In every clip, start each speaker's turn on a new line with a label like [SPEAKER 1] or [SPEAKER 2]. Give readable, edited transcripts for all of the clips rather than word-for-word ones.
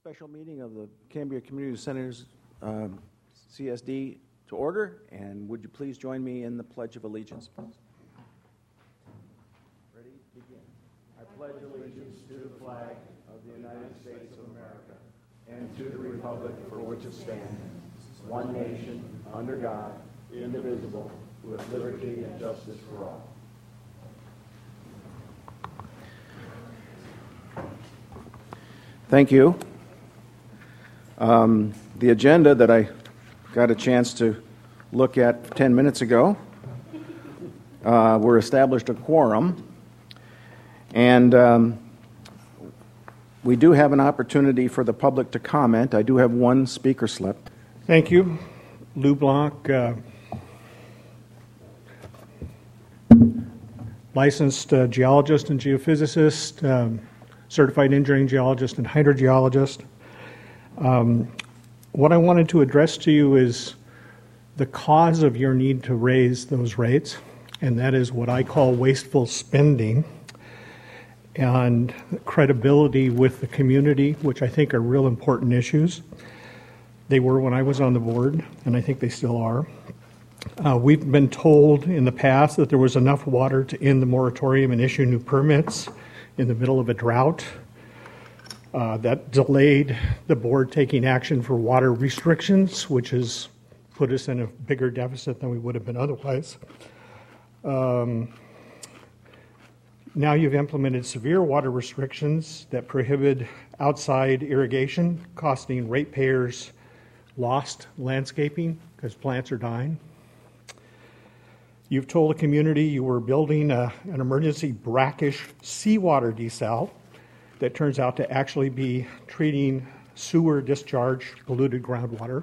[SPEAKER 1] special meeting of the Cambria Community Centers CSD to order, and would you please join me in the Pledge of Allegiance, please? Ready? Begin. I pledge allegiance to the flag of the United States of America and to the republic for which it stands, one nation, under God, indivisible, with liberty and justice for all. Thank you. The agenda that I got a chance to look at 10 minutes ago, we're established a quorum, and we do have an opportunity for the public to comment. I do have one speaker slip.
[SPEAKER 2] Thank you. Lou Blanc, licensed geologist and geophysicist, certified engineering geologist and hydrogeologist. What I wanted to address to you is the cause of your need to raise those rates, and that is what I call wasteful spending and credibility with the community, which I think are real important issues. They were when I was on the board, and I think they still are. We've been told in the past that there was enough water to end the moratorium and issue new permits in the middle of a drought. That delayed the board taking action for water restrictions, which has put us in a bigger deficit than we would have been otherwise. Now you've implemented severe water restrictions that prohibit outside irrigation, costing ratepayers lost landscaping because plants are dying. You've told the community you were building an emergency brackish seawater desal that turns out to actually be treating sewer discharge polluted groundwater.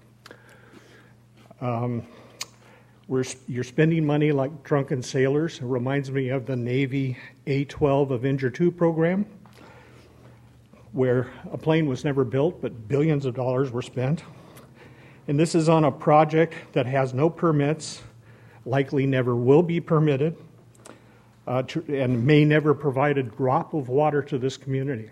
[SPEAKER 2] You're spending money like drunken sailors. It reminds me of the Navy A-12 Avenger 2 program, where a plane was never built, but billions of dollars were spent. And this is on a project that has no permits, likely never will be permitted, and may never provide a drop of water to this community.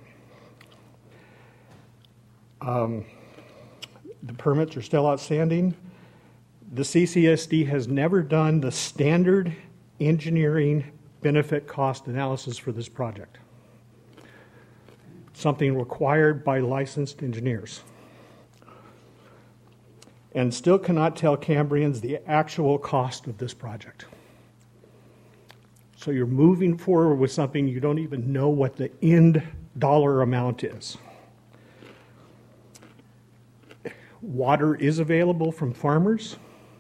[SPEAKER 2] The permits are still outstanding. The CCSD has never done the standard engineering benefit cost analysis for this project, something required by licensed engineers, and still cannot tell Cambrians the actual cost of this project. So you're moving forward with something you don't even know what the end dollar amount is. Water is available from farmers.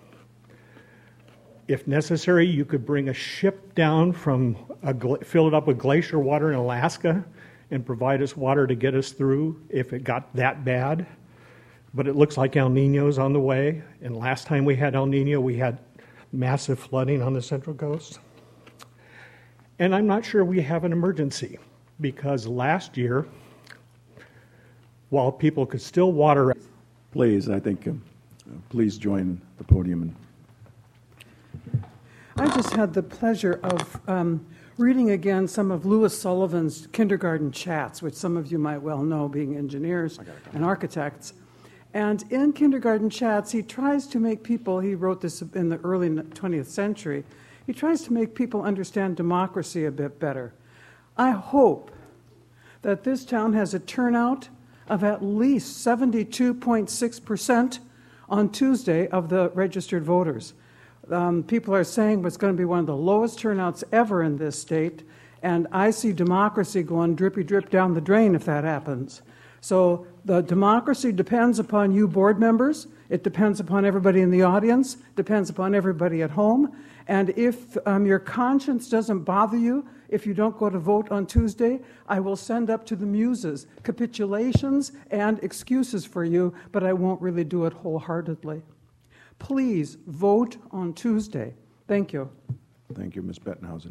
[SPEAKER 2] If necessary, you could bring a ship down fill it up with glacier water in Alaska and provide us water to get us through if it got that bad. But it looks like El Nino's on the way, and last time we had El Nino, we had massive flooding on the Central Coast. And I'm not sure we have an emergency, because last year, while people could still water...
[SPEAKER 1] Please, I think, please join the podium.
[SPEAKER 3] I just had the pleasure of reading again some of Louis Sullivan's kindergarten chats, which some of you might well know, being engineers and architects. And in kindergarten chats, he tries to make people, he wrote this in the early 20th century, he tries to make people understand democracy a bit better. I hope that this town has a turnout of at least 72.6% on Tuesday of the registered voters. People are saying it's going to be one of the lowest turnouts ever in this state, and I see democracy going drippy drip down the drain if that happens. So the democracy depends upon you board members, it depends upon everybody in the audience, depends upon everybody at home, and if your conscience doesn't bother you, if you don't go to vote on Tuesday, I will send up to the muses capitulations and excuses for you, but I won't really do it wholeheartedly. Please vote on Tuesday. Thank you.
[SPEAKER 1] Thank you, Ms. Bettenhausen.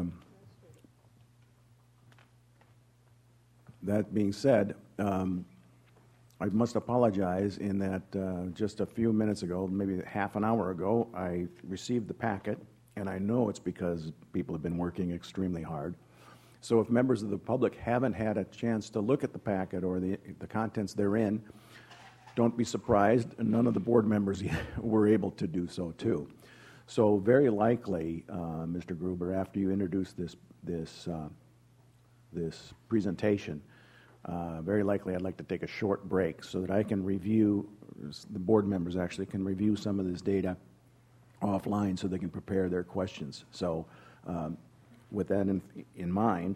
[SPEAKER 1] That being said, I must apologize in that just a few minutes ago, maybe half an hour ago, I received the packet, and I know it's because people have been working extremely hard. So if members of the public haven't had a chance to look at the packet or the contents therein, don't be surprised, none of the board members were able to do so too. So very likely, Mr. Gruber, after you introduce this presentation, very likely I'd like to take a short break so that I can review, the board members actually can review some of this data offline so they can prepare their questions. So with that in mind,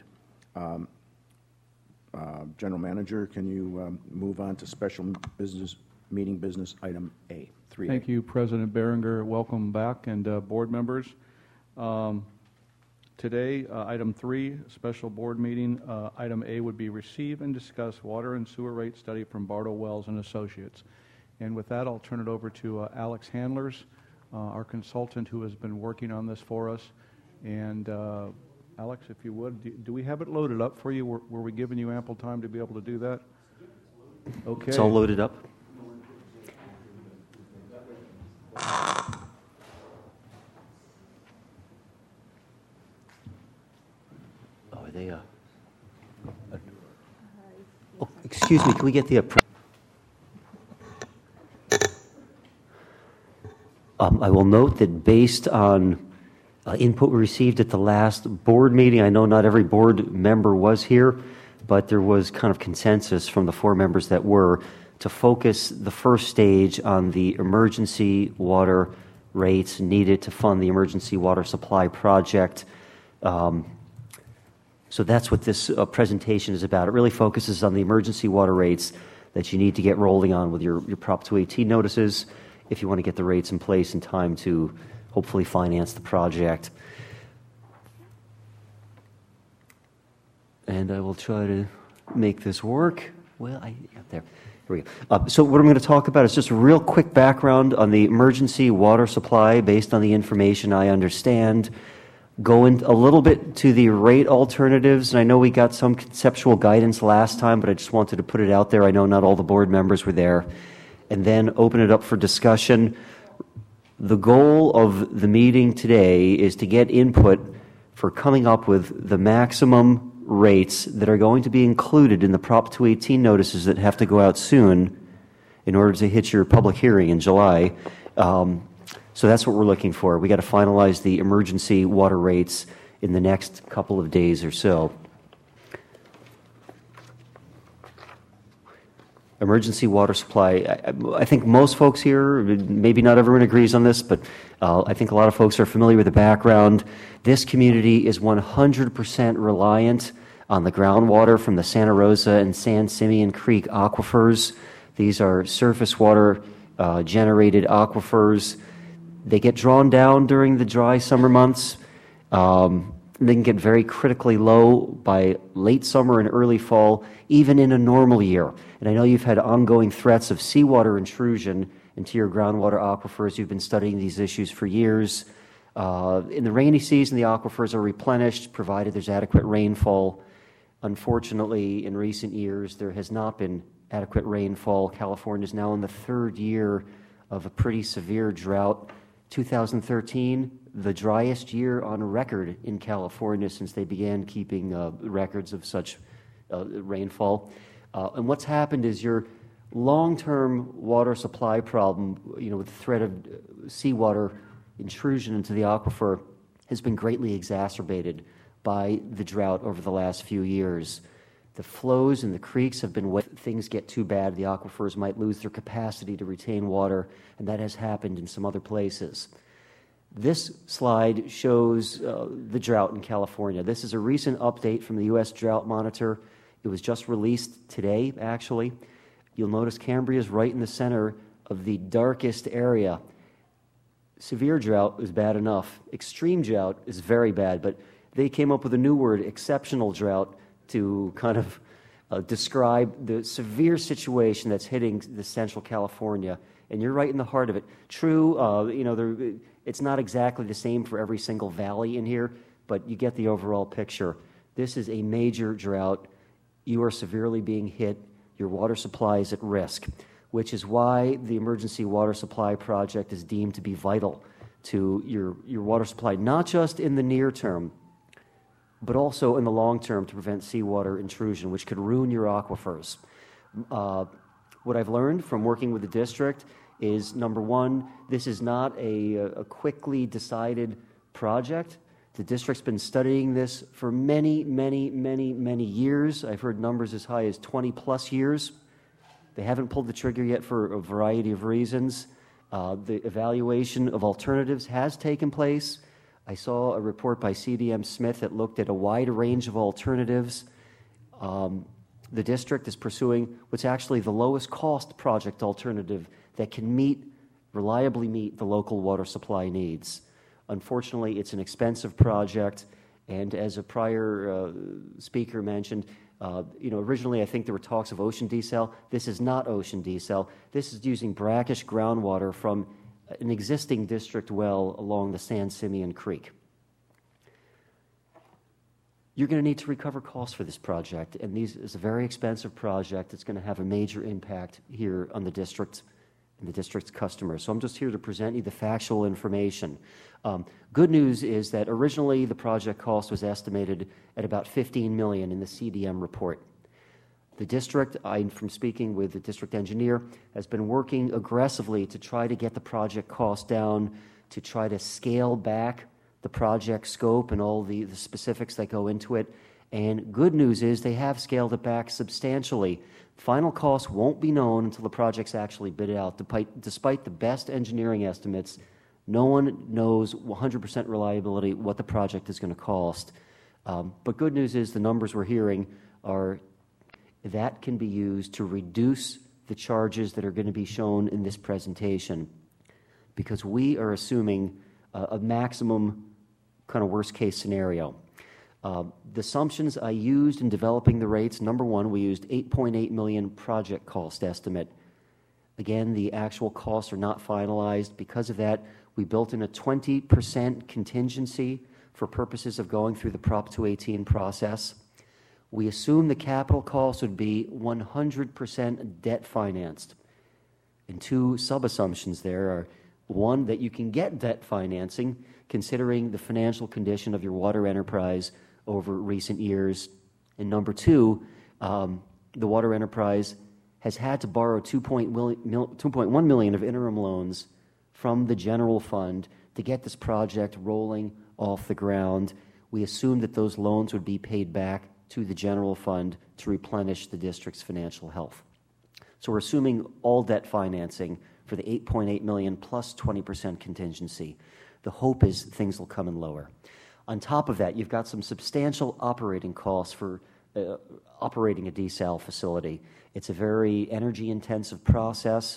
[SPEAKER 1] General Manager, can you move on to special business meeting business item A, 3A?
[SPEAKER 4] Thank you, President Berenger. Welcome back, and board members. Today, item 3, special board meeting, item A would be receive and discuss water and sewer rate study from Bartle Wells and Associates. And with that, I'll turn it over to Alex Handlers, our consultant who has been working on this for us. And Alex, if you would, do we have it loaded up for you? Were we giving you ample time to be able to do that? Okay.
[SPEAKER 5] It's all loaded up. Oh, are they? Oh, excuse me. Can we get the? I will note that based on input we received at the last board meeting, I know not every board member was here, but there was kind of consensus from the 4 members that were to focus the first stage on the emergency water rates needed to fund the emergency water supply project. So that's what this presentation is about. It really focuses on the emergency water rates that you need to get rolling on with your Prop 218 notices if you want to get the rates in place in time to hopefully finance the project. And I will try to make this work. Well, there we go. So what I'm going to talk about is just a real quick background on the emergency water supply based on the information I understand. Go in a little bit to the rate alternatives, and I know we got some conceptual guidance last time, but I just wanted to put it out there. I know not all the board members were there. And then open it up for discussion. The goal of the meeting today is to get input for coming up with the maximum rates that are going to be included in the Prop 218 notices that have to go out soon in order to hit your public hearing in July. So that's what we're looking for. We got to finalize the emergency water rates in the next couple of days or so. Emergency water supply. I think most folks here, maybe not everyone agrees on this, but I think a lot of folks are familiar with the background. This community is 100% reliant on the groundwater from the Santa Rosa and San Simeon Creek aquifers. These are surface water generated aquifers. They get drawn down during the dry summer months. They can get very critically low by late summer and early fall, even in a normal year. And I know you've had ongoing threats of seawater intrusion into your groundwater aquifers. You've been studying these issues for years. In the rainy season, the aquifers are replenished, provided there's adequate rainfall. Unfortunately, in recent years, there has not been adequate rainfall. California is now in the 3rd year of a pretty severe drought. 2013, the driest year on record in California since they began keeping records of such rainfall. And what's happened is your long-term water supply problem, with the threat of seawater intrusion into the aquifer, has been greatly exacerbated by the drought over the last few years. The flows in the creeks have been wet. Things get too bad, the aquifers might lose their capacity to retain water, and that has happened in some other places. This slide shows the drought in California. This is a recent update from the U.S. Drought Monitor. It was just released today, actually. You'll notice Cambria is right in the center of the darkest area. Severe drought is bad enough. Extreme drought is very bad, but they came up with a new word, exceptional drought, to kind of describe the severe situation that's hitting the Central California. And you're right in the heart of it. True, it's not exactly the same for every single valley in here, but you get the overall picture. This is a major drought. You are severely being hit. Your water supply is at risk, which is why the emergency water supply project is deemed to be vital to your water supply, not just in the near term, but also in the long term to prevent seawater intrusion, which could ruin your aquifers. What I've learned from working with the district is, number one, this is not a quickly decided project. The district's been studying this for many, many, many, many years. I've heard numbers as high as 20-plus years. They haven't pulled the trigger yet for a variety of reasons. The evaluation of alternatives has taken place. I saw a report by CDM Smith that looked at a wide range of alternatives. The district is pursuing what's actually the lowest cost project alternative that can reliably meet the local water supply needs. Unfortunately, it's an expensive project, and as a prior speaker mentioned, originally I think there were talks of ocean desal. This is not ocean desal. This is using brackish groundwater from an existing district well along the San Simeon Creek. You're going to need to recover costs for this project, and this is a very expensive project. It's going to have a major impact here on the district and the district's customers. So I'm just here to present you the factual information. Good news is that originally the project cost was estimated at about $15 million in the CDM report. The district, from speaking with the district engineer, has been working aggressively to try to get the project cost down, to try to scale back the project scope and all the specifics that go into it. And good news is they have scaled it back substantially. Final costs won't be known until the project's actually bid out. Despite the best engineering estimates, no one knows 100% reliability what the project is going to cost. But good news is the numbers we're hearing are that can be used to reduce the charges that are going to be shown in this presentation, because we are assuming a maximum kind of worst case scenario. The assumptions I used in developing the rates, number one, we used $8.8 million project cost estimate. Again, the actual costs are not finalized. Because of that, we built in a 20% contingency for purposes of going through the Prop 218 process. We assumed the capital costs would be 100% debt financed. And two sub-assumptions there are, one, that you can get debt financing considering the financial condition of your water enterprise over recent years. And number two, the water enterprise has had to borrow $2.1 million of interim loans from the general fund to get this project rolling off the ground. We assumed that those loans would be paid back to the general fund to replenish the district's financial health. So we're assuming all debt financing for the $8.8 million plus 20% contingency. The hope is things will come in lower. On top of that, you've got some substantial operating costs for operating a desal facility. It's a very energy-intensive process.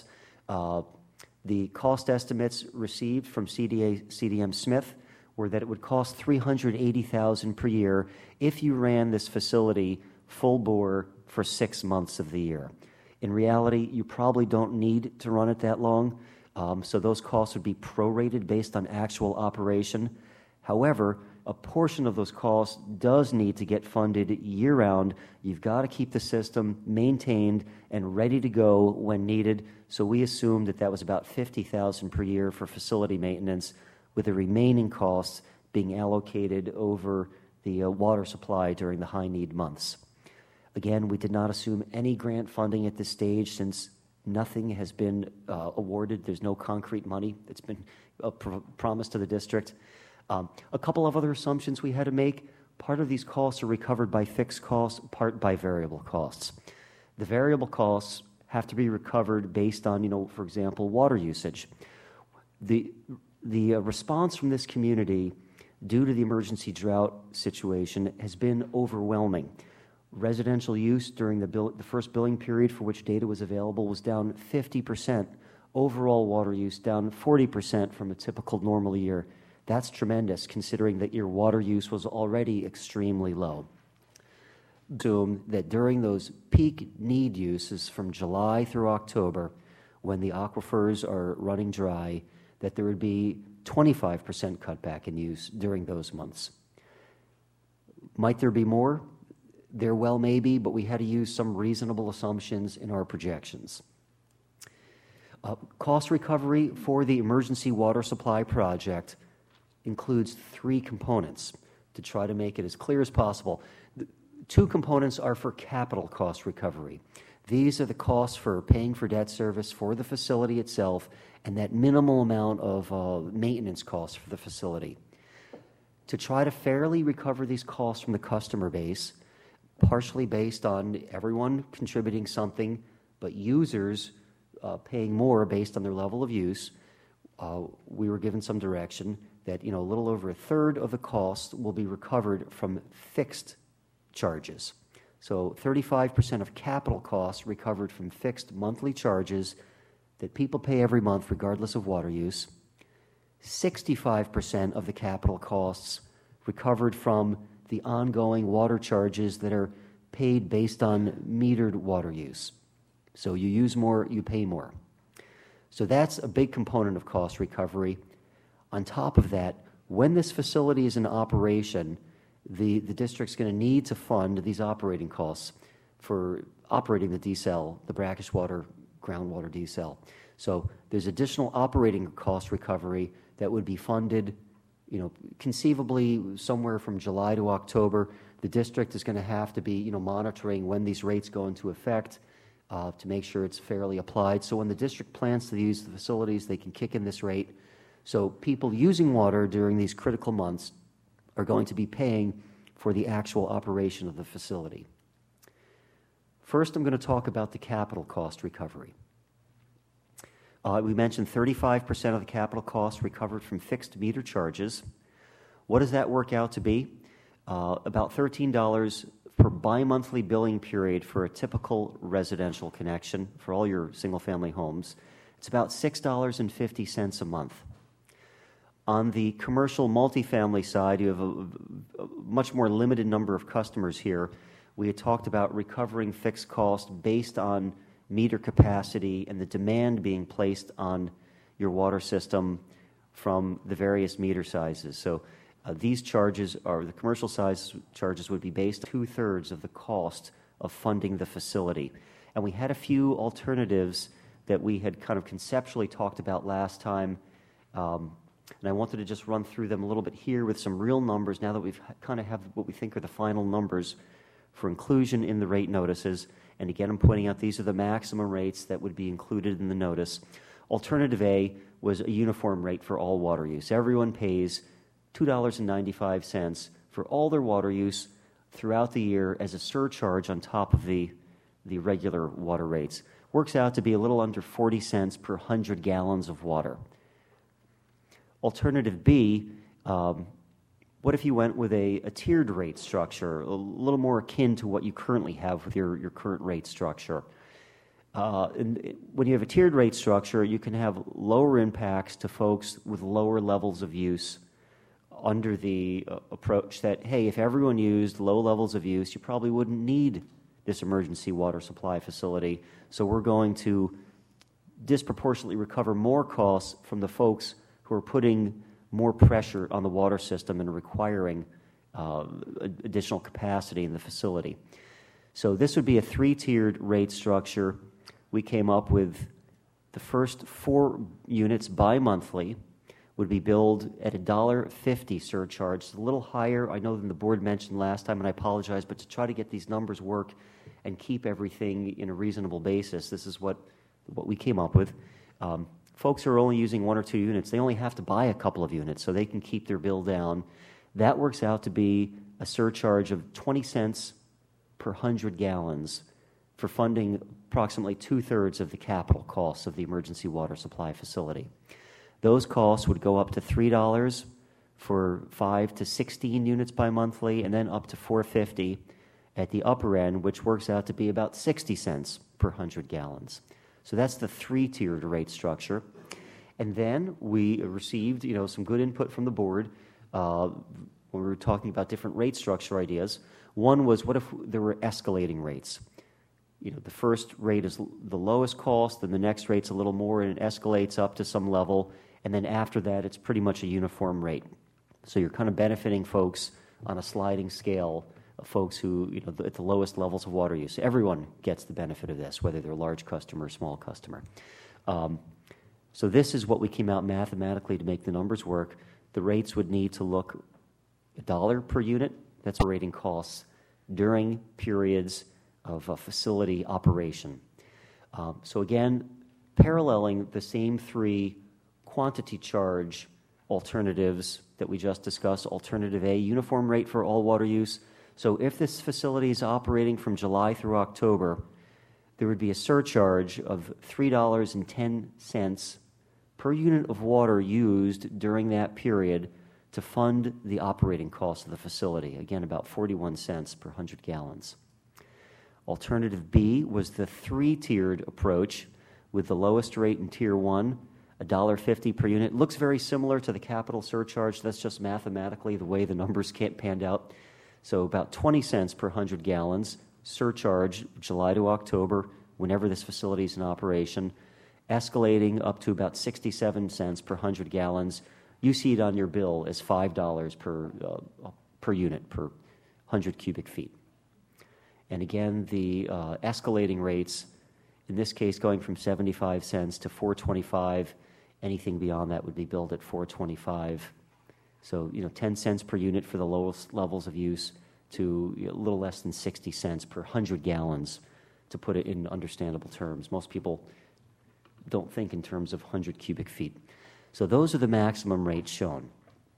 [SPEAKER 5] The cost estimates received from CDM Smith were that it would cost $380,000 per year if you ran this facility full bore for 6 months of the year. In reality, you probably don't need to run it that long, so those costs would be prorated based on actual operation. However, a portion of those costs does need to get funded year-round. You've got to keep the system maintained and ready to go when needed, so we assumed that that was about $50,000 per year for facility maintenance, with the remaining costs being allocated over the water supply during the high-need months. Again, we did not assume any grant funding at this stage since nothing has been awarded. There's no concrete money that's been promised to the district. A couple of other assumptions we had to make. Part of these costs are recovered by fixed costs, part by variable costs. The variable costs have to be recovered based on, for example, water usage. The response from this community due to the emergency drought situation has been overwhelming. Residential use during the first billing period for which data was available was down 50%. Overall water use down 40% from a typical normal year. That's tremendous considering that your water use was already extremely low. Assume that during those peak need uses from July through October, when the aquifers are running dry, that there would be 25% cutback in use during those months. Might there be more? There well may be, but we had to use some reasonable assumptions in our projections. Cost recovery for the emergency water supply project includes 3 components. to try to make it as clear as possible. The two components are for capital cost recovery. These are the costs for paying for debt service for the facility itself and that minimal amount of maintenance costs for the facility. To try to fairly recover these costs from the customer base, partially based on everyone contributing something, but users paying more based on their level of use, we were given some direction that a little over a third of the cost will be recovered from fixed charges. So 35% of capital costs recovered from fixed monthly charges that people pay every month regardless of water use. 65% of the capital costs recovered from the ongoing water charges that are paid based on metered water use. So you use more, you pay more. So that's a big component of cost recovery. On top of that, when this facility is in operation, the district's going to need to fund these operating costs for operating the desal, the brackish water groundwater desal. So there's additional operating cost recovery that would be funded, conceivably somewhere from July to October. The district is going to have to be, monitoring when these rates go into effect to make sure it's fairly applied. So when the district plans to use the facilities, they can kick in this rate. So people using water during these critical months are going to be paying for the actual operation of the facility. First, I'm going to talk about the capital cost recovery. We mentioned 35% of the capital costs recovered from fixed meter charges. What does that work out to be? About $13 per bi-monthly billing period for a typical residential connection for all your single-family homes. It's about $6.50 a month. On the commercial multifamily side, you have a much more limited number of customers here. We had talked about recovering fixed costs based on meter capacity and the demand being placed on your water system from the various meter sizes. So these charges, or the commercial size charges, would be based on 2/3 of the cost of funding the facility. And we had a few alternatives that we had kind of conceptually talked about last time. And I wanted to just run through them a little bit here with some real numbers now that we've kind of have what we think are the final numbers for inclusion in the rate notices. And again, I'm pointing out these are the maximum rates that would be included in the notice. Alternative A was a uniform rate for all water use. Everyone pays $2.95 for all their water use throughout the year as a surcharge on top of the regular water rates. Works out to be a little under 40 cents per 100 gallons of water. Alternative B, what if you went with a tiered rate structure, a little more akin to what you currently have with your current rate structure? And when you have a tiered rate structure, you can have lower impacts to folks with lower levels of use under the approach that, hey, if everyone used low levels of use, you probably wouldn't need this emergency water supply facility. So we're going to disproportionately recover more costs from the folks who are putting more pressure on the water system and requiring additional capacity in the facility. So this would be a 3-tiered rate structure. We came up with the first 4 units bi-monthly would be billed at a $1.50 surcharge. It's a little higher, I know, than the board mentioned last time, and I apologize, but to try to get these numbers work and keep everything in a reasonable basis, this is what we came up with. Folks who are only using 1 or 2 units, they only have to buy a couple of units so they can keep their bill down. That works out to be a surcharge of 20 cents per 100 gallons for funding approximately 2/3 of the capital costs of the emergency water supply facility. Those costs would go up to $3 for 5 to 16 units bi-monthly, and then up to $4.50 at the upper end, which works out to be about 60 cents per 100 gallons. So that's the 3-tiered rate structure. And then we received, some good input from the board when we were talking about different rate structure ideas. One was, what if there were escalating rates? The first rate is the lowest cost, then the next rate's a little more, and it escalates up to some level, and then after that, it's pretty much a uniform rate. So you're kind of benefiting folks on a sliding scale, folks who, at the lowest levels of water use. Everyone gets the benefit of this, whether they're a large customer or small customer. So this is what we came out mathematically to make the numbers work. The rates would need to look $1 per unit. That's operating costs during periods of facility operation. So again, paralleling the same three quantity charge alternatives that we just discussed. Alternative A, uniform rate for all water use. So if this facility is operating from July through October, there would be a surcharge of $3.10 per unit of water used during that period to fund the operating cost of the facility. Again, about 41 cents per 100 gallons. Alternative B was the three-tiered approach with the lowest rate in Tier 1, $1.50 per unit. Looks very similar to the capital surcharge. That's just mathematically the way the numbers panned out. So about 20 cents per 100 gallons, surcharge July to October, whenever this facility is in operation, escalating up to about 67 cents per 100 gallons. You see it on your bill as $5 per unit, per 100 cubic feet. And again, the escalating rates, in this case going from 75 cents to $4.25, anything beyond that would be billed at $4.25. So, 10 cents per unit for the lowest levels of use to a little less than 60 cents per 100 gallons, to put it in understandable terms. Most people don't think in terms of 100 cubic feet. So those are the maximum rates shown.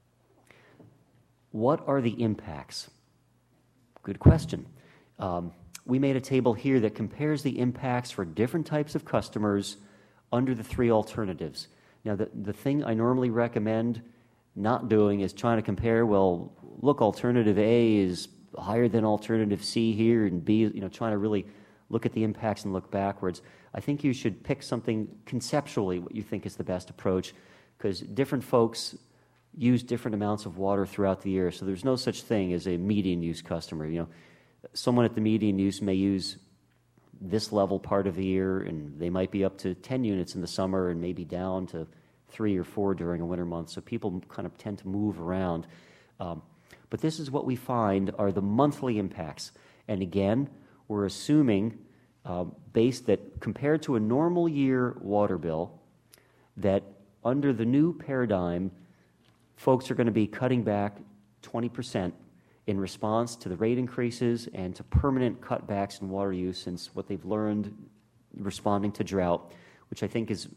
[SPEAKER 5] What are the impacts? Good question. We made a table here that compares the impacts for different types of customers under the three alternatives. Now, the thing I normally recommend not doing is trying to compare, well, look, alternative A is higher than alternative C here, and B, trying to really look at the impacts and look backwards. I think you should pick something conceptually what you think is the best approach, because different folks use different amounts of water throughout the year, so there's no such thing as a median use customer. Someone at the median use may use this level part of the year, and they might be up to 10 units in the summer and maybe down to 3 or 4 during a winter month. So people kind of tend to move around. But this is what we find are the monthly impacts. And again, we're assuming, based that compared to a normal year water bill, that under the new paradigm, folks are going to be cutting back 20% in response to the rate increases and to permanent cutbacks in water use, since what they've learned responding to drought, which I think is,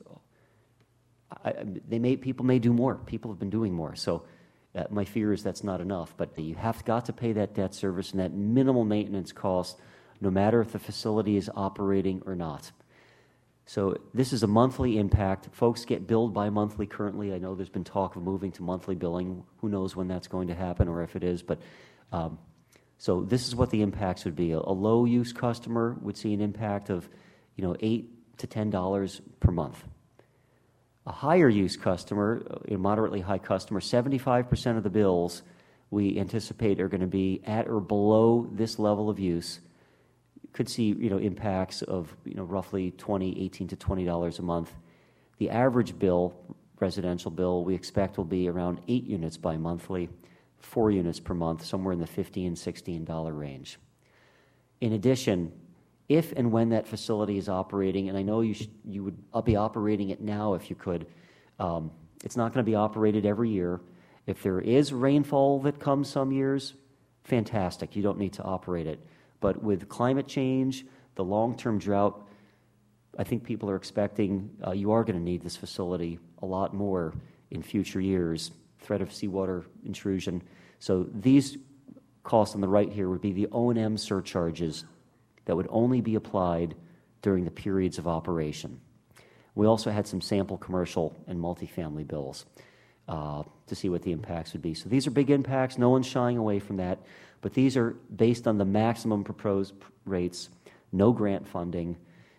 [SPEAKER 5] people may do more. People have been doing more. So my fear is that's not enough. But you have got to pay that debt service and that minimal maintenance cost, no matter if the facility is operating or not. So this is a monthly impact. Folks get billed bi-monthly currently. I know there's been talk of moving to monthly billing. Who knows when that's going to happen or if it is, but so this is what the impacts would be. A low-use customer would see an impact of, $8 to $10 per month. A higher-use customer, a moderately high customer, 75% of the bills we anticipate are going to be at or below this level of use. Could see, impacts of, roughly $18 to $20 a month. The average bill, residential bill, we expect will be around 8 units bi-monthly, 4 units per month, somewhere in the $15, $16 range. In addition, if and when that facility is operating, and I know you would be operating it now if you could, it's not going to be operated every year. If there is rainfall that comes some years, fantastic, you don't need to operate it. But with climate change, the long-term drought, I think people are expecting you are going to need this facility a lot more in future years. Threat of seawater intrusion. So these costs on the right here would be the O&M surcharges that would only be applied during the periods of operation. We also had some sample commercial and multifamily bills to see what the impacts would be. So these are big impacts. No one's shying away from that. But these are based on the maximum proposed rates, no grant funding,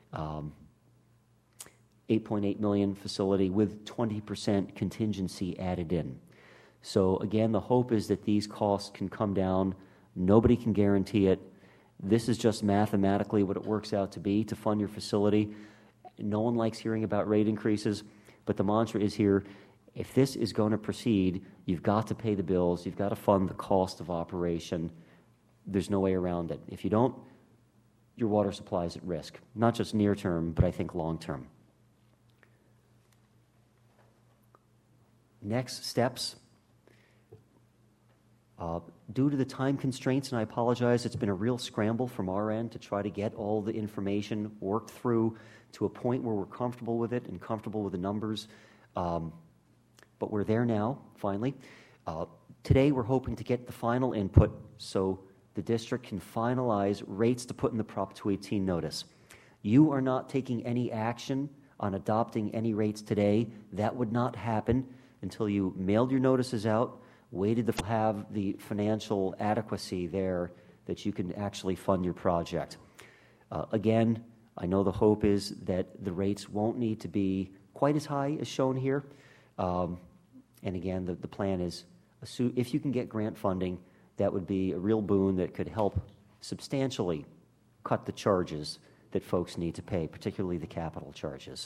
[SPEAKER 5] 8.8 million facility with 20% contingency added in. So again, the hope is that these costs can come down. Nobody can guarantee it. This is just mathematically what it works out to be to fund your facility. No one likes hearing about rate increases, but the mantra is here, if this is going to proceed, you've got to pay the bills, you've got to fund the cost of operation. There's no way around it. If you don't, your water supply is at risk, not just near term, but I think long term. Next steps. Due to the time constraints, and I apologize, it's been a real scramble from our end to try to get all the information worked through to a point where we're comfortable with it and comfortable with the numbers. But we're there now, finally. Today, we're hoping to get the final input so the district can finalize rates to put in the Prop 218 notice. You are not taking any action on adopting any rates today. That would not happen until you mailed your notices out, waited to have the financial adequacy there that you can actually fund your project. Again, I know the hope is that the rates won't need to be quite as high as shown here. And again, the plan is, if you can get grant funding, that would be a real boon that could help substantially cut the charges that folks need to pay, particularly the capital charges.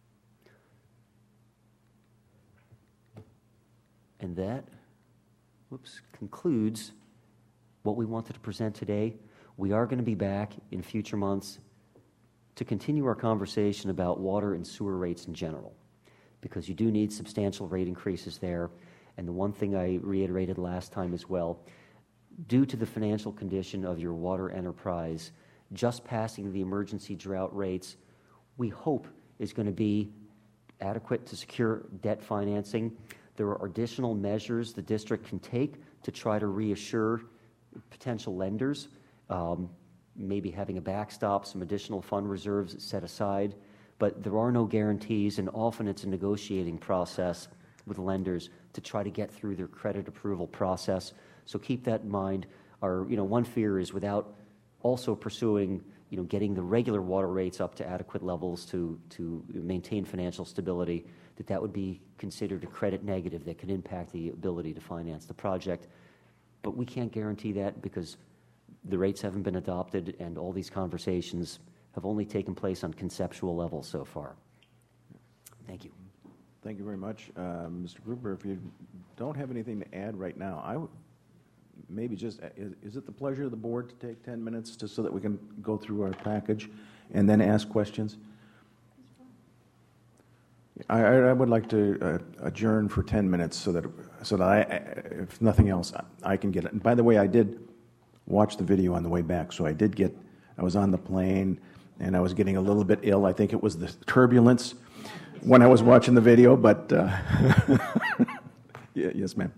[SPEAKER 5] And that concludes what we wanted to present today. We are going to be back in future months to continue our conversation about water and sewer rates in general, because you do need substantial rate increases there. And the one thing I reiterated last time as well, due to the financial condition of your water enterprise, just passing the emergency drought rates, we hope is going to be adequate to secure debt financing. There are additional measures the district can take to try to reassure potential lenders, maybe having a backstop, some additional fund reserves set aside, but there are no guarantees, and often it's a negotiating process with lenders to try to get through their credit approval process. So keep that in mind. Our, one fear is without also pursuing, getting the regular water rates up to adequate levels to maintain financial stability, that would be considered a credit negative that could impact the ability to finance the project. But we can't guarantee that because the rates haven't been adopted and all these conversations have only taken place on conceptual levels so far. Thank you.
[SPEAKER 1] Thank you very much. Mr. Gruber, if you don't have anything to add right now, I would maybe just, is it the pleasure of the board to take 10 minutes just so that we can go through our package and then ask questions? I would like to adjourn for 10 minutes so that I, if nothing else, I can get it. And by the way, I did watch the video on the way back, so I was on the plane and I was getting a little bit ill. I think it was the turbulence when I was watching the video, but yeah, yes, ma'am.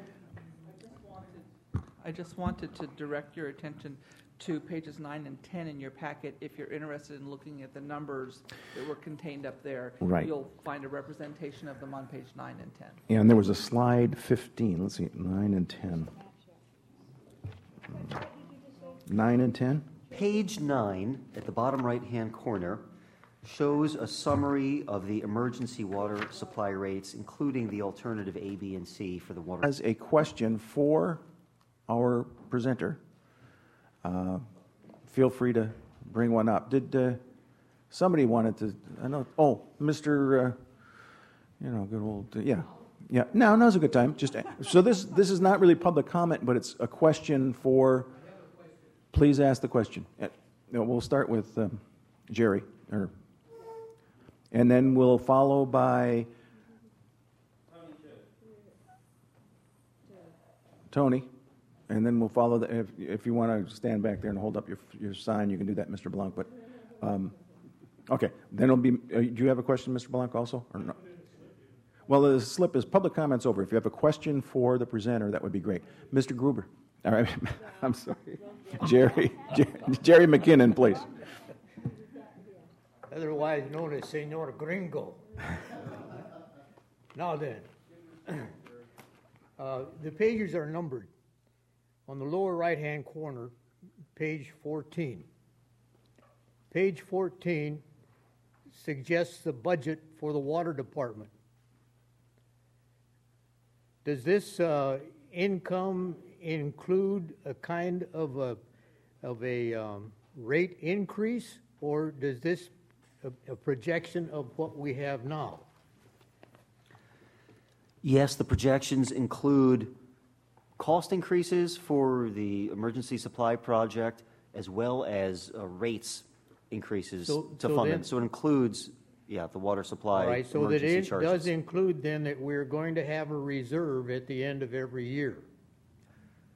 [SPEAKER 6] I just wanted to direct your attention to pages 9 and 10 in your packet. If you're interested in looking at the numbers that were contained up there,
[SPEAKER 1] right,
[SPEAKER 6] you'll find a representation of them on page 9 and 10.
[SPEAKER 1] Yeah, and there was a slide 15. Let's see, 9 and 10. 9 and 10?
[SPEAKER 5] Page 9, at the bottom right-hand corner, shows a summary of the emergency water supply rates, including the alternative A, B, and C for the water.
[SPEAKER 1] As a question for our presenter, feel free to bring one up. Did somebody wanted to? I know. Oh, Mr. Good old. Yeah. Now's a good time. Just so this is not really public comment, but it's a question for. Please ask the question. We'll start with Jerry, and then we'll follow by Tony. And then we'll follow if you want to stand back there and hold up your sign, you can do that, Mr. Blanc. But okay, then it'll be. Do you have a question, Mr. Blanc, also, or no? Well, the slip is public comments over. If you have a question for the presenter, that would be great, Mr. Gruber. All right, I'm sorry, Jerry McKinnon, please.
[SPEAKER 7] Otherwise known as Senor Gringo. Now then, the pages are numbered. On the lower right-hand corner, page 14. Page 14 suggests the budget for the water department. Does this income include a kind of a rate increase, or does this a projection of what we have now?
[SPEAKER 5] Yes, the projections include cost increases for the emergency supply project, as well as rates increases to fund them. So it includes, the water supply.
[SPEAKER 7] All right, so that it does include then that we're going to have a reserve at the end of every year.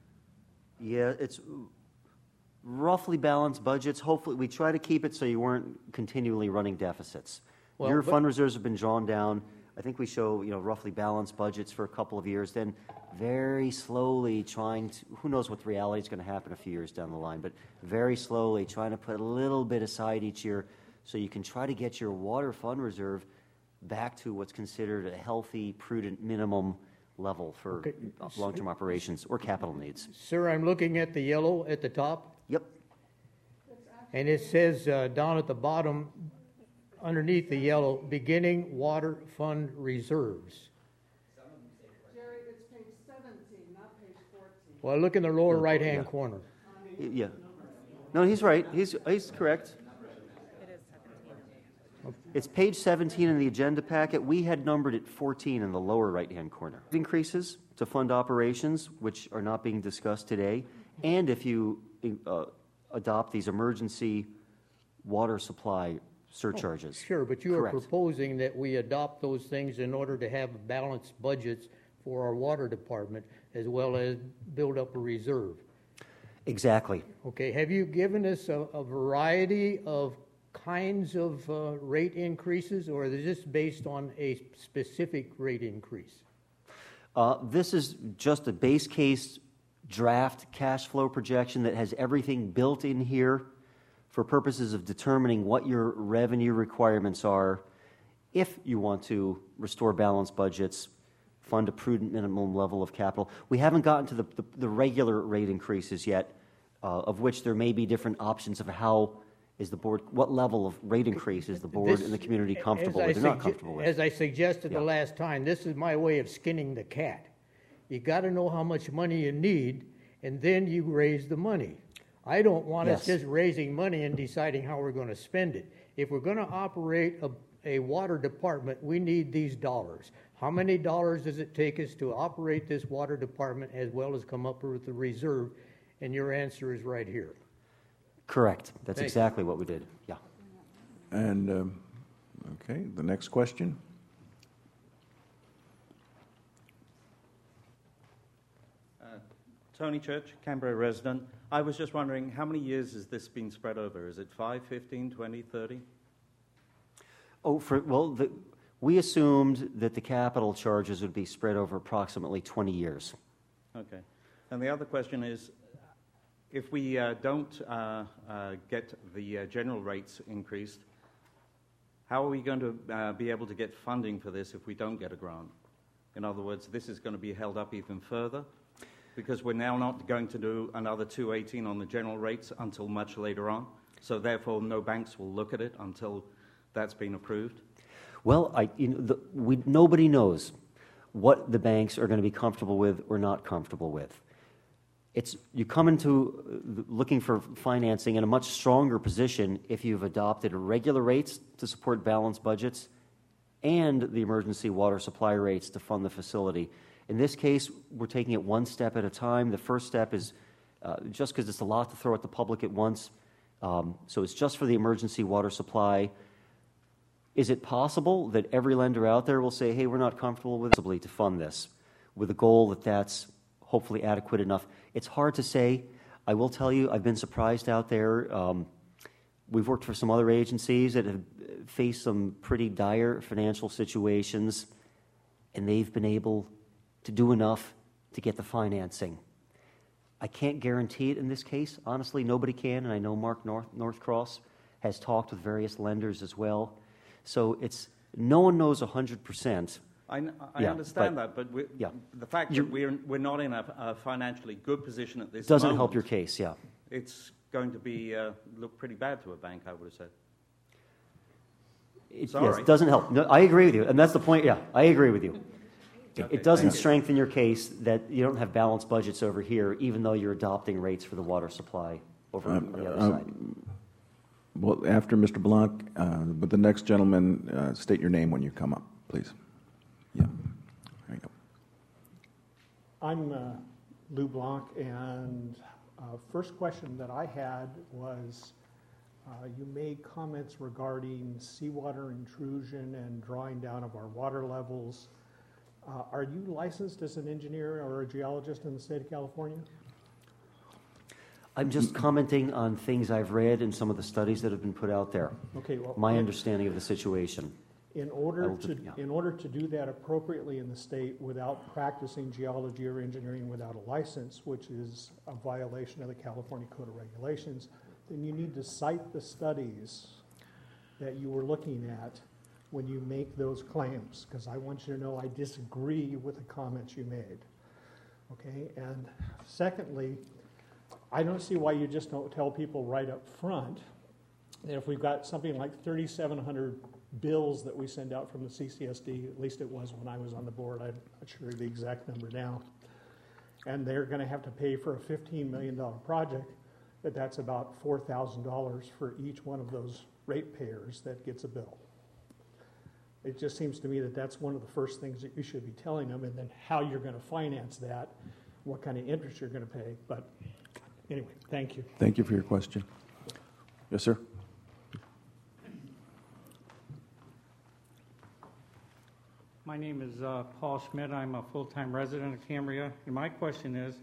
[SPEAKER 5] Yeah, it's roughly balanced budgets. Hopefully, we try to keep it so you weren't continually running deficits.
[SPEAKER 7] Well,
[SPEAKER 5] Your
[SPEAKER 7] but-
[SPEAKER 5] fund reserves have been drawn down. I think we show, roughly balanced budgets for a couple of years, then very slowly trying to, who knows what the reality is going to happen a few years down the line, but very slowly trying to put a little bit aside each year so you can try to get your water fund reserve back to what's considered a healthy, prudent minimum level for
[SPEAKER 7] Okay.
[SPEAKER 5] long-term operations or capital needs.
[SPEAKER 7] Sir, I'm looking at the yellow at the top,
[SPEAKER 5] Yep.
[SPEAKER 7] and it says down at the bottom, underneath the yellow, beginning water fund reserves.
[SPEAKER 3] Jerry, it's page 17, not page 14.
[SPEAKER 7] Well, look in the lower right-hand
[SPEAKER 5] Yeah.
[SPEAKER 7] corner.
[SPEAKER 5] Yeah. No, he's right. He's correct. It's page 17 in the agenda packet. We had numbered it 14 in the lower right-hand corner. Increases to fund operations, which are not being discussed today, and if you adopt these emergency water supply surcharges.
[SPEAKER 7] Sure, but you are
[SPEAKER 5] Correct.
[SPEAKER 7] proposing that we adopt those things in order to have balanced budgets for our water department as well as build up a reserve.
[SPEAKER 5] Exactly.
[SPEAKER 7] Okay, have you given us a variety of kinds of rate increases, or is this based on a specific rate increase?
[SPEAKER 5] This is just a base case draft cash flow projection that has everything built in here for purposes of determining what your revenue requirements are if you want to restore balanced budgets, fund a prudent minimum level of capital. We haven't gotten to the regular rate increases yet, of which there may be different options of how is the board, what level of rate increase is the board and the community comfortable with or not comfortable with.
[SPEAKER 7] As I suggested
[SPEAKER 5] Yeah.
[SPEAKER 7] the last time, this is my way of skinning the cat. You got to know how much money you need, and then you raise the money. I don't want us
[SPEAKER 5] Yes.
[SPEAKER 7] just raising money and deciding how we're going to spend it. If we're going to operate a water department, we need these dollars. How many dollars does it take us to operate this water department as well as come up with the reserve? And your answer is right here.
[SPEAKER 5] Correct. That's
[SPEAKER 7] Thank you.
[SPEAKER 5] exactly what we did. Yeah.
[SPEAKER 8] And, okay, the next question.
[SPEAKER 9] Tony Church, Canberra resident. I was just wondering, how many years has this been spread over? Is it 5, 15, 20, 30?
[SPEAKER 5] We assumed that the capital charges would be spread over approximately 20 years.
[SPEAKER 9] Okay. And the other question is, if we don't get the general rates increased, how are we going to be able to get funding for this if we don't get a grant? In other words, this is going to be held up even further because we're now not going to do another 218 on the general rates until much later on. So therefore, no banks will look at it until that's been approved.
[SPEAKER 5] Well, nobody knows what the banks are going to be comfortable with or not comfortable with. You come into looking for financing in a much stronger position if you've adopted regular rates to support balanced budgets and the emergency water supply rates to fund the facility. In this case, we're taking it one step at a time. The first step is just because it's a lot to throw at the public at once. So it's just for the emergency water supply. Is it possible that every lender out there will say, hey, we're not comfortable with it to fund this, with the goal that that's hopefully adequate enough? It's hard to say. I will tell you, I've been surprised out there. We've worked for some other agencies that have faced some pretty dire financial situations, and they've been able to do enough to get the financing. I can't guarantee it in this case. Honestly, nobody can, and I know Mark Northcross has talked with various lenders as well. So no one knows 100%.
[SPEAKER 9] I
[SPEAKER 5] Yeah,
[SPEAKER 9] understand that, but
[SPEAKER 5] yeah.
[SPEAKER 9] the fact that we're not in a financially good position at this
[SPEAKER 5] Doesn't
[SPEAKER 9] moment,
[SPEAKER 5] help your case, yeah.
[SPEAKER 9] it's going to be look pretty bad to a bank, I would have said.
[SPEAKER 5] Yes,
[SPEAKER 9] Sorry.
[SPEAKER 5] it doesn't help. No, I agree with you, and that's the point. Yeah, I agree with you. It doesn't strengthen your case that you don't have balanced budgets over here, even though you're adopting rates for the water supply over on the other side.
[SPEAKER 8] Well, after Mr. Blanc, but the next gentleman, state your name when you come up, please. Yeah, there you go.
[SPEAKER 2] I'm Lou Blanc, and first question that I had was, you made comments regarding seawater intrusion and drawing down of our water levels. Are you licensed as an engineer or a geologist in the state of California?
[SPEAKER 5] I'm just commenting on things I've read and some of the studies that have been put out there.
[SPEAKER 2] Okay, well,
[SPEAKER 5] My understanding of the situation.
[SPEAKER 2] in order
[SPEAKER 5] yeah.
[SPEAKER 2] to do that appropriately in the state without practicing geology or engineering without a license, which is a violation of the California Code of Regulations, then you need to cite the studies that you were looking at when you make those claims, because I want you to know I disagree with the comments you made. Okay, and secondly, I don't see why you just don't tell people right up front that if we've got something like 3,700 bills that we send out from the CCSD, at least it was when I was on the board, I'm not sure the exact number now, and they're going to have to pay for a $15 million project, that's about $4,000 for each one of those ratepayers that gets a bill. It just seems to me that that's one of the first things that you should be telling them, and then how you're going to finance that, what kind of interest you're going to pay. But anyway, thank you.
[SPEAKER 8] Thank you for your question. Yes, sir.
[SPEAKER 10] My name is Paul Schmidt. I'm a full-time resident of Cambria. And my question is,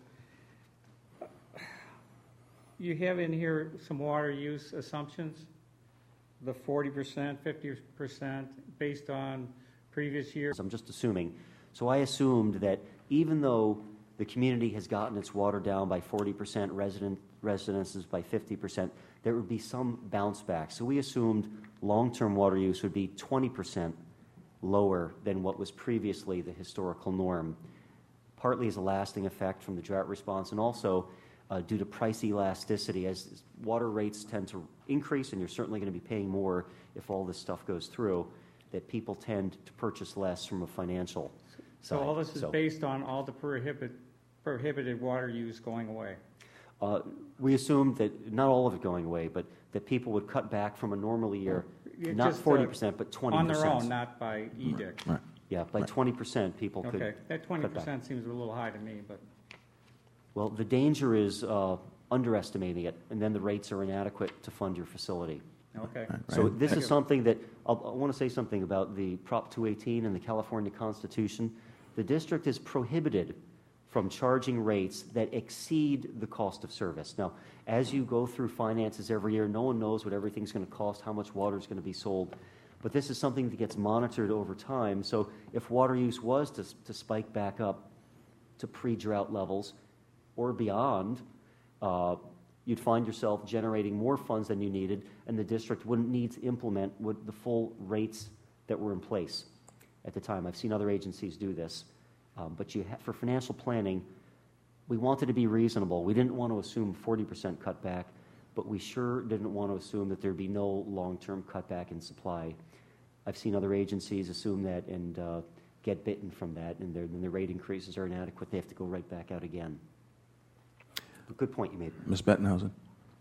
[SPEAKER 10] you have in here some water use assumptions, the 40%, 50% based on previous years.
[SPEAKER 5] I'm just assuming. So I assumed that even though the community has gotten its water down by 40%, residences by 50%, there would be some bounce back. So we assumed long-term water use would be 20% lower than what was previously the historical norm, partly as a lasting effect from the drought response, and also due to price elasticity. As water rates tend to increase, and you're certainly going to be paying more if all this stuff goes through, that people tend to purchase less from a financial side.
[SPEAKER 10] So all this is based on all the prohibited water use going away?
[SPEAKER 5] We assumed that not all of it going away, but that people would cut back from a normal year, not 40%, but 20%.
[SPEAKER 10] On their own, not by edict.
[SPEAKER 8] Right.
[SPEAKER 5] Yeah, by 20% people could.
[SPEAKER 10] Okay, that 20% seems a little high to me, but.
[SPEAKER 5] Well, the danger is underestimating it, and then the rates are inadequate to fund your facility.
[SPEAKER 10] Okay.
[SPEAKER 8] Right.
[SPEAKER 5] So this is something that, I want to say something about the Prop 218 and the California Constitution. The district is prohibited from charging rates that exceed the cost of service. Now, as you go through finances every year, no one knows what everything's going to cost, how much water is going to be sold. But this is something that gets monitored over time. So if water use was to spike back up to pre-drought levels or beyond, you'd find yourself generating more funds than you needed, and the district wouldn't need to implement the full rates that were in place at the time. I've seen other agencies do this. But for financial planning, we wanted to be reasonable. We didn't want to assume 40% cutback, but we sure didn't want to assume that there'd be no long-term cutback in supply. I've seen other agencies assume that and get bitten from that, and their rate increases are inadequate. They have to go right back out again. Good point you made.
[SPEAKER 8] Ms. Bettenhausen.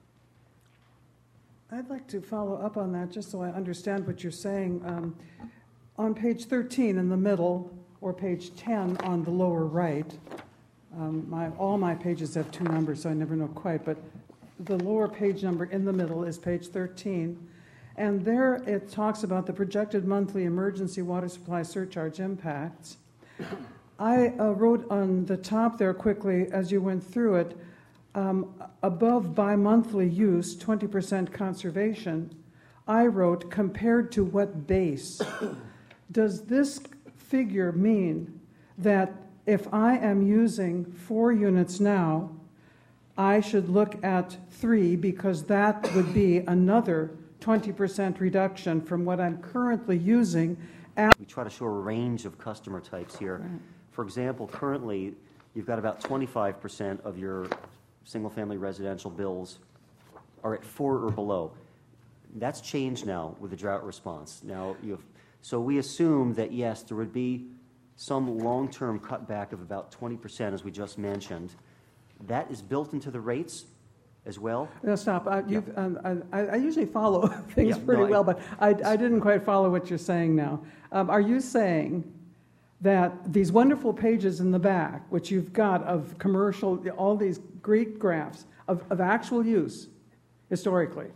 [SPEAKER 3] I'd like to follow up on that just so I understand what you're saying. On page 13 in the middle, or page 10 on the lower right, all my pages have two numbers, so I never know quite, but the lower page number in the middle is page 13, and there it talks about the projected monthly emergency water supply surcharge impacts. I wrote on the top there quickly as you went through it, above bi-monthly use, 20% conservation, I wrote compared to what base? Does this figure mean that if I am using 4 units now, I should look at 3 because that would be another 20% reduction from what I'm currently using?
[SPEAKER 5] We try to show a range of customer types here. Right. For example, currently, you've got about 25% of your single-family residential bills are at 4 or below. That's changed now with the drought response. Now, so we assume that, yes, there would be some long-term cutback of about 20%, as we just mentioned. That is built into the rates as well.
[SPEAKER 3] No, stop. I usually follow things pretty well, but I didn't quite follow what you're saying now. Are you saying that these wonderful pages in the back, which you've got of commercial, all these great graphs of actual use historically,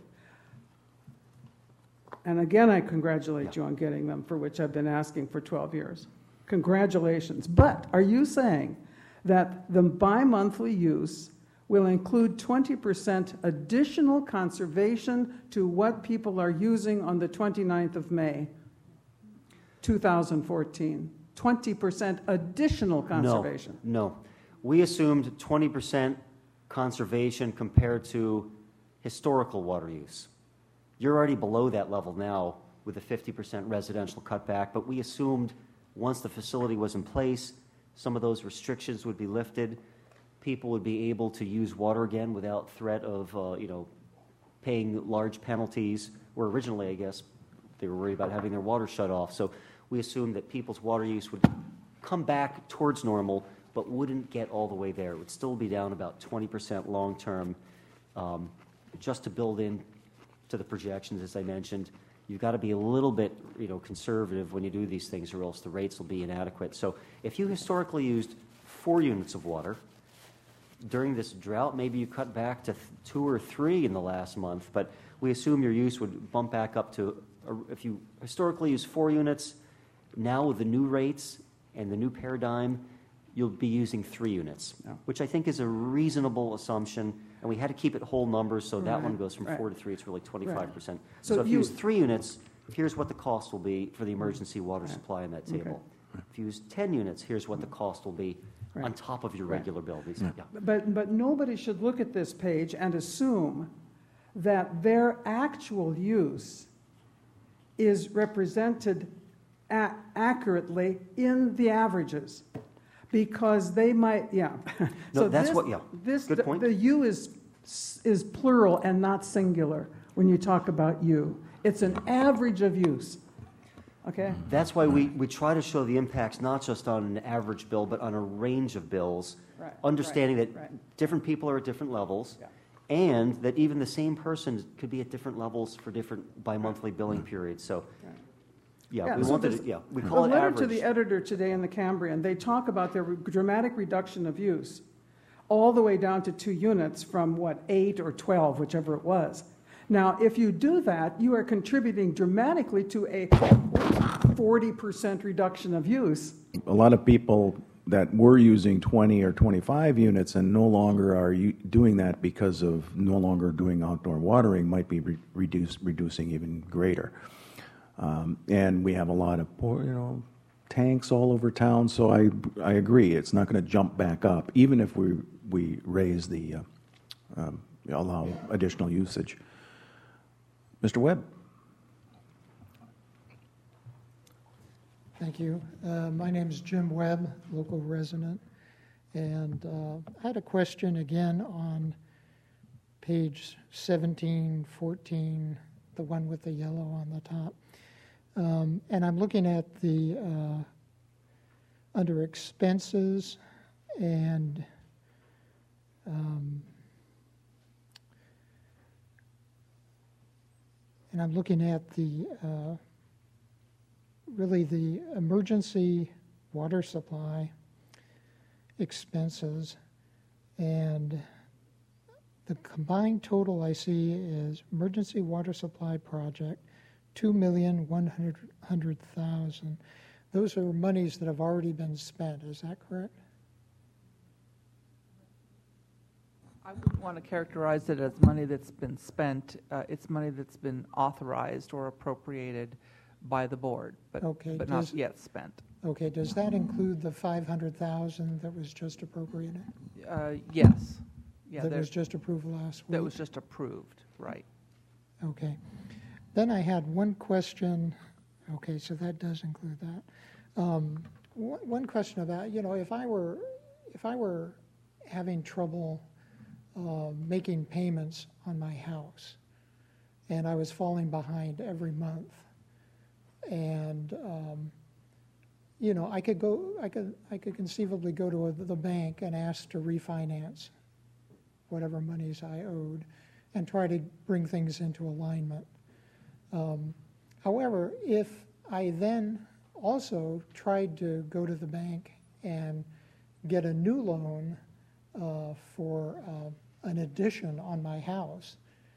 [SPEAKER 3] and again, I congratulate you on getting them, for which I've been asking for 12 years. Congratulations. But are you saying that the bi-monthly use will include 20% additional conservation to what people are using on the 29th of May, 2014. 20% additional conservation.
[SPEAKER 5] No. We assumed 20% conservation compared to historical water use. You're already below that level now with a 50% residential cutback, but we assumed once the facility was in place, some of those restrictions would be lifted. People would be able to use water again without threat of, paying large penalties, where originally, I guess, they were worried about having their water shut off. So we assumed that people's water use would come back towards normal, but wouldn't get all the way there. It would still be down about 20% long-term. Just to build in to the projections, as I mentioned, you've got to be a little bit, conservative when you do these things, or else the rates will be inadequate. So if you historically used 4 units of water, during this drought, maybe you cut back to 2 or 3 in the last month, but we assume your use would bump back up to, if you historically use 4 units, now with the new rates and the new paradigm, you'll be using 3 units, which I think is a reasonable assumption, and we had to keep it whole numbers, so that one goes from 4 to 3, it's really 25%.
[SPEAKER 3] Right.
[SPEAKER 5] So if you use 3 units, here's what the cost will be for the emergency water supply on that table. Okay. If you use 10 units, here's what the cost will be on top of your regular bill.
[SPEAKER 3] But nobody should look at this page and assume that their actual use is represented accurately in the averages, because they might,
[SPEAKER 5] No,
[SPEAKER 3] so
[SPEAKER 5] that's
[SPEAKER 3] this,
[SPEAKER 5] good point.
[SPEAKER 3] The U is plural and not singular when you talk about U. It's an average of use. Okay.
[SPEAKER 5] That's why we try to show the impacts not just on an average bill, but on a range of bills, understanding that different people are at different levels, and that even the same person could be at different levels for different bi-monthly billing periods. So, we call it
[SPEAKER 3] letter
[SPEAKER 5] average.
[SPEAKER 3] To the editor today in the Cambrian, they talk about their dramatic reduction of use, all the way down to 2 units from 8 or 12, whichever it was. Now, if you do that, you are contributing dramatically to a 40% reduction of use.
[SPEAKER 8] A lot of people that were using 20 or 25 units and no longer are doing that because of no longer doing outdoor watering might be reducing even greater. And we have a lot of tanks all over town, so I agree. It's not going to jump back up, even if we raise the allow additional usage. Mr. Webb.
[SPEAKER 11] Thank you. My name is Jim Webb, local resident, and I had a question again on page 17, 14, the one with the yellow on the top. And I'm looking at the under expenses, and I'm looking at the really the emergency water supply expenses, and the combined total I see is emergency water supply project, $2,100,000. Those are monies that have already been spent. Is that correct?
[SPEAKER 6] I wouldn't want to characterize it as money that's been spent. It's money that's been authorized or appropriated by the board, but not yet spent.
[SPEAKER 11] Okay. Does that include the $500,000 that was just appropriated?
[SPEAKER 6] Yes. Yeah.
[SPEAKER 11] That was just approved last week?
[SPEAKER 6] That was just approved, right.
[SPEAKER 11] Okay. Then I had one question. Okay, so that does include that. One question about, if I were having trouble making payments on my house, and I was falling behind every month, and I could conceivably go to the bank and ask to refinance whatever monies I owed, and try to bring things into alignment. However, if I then also tried to go to the bank and get a new loan for an addition on my house,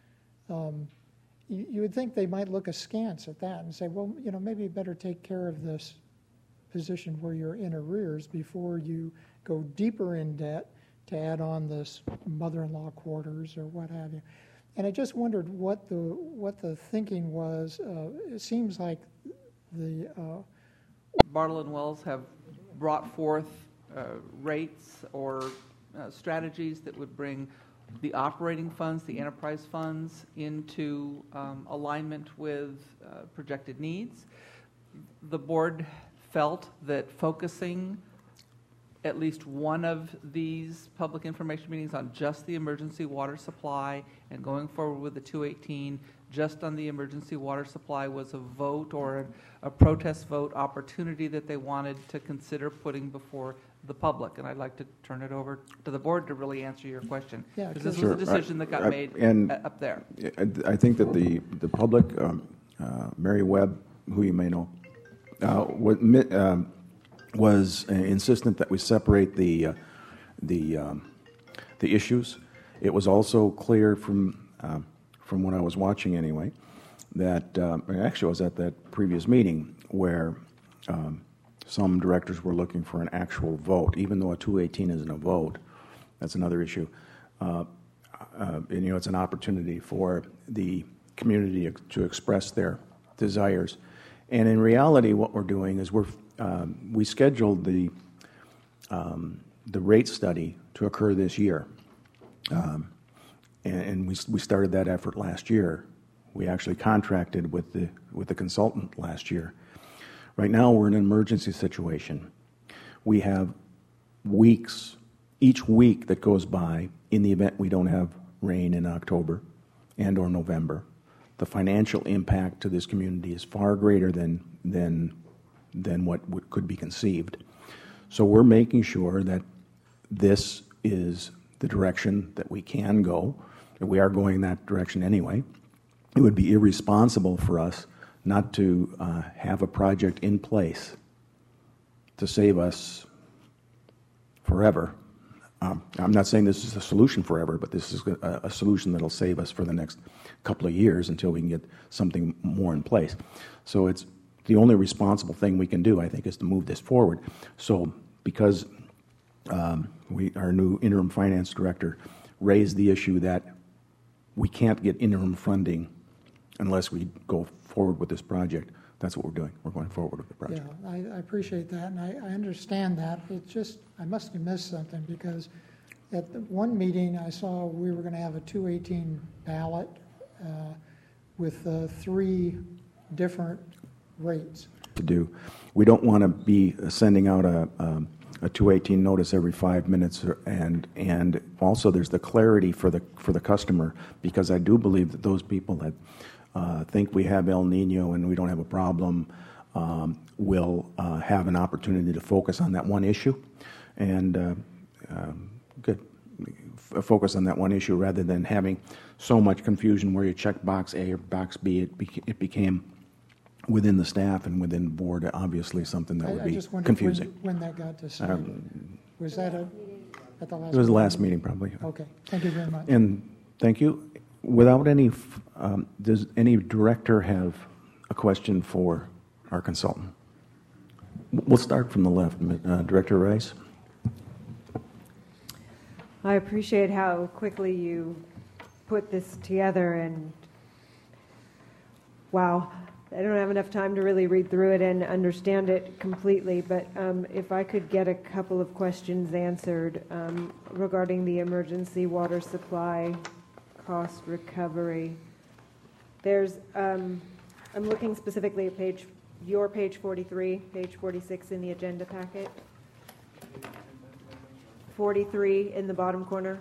[SPEAKER 11] you would think they might look askance at that and say, well, maybe you better take care of this position where you're in arrears before you go deeper in debt to add on this mother-in-law quarters or what have you. And I just wondered what the thinking was. It seems like the
[SPEAKER 6] Bartle and Wells have brought forth rates or strategies that would bring the operating funds, the enterprise funds, into alignment with projected needs. The board felt that focusing at least one of these public information meetings on just the emergency water supply and going forward with the 218 just on the emergency water supply was a vote or a protest vote opportunity that they wanted to consider putting before the public. And I'd like to turn it over to the board to really answer your question.
[SPEAKER 11] Yeah,
[SPEAKER 6] because this was a decision that got made up there.
[SPEAKER 8] I think that the public, Mary Webb, who you may know, was insistent that we separate the issues. It was also clear from what I was watching anyway that actually I was at that previous meeting where some directors were looking for an actual vote, even though a 218 isn't a vote. That's another issue. It's an opportunity for the community to express their desires. And in reality, what we're doing is we scheduled the rate study to occur this year, and we started that effort last year. We actually contracted with the consultant last year. Right now, we're in an emergency situation. We have weeks, each week that goes by, in the event we don't have rain in October and or November, the financial impact to this community is far greater than what could be conceived. So we're making sure that this is the direction that we can go, and we are going that direction anyway. It would be irresponsible for us not to have a project in place to save us forever. I'm not saying this is a solution forever, but this is a solution that will save us for the next couple of years until we can get something more in place. So it's the only responsible thing we can do, I think, is to move this forward. So because our new interim finance director raised the issue that we can't get interim funding unless we go forward with this project, that's what we're doing. We're going forward with the project.
[SPEAKER 11] Yeah, I appreciate that, and I understand that. It's just, I must have missed something, because at the one meeting I saw we were going to have a 218 ballot with 3 different rates.
[SPEAKER 8] To do. We don't want to be sending out a 218 notice every 5 minutes, and also there's the clarity for the customer, because I do believe that those people that think we have El Nino and we don't have a problem will have an opportunity to focus on that one issue, and focus on that one issue rather than having so much confusion where you check box A or box B. It became, within the staff and within the board, obviously something that would be confusing.
[SPEAKER 11] When that got decided. Was that at the last meeting?
[SPEAKER 8] It was the last meeting, probably.
[SPEAKER 11] Okay. Thank you very much.
[SPEAKER 8] And thank you. Without any, does any director have a question for our consultant? We'll start from the left. Director Rice.
[SPEAKER 12] I appreciate how quickly you put this together, and wow, I don't have enough time to really read through it and understand it completely, but if I could get a couple of questions answered regarding the emergency water supply cost recovery. There's, I'm looking specifically at your page 43, page 46 in the agenda packet. 43 in the bottom corner.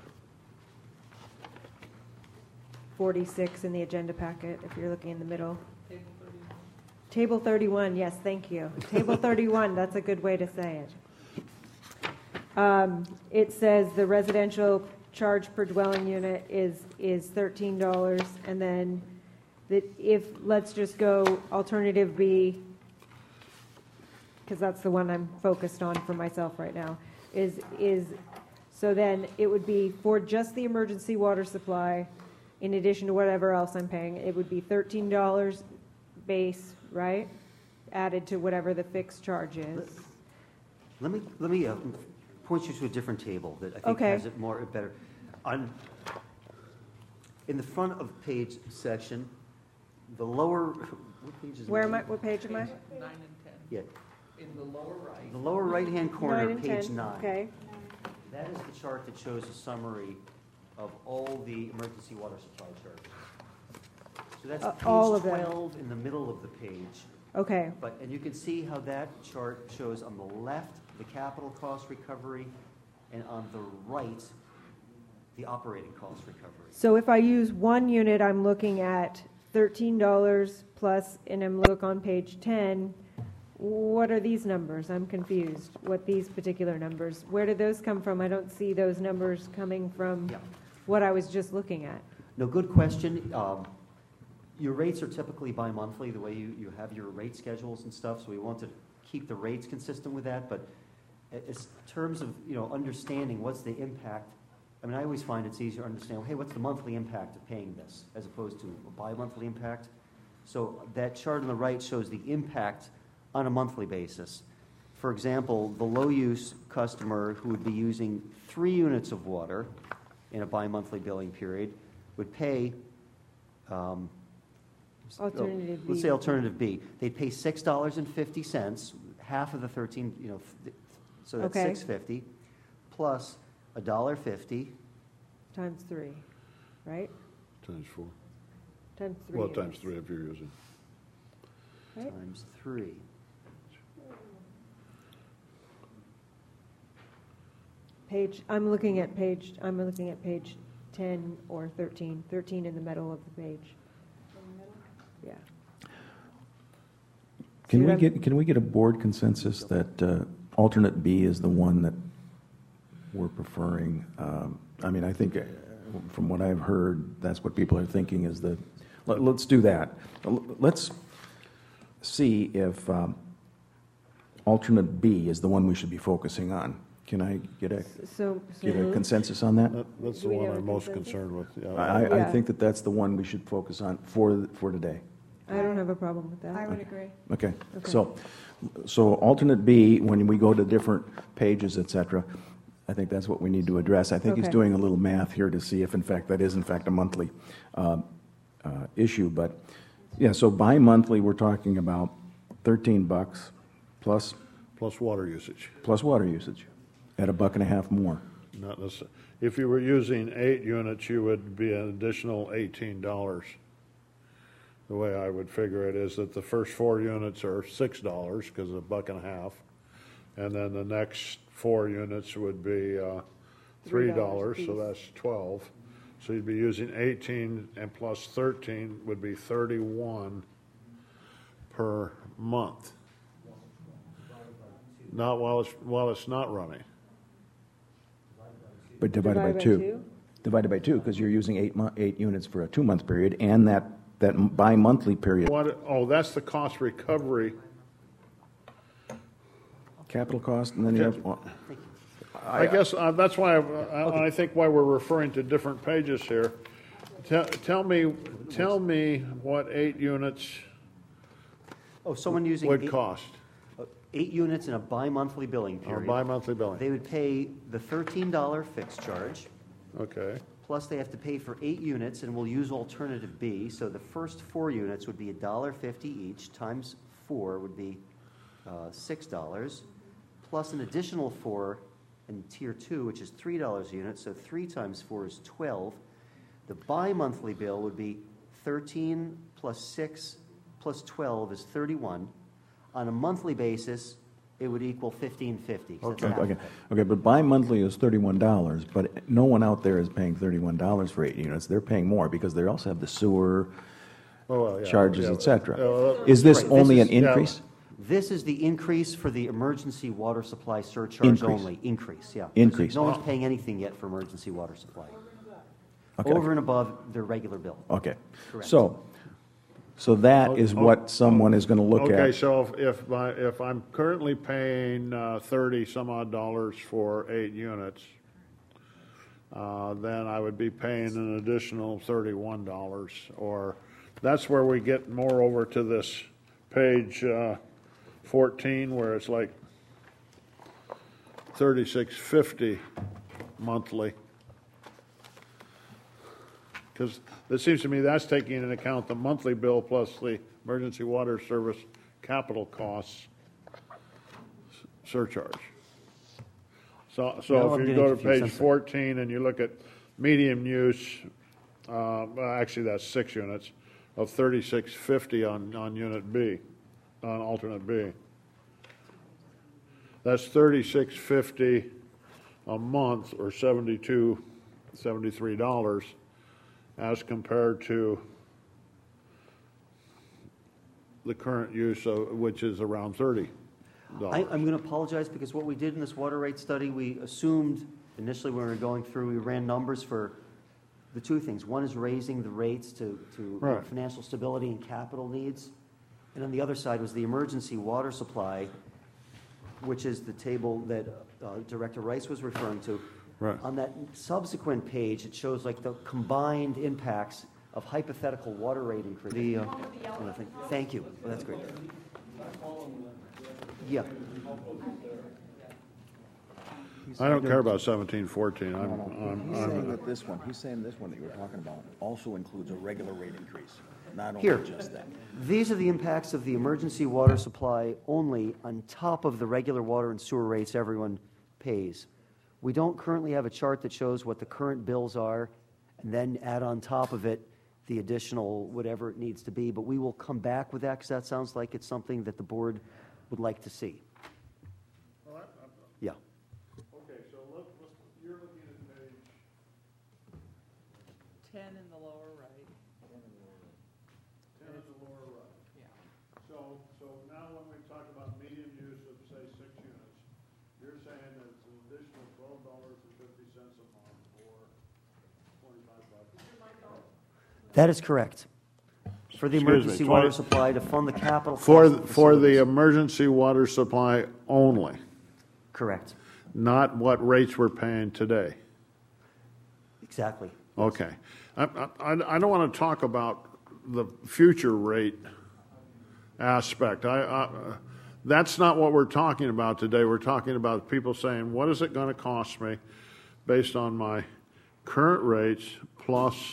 [SPEAKER 12] 46 in the agenda packet, if you're looking in the middle. Table 31, yes, thank you. Table 31, that's a good way to say it. It says the residential charge per dwelling unit is $13, and then let's just go alternative B, because that's the one I'm focused on for myself right now, so then it would be for just the emergency water supply, in addition to whatever else I'm paying, it would be $13 base, right? Added to whatever the fixed charge is.
[SPEAKER 5] Let me point you to a different table that I think
[SPEAKER 12] Okay.
[SPEAKER 5] has it more better. In the front of page section, the lower, what page is it?
[SPEAKER 12] Where am I, what page am I?
[SPEAKER 6] 9 and 10.
[SPEAKER 5] Yeah,
[SPEAKER 6] In the lower right.
[SPEAKER 5] the lower right-hand corner,
[SPEAKER 12] 9 and
[SPEAKER 5] page
[SPEAKER 12] 10,
[SPEAKER 5] 9.
[SPEAKER 12] okay.
[SPEAKER 5] That is the chart that shows a summary of all the emergency water supply charges. So that's
[SPEAKER 12] all of
[SPEAKER 5] page
[SPEAKER 12] them.
[SPEAKER 5] 12 in the middle of the page.
[SPEAKER 12] Okay,
[SPEAKER 5] And you can see how that chart shows on the left the capital cost recovery, and on the right, the operating cost recovery.
[SPEAKER 12] so if I use one unit, I'm looking at $13 plus, and I'm look on page 10, what are these numbers? I'm confused. What these particular numbers, where did those come from? I don't see those numbers coming from
[SPEAKER 5] Yeah.
[SPEAKER 12] what I was just looking at.
[SPEAKER 5] No, good question. Your rates are typically bi-monthly, the way you have your rate schedules and stuff, so we want to keep the rates consistent with that, but in terms of, understanding what's the impact, I mean, I always find it's easier to understand, hey, what's the monthly impact of paying this, as opposed to a bi-monthly impact? So that chart on the right shows the impact on a monthly basis. For example, the low-use customer who would be using 3 units of water in a bi-monthly billing period would pay,
[SPEAKER 12] Alternative B.
[SPEAKER 5] let's say alternative B. They'd pay $6.50, half of the 13, so that's
[SPEAKER 12] Okay.
[SPEAKER 5] $6.50, plus $1.50.
[SPEAKER 12] Times 3, right?
[SPEAKER 13] Times 4.
[SPEAKER 12] Times 3.
[SPEAKER 13] Well,
[SPEAKER 12] it
[SPEAKER 13] times
[SPEAKER 12] is.
[SPEAKER 13] 3 if you're using.
[SPEAKER 12] Right?
[SPEAKER 5] Times 3.
[SPEAKER 12] I'm looking at page 10 or 13, 13 in the middle of the page. Yeah.
[SPEAKER 8] Can
[SPEAKER 12] See
[SPEAKER 8] we
[SPEAKER 12] what
[SPEAKER 8] get a board consensus that alternate B is the one that we're preferring? I mean, I think from what I've heard, that's what people are thinking is that, let's do that. Let's see if alternate B is the one we should be focusing on. Can I get a consensus on that?
[SPEAKER 13] That's
[SPEAKER 12] Do
[SPEAKER 13] the
[SPEAKER 12] we
[SPEAKER 13] one
[SPEAKER 12] have a
[SPEAKER 13] I'm most
[SPEAKER 12] consensus?
[SPEAKER 13] concerned with. Yeah.
[SPEAKER 8] I
[SPEAKER 12] Yeah.
[SPEAKER 8] think that that's the one we should focus on for today.
[SPEAKER 12] I don't have a problem with that.
[SPEAKER 14] I would agree.
[SPEAKER 8] Okay,
[SPEAKER 12] Okay.
[SPEAKER 8] so alternate B, when we go to different pages, et cetera, I think that's what we need to address. I think he's
[SPEAKER 12] Okay.
[SPEAKER 8] doing a little math here to see if in fact that is in fact a monthly issue, but yeah, so bi-monthly, we're talking about $13 plus
[SPEAKER 13] Plus water usage.
[SPEAKER 8] water usage at $1.50 more.
[SPEAKER 13] Not necessarily. If you were using 8 units, you would be an additional $18. The way I would figure it is that the first 4 units are $6 because of $1.50, and then the next 4 units would be $3, so that's 12. So you'd be using 18, and plus 13 would be 31 per month. Not while it's not running.
[SPEAKER 8] But divided by two. Divided by 2, because you're using 8 units for a 2-month period, and that bi-monthly period.
[SPEAKER 13] That's the cost recovery.
[SPEAKER 8] Capital cost, and then you have.
[SPEAKER 13] I guess that's why I think why we're referring to different pages here. Tell me what 8 units
[SPEAKER 5] Someone using
[SPEAKER 13] would cost.
[SPEAKER 5] 8 units in a bi-monthly billing
[SPEAKER 13] Or
[SPEAKER 5] period.
[SPEAKER 13] bi-monthly billing.
[SPEAKER 5] They would pay the $13 fixed charge.
[SPEAKER 13] Okay.
[SPEAKER 5] Plus they have to pay for 8 units, and we'll use alternative B. So the first 4 units would be $1.50 each, times 4 would be $6, plus an additional 4 in Tier 2, which is $3 a unit, so 3 times 4 is 12. The bi-monthly bill would be 13 plus 6 plus 12 is 31. On a monthly basis, it would equal $15.50.
[SPEAKER 8] Okay, but bi-monthly is $31, but no one out there is paying $31 for 8 units. They're paying more because they also have the sewer charges, et cetera. Is this only an increase?
[SPEAKER 5] This is the increase for the emergency water supply surcharge only. Increase, yeah.
[SPEAKER 8] Increase.
[SPEAKER 5] No one's paying anything yet for emergency water supply.
[SPEAKER 8] Okay.
[SPEAKER 5] Over and above their regular bill.
[SPEAKER 8] Okay.
[SPEAKER 5] Correct.
[SPEAKER 8] So that is what someone is going to look at.
[SPEAKER 13] Okay, so if I'm currently paying 30 some odd dollars for 8 units, then I would be paying an additional $31, or that's where we get more over to this page 14, where it's like $36.50 monthly. Because it seems to me that's taking into account the monthly bill plus the emergency water service capital costs surcharge. So
[SPEAKER 5] No, I'm
[SPEAKER 13] if you
[SPEAKER 5] getting
[SPEAKER 13] go to
[SPEAKER 5] confused.
[SPEAKER 13] page 14 and you look at medium use, well, actually that's 6 units, of $36.50 on unit B, on alternate B. That's $36.50 a month, or $73, as compared to the current use, which is around $30.
[SPEAKER 5] I'm going to apologize because what we did in this water rate study, we assumed initially when we were going through, we ran numbers for the two things. One is raising the rates to
[SPEAKER 13] Right.
[SPEAKER 5] financial stability and capital needs. And on the other side was the emergency water supply, which is the table that Director Rice was referring to.
[SPEAKER 13] Right.
[SPEAKER 5] On that subsequent page, it shows like the combined impacts of hypothetical water rate increase. Thank you. Well, that's great. Yeah.
[SPEAKER 13] I don't care about 1714.
[SPEAKER 8] He's saying that this one, he's saying this one that you were talking about also includes a regular rate increase, not only
[SPEAKER 5] Here,
[SPEAKER 8] just that.
[SPEAKER 5] these are the impacts of the emergency water supply only on top of the regular water and sewer rates everyone pays. We don't currently have a chart that shows what the current bills are and then add on top of it the additional whatever it needs to be, but we will come back with that because that sounds like it's something that the board would like to see. Yeah.
[SPEAKER 13] Okay, so you're looking at page
[SPEAKER 6] 10 in the lower right.
[SPEAKER 13] 10 in the lower right.
[SPEAKER 6] Yeah.
[SPEAKER 13] So now when we talk about medium use of, say, 6 units, you're saying that it's an additional $12.50 a month or $25.
[SPEAKER 5] That is correct. For the
[SPEAKER 13] Excuse me,
[SPEAKER 5] emergency water supply to fund the capital
[SPEAKER 13] For
[SPEAKER 5] costs of
[SPEAKER 13] the
[SPEAKER 5] facilities.
[SPEAKER 13] emergency water supply only,
[SPEAKER 5] Correct.
[SPEAKER 13] not what rates we're paying today.
[SPEAKER 5] Exactly.
[SPEAKER 13] Okay. I don't want to talk about the future rate aspect. That's not what we're talking about today. We're talking about people saying, what is it going to cost me based on my current rates plus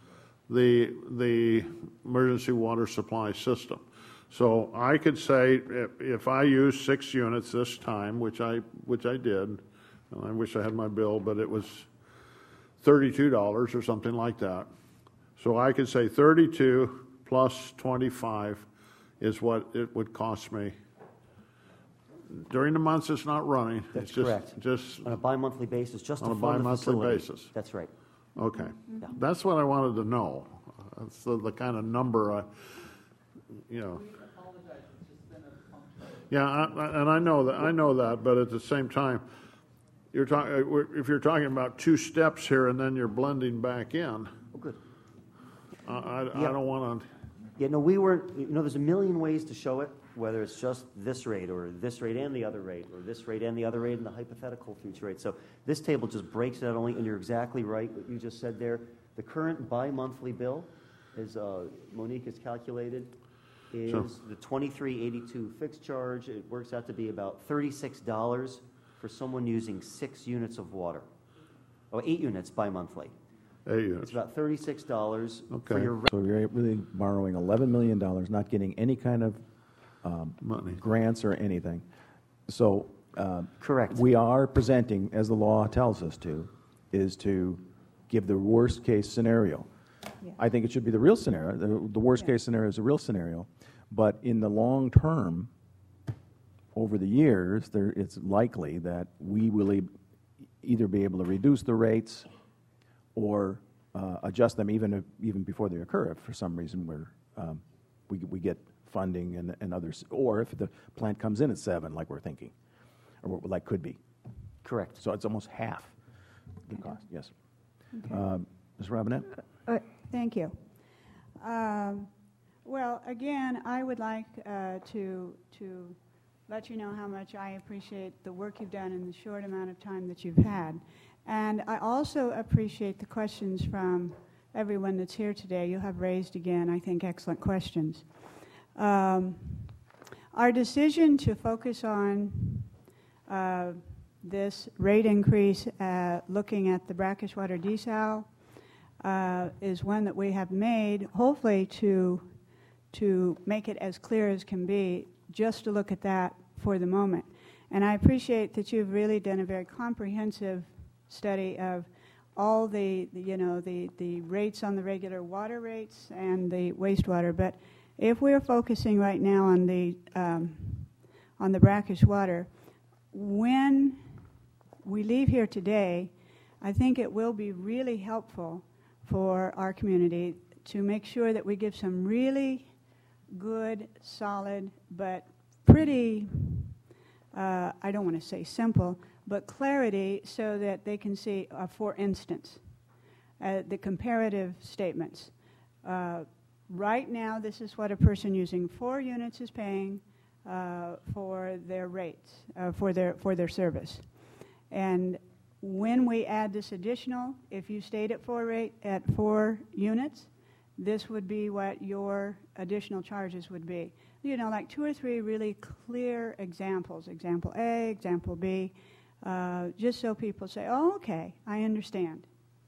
[SPEAKER 13] the emergency water supply system. So I could say if I use 6 units this time, which I did, and I wish I had my bill, but it was $32 or something like that. So I could say 32 plus 25 is what it would cost me. During the months it's not running.
[SPEAKER 5] That's
[SPEAKER 13] it's just,
[SPEAKER 5] correct.
[SPEAKER 13] Just
[SPEAKER 5] on a bi-monthly basis, just
[SPEAKER 13] on
[SPEAKER 5] to
[SPEAKER 13] a
[SPEAKER 5] fund the
[SPEAKER 13] bi-monthly
[SPEAKER 5] facility.
[SPEAKER 13] basis.
[SPEAKER 5] That's right.
[SPEAKER 13] Okay.
[SPEAKER 5] Yeah.
[SPEAKER 13] That's what I wanted to know. That's the kind of number Yeah, and I know that, but at the same time, if you're talking about 2 steps here and then you're blending back in.
[SPEAKER 5] Oh, good.
[SPEAKER 13] I don't want to.
[SPEAKER 5] Yeah, no, we weren't, there's a million ways to show it, whether it's just this rate or this rate and the other rate or this rate and the other rate and the hypothetical future rate. So this table just breaks it out only, and you're exactly right what you just said there. The current bi-monthly bill, as Monique has calculated, is the $23.82 fixed charge. It works out to be about $36 for someone using 6 units of water. 8 units bi-monthly.
[SPEAKER 13] 8 units.
[SPEAKER 5] It's about $36
[SPEAKER 8] Okay.
[SPEAKER 5] for your...
[SPEAKER 8] So you're really borrowing $11 million, not getting any kind of
[SPEAKER 13] money,
[SPEAKER 8] grants or anything. So
[SPEAKER 5] correct.
[SPEAKER 8] We are presenting, as the law tells us to, is to give the worst case scenario.
[SPEAKER 14] Yeah.
[SPEAKER 8] I think it should be the real scenario. The worst case scenario is a real scenario. But in the long term, over the years, it's likely that we will either be able to reduce the rates or adjust them even before they occur if for some reason we get funding and others, or if the plant comes in at 7 like we're thinking, or like could be.
[SPEAKER 5] Correct.
[SPEAKER 8] So it's almost half the cost, yes.
[SPEAKER 14] Okay.
[SPEAKER 8] Ms. Robinette?
[SPEAKER 14] Thank you. Well, again, I would like to let you know how much I appreciate the work you've done in the short amount of time that you've had. And I also appreciate the questions from everyone that's here today. You have raised, again, I think, excellent questions. Our decision to focus on this rate increase, looking at the brackish water desal, is one that we have made, hopefully to make it as clear as can be, just to look at that for the moment. And I appreciate that you've really done a very comprehensive study of all the rates on the regular water rates and the wastewater. But if we're focusing right now on the brackish water, when we leave here today, I think it will be really helpful for our community to make sure that we give some really good, solid, but pretty, I don't want to say simple, but clarity so that they can see, for instance, the comparative statements. Right now, this is what a person using 4 units is paying for their rates, for their service. And when we add this additional, if you stayed at 4 units, this would be what your additional charges would be. You know, like 2 or 3 really clear examples, example A, example B, just so people say, oh, okay, I understand.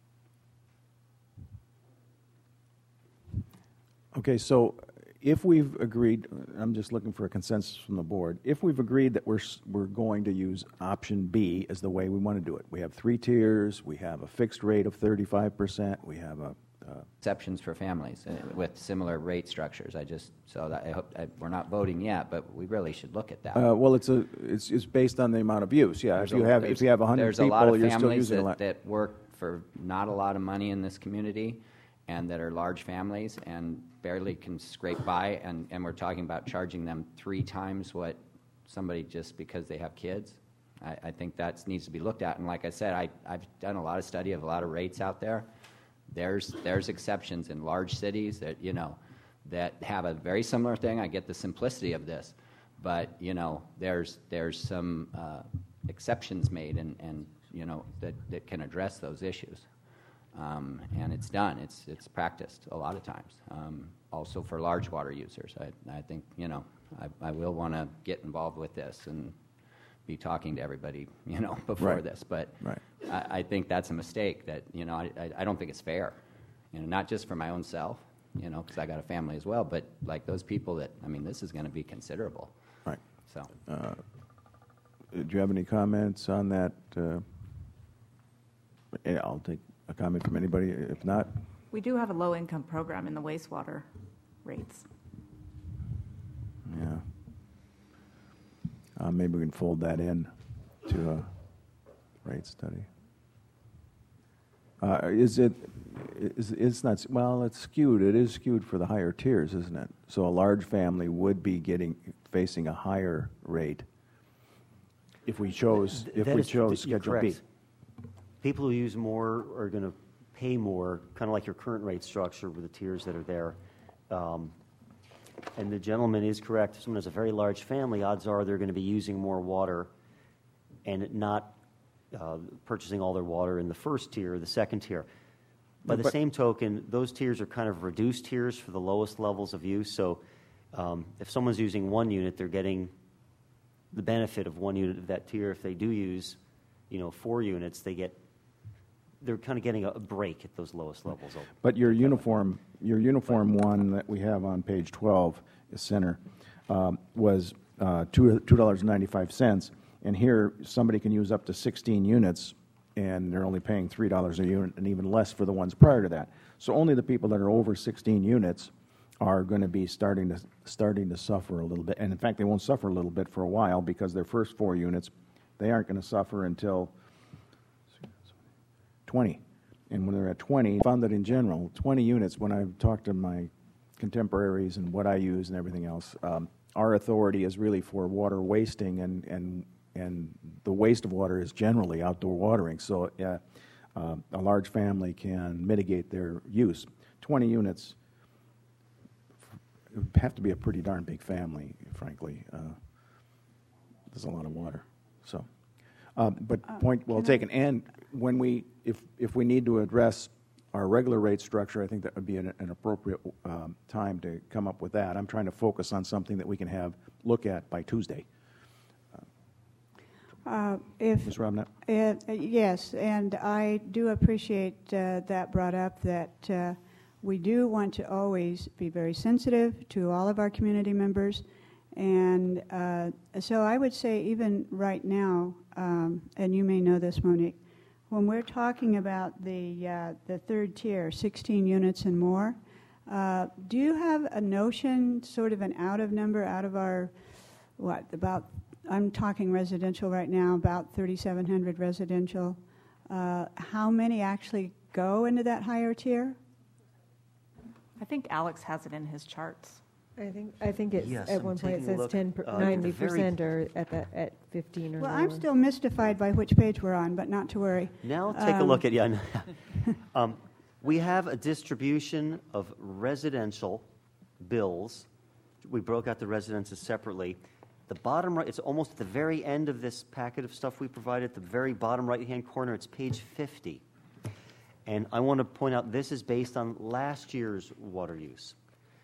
[SPEAKER 8] Okay, so if we've agreed, I'm just looking for a consensus from the board. If we've agreed that we're going to use option B as the way we want to do it, we have 3 tiers, we have a fixed rate of 35%, we have a
[SPEAKER 15] exceptions for families with similar rate structures. I hope we're not voting yet, but we really should look at that.
[SPEAKER 8] Well, it's based on the amount of use. Yeah, if you have 100 people, you're still using a lot.
[SPEAKER 15] That work for not a lot of money in this community, and that are large families and barely can scrape by, and we're talking about charging them 3 times what somebody just because they have kids. I think that needs to be looked at. And like I said, I've done a lot of study of a lot of rates out there. There's exceptions in large cities that that have a very similar thing. I get the simplicity of this, but there's some exceptions made and that can address those issues. And it's done. It's practiced a lot of times. Also for large water users, I think I will want to get involved with this and be talking to everybody before this. But I think that's a mistake. That I don't think it's fair. Not just for my own self, because I got a family as well. But like those people that this is going to be considerable.
[SPEAKER 8] Right.
[SPEAKER 15] So.
[SPEAKER 8] Do you have any comments on that? I'll take a comment from anybody. If not,
[SPEAKER 16] we do have a low-income program in the wastewater rates.
[SPEAKER 8] Yeah. Maybe we can fold that in to a rate study. It's not, well, it's skewed. It is skewed for the higher tiers, isn't it? So a large family would be facing a higher rate if we chose Schedule B.
[SPEAKER 5] People who use more are going to pay more, kind of like your current rate structure with the tiers that are there. And the gentleman is correct. If someone has a very large family, odds are they're going to be using more water and not purchasing all their water in the first tier or the second tier. By the same token, those tiers are kind of reduced tiers for the lowest levels of use. So if someone's using 1 unit, they're getting the benefit of 1 unit of that tier. If they do use 4 units, they're kind of getting a break at those lowest levels.
[SPEAKER 8] But your uniform one that we have on page 12, the center, was $2.95, and here somebody can use up to 16 units, and they're only paying $3 a unit, and even less for the ones prior to that. So only the people that are over 16 units are going to be starting to suffer a little bit, and in fact, they won't suffer a little bit for a while because their first 4 units, they aren't going to suffer until 20. And when they're at 20, I found that in general, 20 units, when I've talked to my contemporaries and what I use and everything else, our authority is really for water wasting, and the waste of water is generally outdoor watering. So a large family can mitigate their use. 20 units would have to be a pretty darn big family, frankly. There's a lot of water. So, but point well taken. And when if we need to address our regular rate structure, I think that would be an appropriate time to come up with that. I'm trying to focus on something that we can look at by Tuesday. Ms. Robnett?
[SPEAKER 14] Yes, and I do appreciate that brought up, that we do want to always be very sensitive to all of our community members. And so I would say even right now, and you may know this, Monique, when we're talking about the third tier, 16 units and more, do you have a notion, sort of an out of number, out of our, I'm talking residential right now, about 3,700 residential. How many actually go into that higher tier?
[SPEAKER 16] I think Alex has it in his charts.
[SPEAKER 12] I think it's
[SPEAKER 5] Yes,
[SPEAKER 12] at
[SPEAKER 5] I'm
[SPEAKER 12] one point it
[SPEAKER 5] taking a
[SPEAKER 12] says
[SPEAKER 5] look.
[SPEAKER 12] 90% or at 15 or
[SPEAKER 14] Well,
[SPEAKER 12] more.
[SPEAKER 14] I'm still mystified by which page we're on, but not to worry.
[SPEAKER 5] Now take a look at, we have a distribution of residential bills. We broke out the residences separately. The bottom right, it's almost at the very end of this packet of stuff we provided, at the very bottom right-hand corner, it's page 50. And I want to point out this is based on last year's water use.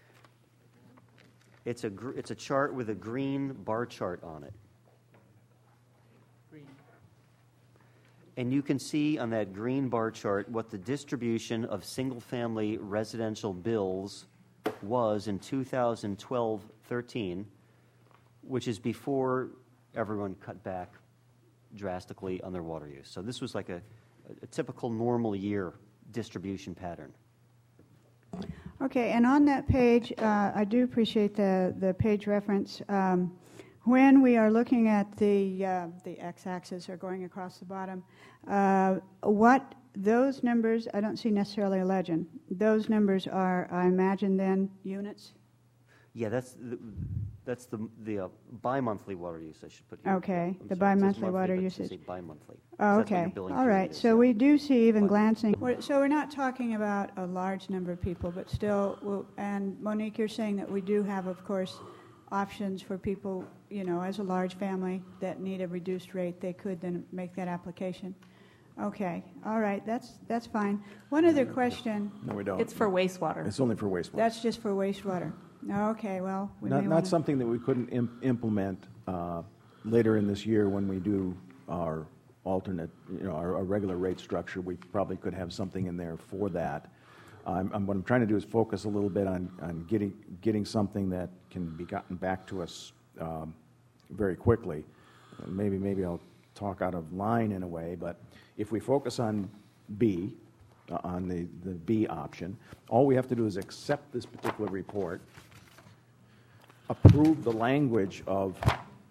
[SPEAKER 5] It's a chart with a green bar chart on it.
[SPEAKER 6] Green.
[SPEAKER 5] And you can see on that green bar chart what the distribution of single-family residential bills was in 2012-13, which is before everyone cut back drastically on their water use. So this was like a typical normal year distribution pattern.
[SPEAKER 14] Okay, and on that page, I do appreciate the page reference. When we are looking at the x-axis or going across the bottom, what those numbers, I don't see necessarily a legend. Those numbers are, I imagine, then units?
[SPEAKER 5] Yeah, that's the bi-monthly water use. I should put here.
[SPEAKER 14] Okay,
[SPEAKER 5] I'm
[SPEAKER 14] the
[SPEAKER 5] sorry, it says
[SPEAKER 14] bi-monthly
[SPEAKER 5] monthly,
[SPEAKER 14] water
[SPEAKER 5] but it
[SPEAKER 14] usage.
[SPEAKER 5] should say bi-monthly.
[SPEAKER 14] Oh,
[SPEAKER 5] So that's what your
[SPEAKER 14] okay.
[SPEAKER 5] billing
[SPEAKER 14] All
[SPEAKER 5] period
[SPEAKER 14] right.
[SPEAKER 5] is,
[SPEAKER 14] So
[SPEAKER 5] yeah.
[SPEAKER 14] we do see, even glancing, so we're not talking about a large number of people, but still, and Monique, you're saying that we do have, of course, options for people, as a large family that need a reduced rate, they could then make that application. Okay. All right. That's fine. One other question.
[SPEAKER 8] No, we don't.
[SPEAKER 16] It's for wastewater.
[SPEAKER 8] It's only for wastewater.
[SPEAKER 14] That's just for wastewater. Okay. Well, we may
[SPEAKER 8] Not
[SPEAKER 14] wanna-
[SPEAKER 8] something that we couldn't implement later in this year when we do our alternate, our regular rate structure. We probably could have something in there for that. What I'm trying to do is focus a little bit on getting something that can be gotten back to us very quickly. Maybe I'll talk out of line in a way, but if we focus on B, on the B option, all we have to do is accept this particular report, approve the language of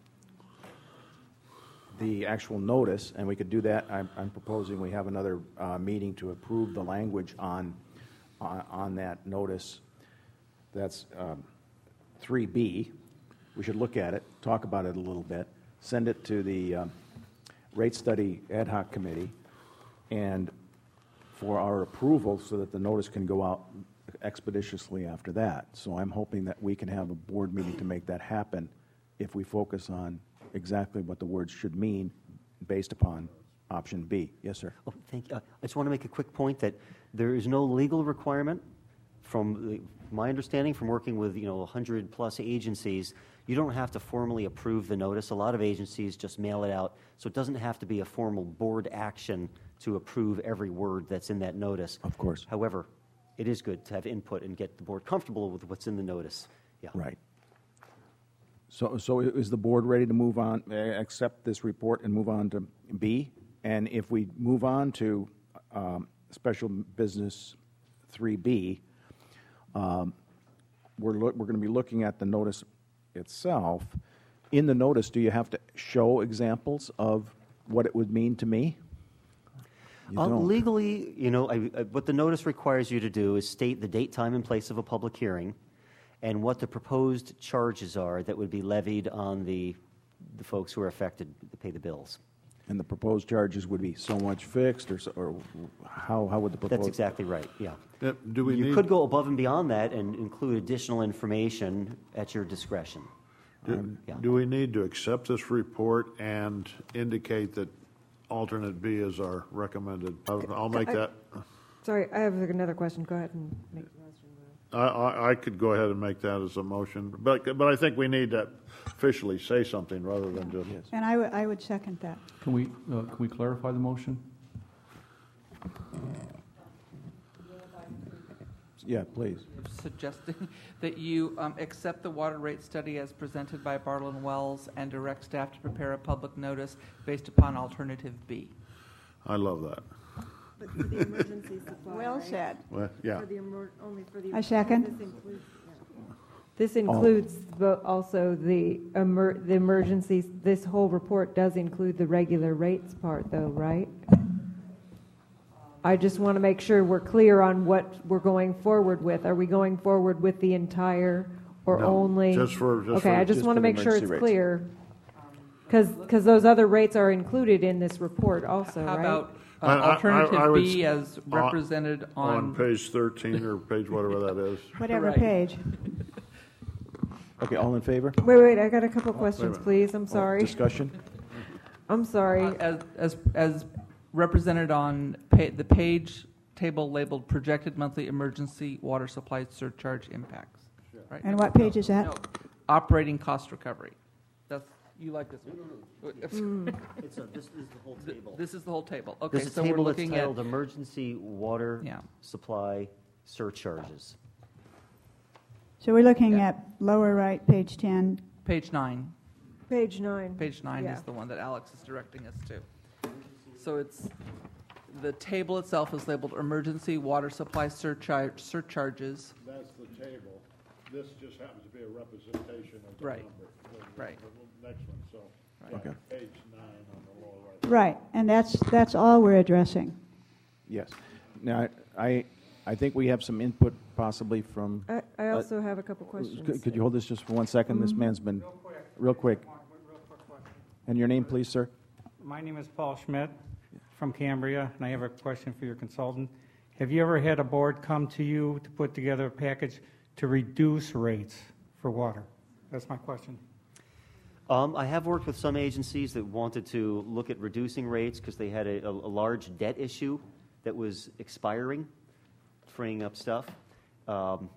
[SPEAKER 8] the actual notice, and we could do that. I'm proposing we have another meeting to approve the language on that notice. That's 3B. We should look at it, talk about it a little bit, send it to the rate study ad hoc committee, and for our approval so that the notice can go out expeditiously after that. So I'm hoping that we can have a board meeting to make that happen if we focus on exactly what the words should mean based upon option B. Yes, sir.
[SPEAKER 5] Oh, thank you. I just want to make a quick point that there is no legal requirement from my understanding from working with 100 plus agencies. You don't have to formally approve the notice. A lot of agencies just mail it out, so it doesn't have to be a formal board action to approve every word that's in that notice.
[SPEAKER 8] Of course.
[SPEAKER 5] However, it is good to have input and get the board comfortable with what's in the notice. Yeah.
[SPEAKER 8] Right. So is the board ready to move on, accept this report and move on to B? And if we move on to special business 3B, we're going to be looking at the notice itself. In the notice, do you have to show examples of what it would mean to me?
[SPEAKER 5] Legally, what the notice requires you to do is state the date, time, and place of a public hearing, and what the proposed charges are that would be levied on the folks who are affected to pay the bills.
[SPEAKER 8] And the proposed charges would be so much fixed, or how would the proposed?
[SPEAKER 5] That's exactly right. Yeah.
[SPEAKER 13] You
[SPEAKER 5] could go above and beyond that and include additional information at your discretion.
[SPEAKER 13] Do we need to accept this report and indicate that alternate B is our recommended? I'll make that.
[SPEAKER 12] Sorry, I have another question. Go ahead and make the question.
[SPEAKER 13] I could go ahead and make that as a motion, but I think we need to officially say something rather than just.
[SPEAKER 14] And I would second that.
[SPEAKER 4] Can we clarify the motion?
[SPEAKER 8] Yeah, please.
[SPEAKER 6] Suggesting that you accept the water rate study as presented by Bartle and Wells and direct staff to prepare a public notice based upon alternative B.
[SPEAKER 13] I love that.
[SPEAKER 12] But for the emergency supply,
[SPEAKER 14] Well
[SPEAKER 12] right?
[SPEAKER 14] said.
[SPEAKER 13] Well, yeah.
[SPEAKER 12] For the only for the.
[SPEAKER 14] I second.
[SPEAKER 12] This includes also the emergencies. This whole report does include the regular rates part, though, right? I just want to make sure we're clear on what we're going forward with. Are we going forward with the entire or
[SPEAKER 13] No,
[SPEAKER 12] only? Okay, I just want to make sure it's clear. Because those other rates are included in this report also,
[SPEAKER 6] How
[SPEAKER 12] right?
[SPEAKER 6] about
[SPEAKER 13] I
[SPEAKER 6] alternative
[SPEAKER 13] would
[SPEAKER 6] B as represented
[SPEAKER 13] on page 13 or page whatever that is.
[SPEAKER 14] Whatever
[SPEAKER 6] Right.
[SPEAKER 14] page.
[SPEAKER 8] Okay, all in favor?
[SPEAKER 12] Wait, I got a couple questions,
[SPEAKER 13] minute.
[SPEAKER 12] please. I'm sorry.
[SPEAKER 8] Discussion?
[SPEAKER 12] I'm sorry.
[SPEAKER 6] As represented on the page table labeled projected monthly emergency water supply surcharge impacts. Right?
[SPEAKER 14] And what page is that?
[SPEAKER 6] No, operating cost recovery. You like this one?
[SPEAKER 5] This is the whole table.
[SPEAKER 6] This is the whole table. Okay,
[SPEAKER 5] There's a
[SPEAKER 6] so we're
[SPEAKER 5] table that's
[SPEAKER 6] looking at
[SPEAKER 5] titled Emergency Water Supply Surcharges.
[SPEAKER 14] So we're looking at lower right, page 10.
[SPEAKER 6] page 9.
[SPEAKER 12] Page 9.
[SPEAKER 6] Page 9
[SPEAKER 12] Yeah.
[SPEAKER 6] is the one that Alex is directing us to. So it's the table itself is labeled emergency water supply surcharges.
[SPEAKER 13] That's the table. This just happens to be a representation of the
[SPEAKER 6] Right.
[SPEAKER 13] number.
[SPEAKER 6] Right.
[SPEAKER 13] The next one, so.
[SPEAKER 8] Okay.
[SPEAKER 13] Page 9 on the lower right.
[SPEAKER 14] Right, and that's all we're addressing.
[SPEAKER 8] Yes. Now, I think we have some input possibly from.
[SPEAKER 12] I also have a couple questions.
[SPEAKER 8] Could you hold this just for 1 second? This man's been. Real quick. And your name, please, sir?
[SPEAKER 10] My name is Paul Schmidt from Cambria, and I have a question for your consultant. Have you ever had a board come to you to put together a package to reduce rates for water? That's my question.
[SPEAKER 5] I have worked with some agencies that wanted to look at reducing rates because they had a large debt issue that was expiring, freeing up stuff. But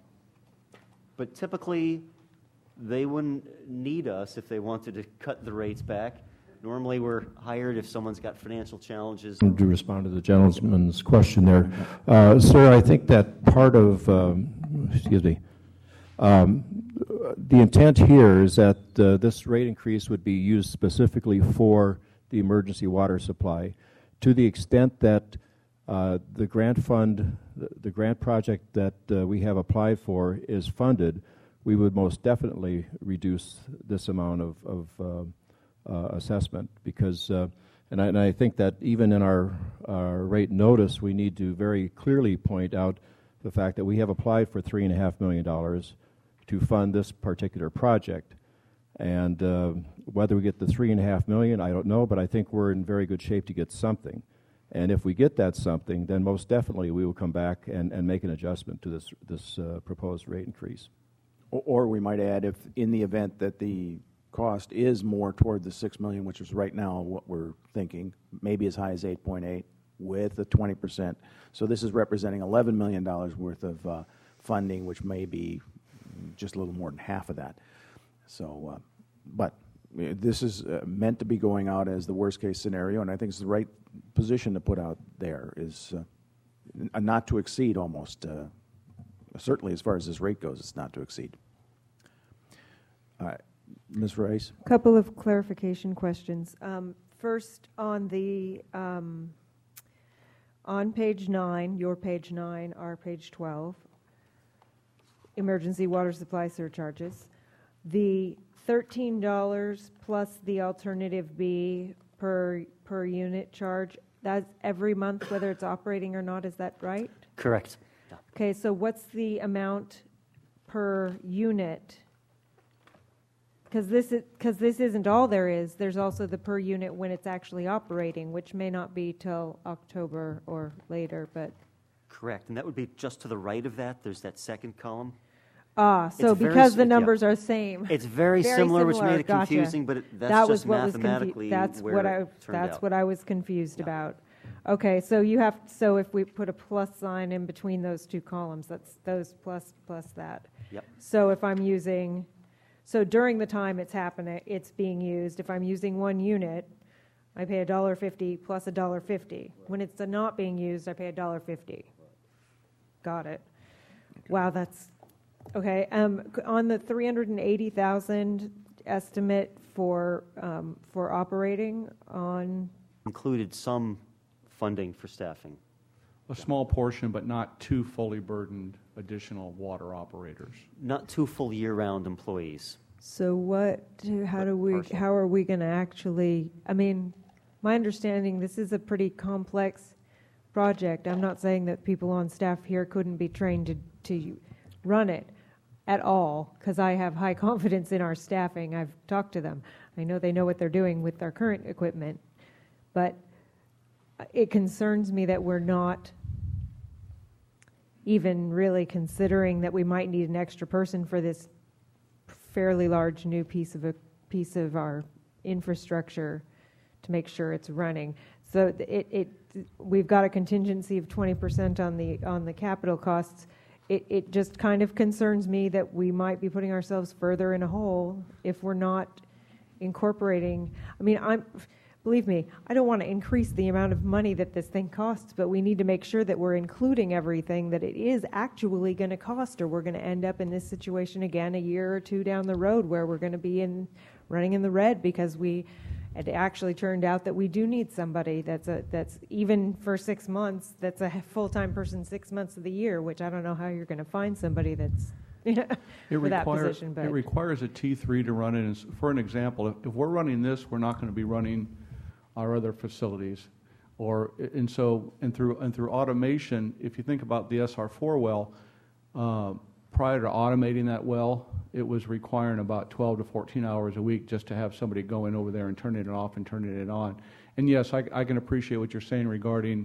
[SPEAKER 5] typically, they wouldn't need us if they wanted to cut the rates back. Normally, we're hired if someone's got financial challenges.
[SPEAKER 17] To respond to the gentleman's question there, sir, I think that part of, the intent here is that this rate increase would be used specifically for the emergency water supply. To the extent that the grant fund, the grant project that we have applied for is funded, we would most definitely reduce this amount of assessment because, and I think that even in our rate notice, we need to very clearly point out the fact that we have applied for $3.5 million to fund this particular project. And whether we get the $3.5 million, I don't know, but I think we're in very good shape to get something. And if we get that something, then most definitely we will come back and make an adjustment to this proposed rate increase.
[SPEAKER 8] Or we might add, if in the event that the cost is more toward the $6 million, which is right now what we're thinking, maybe as high as 8.8 with a 20%. So this is representing $11 million worth of funding, which may be just a little more than half of that. So, but this is meant to be going out as the worst case scenario, and I think it's the right position to put out there is not to exceed almost. Certainly, as far as this rate goes, it's not to exceed. Ms. Rice?
[SPEAKER 12] A couple of clarification questions. First, on the on page 9, your page 9, our page 12, emergency water supply surcharges, the $13 plus the alternative B per unit charge, that's every month, whether it's operating or not, is that right?
[SPEAKER 5] Correct.
[SPEAKER 12] Okay, so what's the amount per unit? Because this isn't all there is. There's also the per unit when it's actually operating, which may not be till October or later, but...
[SPEAKER 5] Correct, and that would be just to the right of that. There's that second column.
[SPEAKER 12] So because the numbers are same.
[SPEAKER 5] It's very similar, which made it
[SPEAKER 12] gotcha.
[SPEAKER 5] confusing, but that's
[SPEAKER 12] that
[SPEAKER 5] just
[SPEAKER 12] was what
[SPEAKER 5] mathematically
[SPEAKER 12] that's
[SPEAKER 5] where
[SPEAKER 12] what
[SPEAKER 5] it turned
[SPEAKER 12] that's
[SPEAKER 5] out.
[SPEAKER 12] what I was confused about. Okay, so so if we put a plus sign in between those two columns, that's those plus that.
[SPEAKER 5] Yep.
[SPEAKER 12] So if I'm using, so during the time it's being used, if I'm using 1 unit, I pay $1.50 plus $1.50. When it's not being used, I pay $1.50. Got it. Wow, that's, okay. On the 380,000 estimate for operating on.
[SPEAKER 5] Included some funding for staffing.
[SPEAKER 4] A small portion, but not two fully burdened additional water operators.
[SPEAKER 5] Not two full year-round employees.
[SPEAKER 12] So how are we going to actually, I mean, my understanding, this is a pretty complex project. I'm not saying that people on staff here couldn't be trained to run it at all, because I have high confidence in our staffing. I've talked to them. I know they know what they're doing with their current equipment. But it concerns me that we're not even really considering that we might need an extra person for this fairly large new piece of our infrastructure to make sure it's running. So we've got a contingency of 20% on the capital costs. It just kind of concerns me that we might be putting ourselves further in a hole if we're not incorporating. I mean, believe me, I don't want to increase the amount of money that this thing costs, but we need to make sure that we're including everything that it is actually going to cost, or we're going to end up in this situation again a year or two down the road where we're going to be running in the red because it actually turned out that we do need somebody that's even for 6 months, that's a full-time person 6 months of the year, which I don't know how you're going to find somebody that's for that position. But
[SPEAKER 4] it requires a T3 to run it. And for an example, if we're running this, we're not going to be running our other facilities, and through automation. If you think about the SR4 well, prior to automating that well, it was requiring about 12 to 14 hours a week just to have somebody going over there and turning it off and turning it on. And yes, I can appreciate what you're saying regarding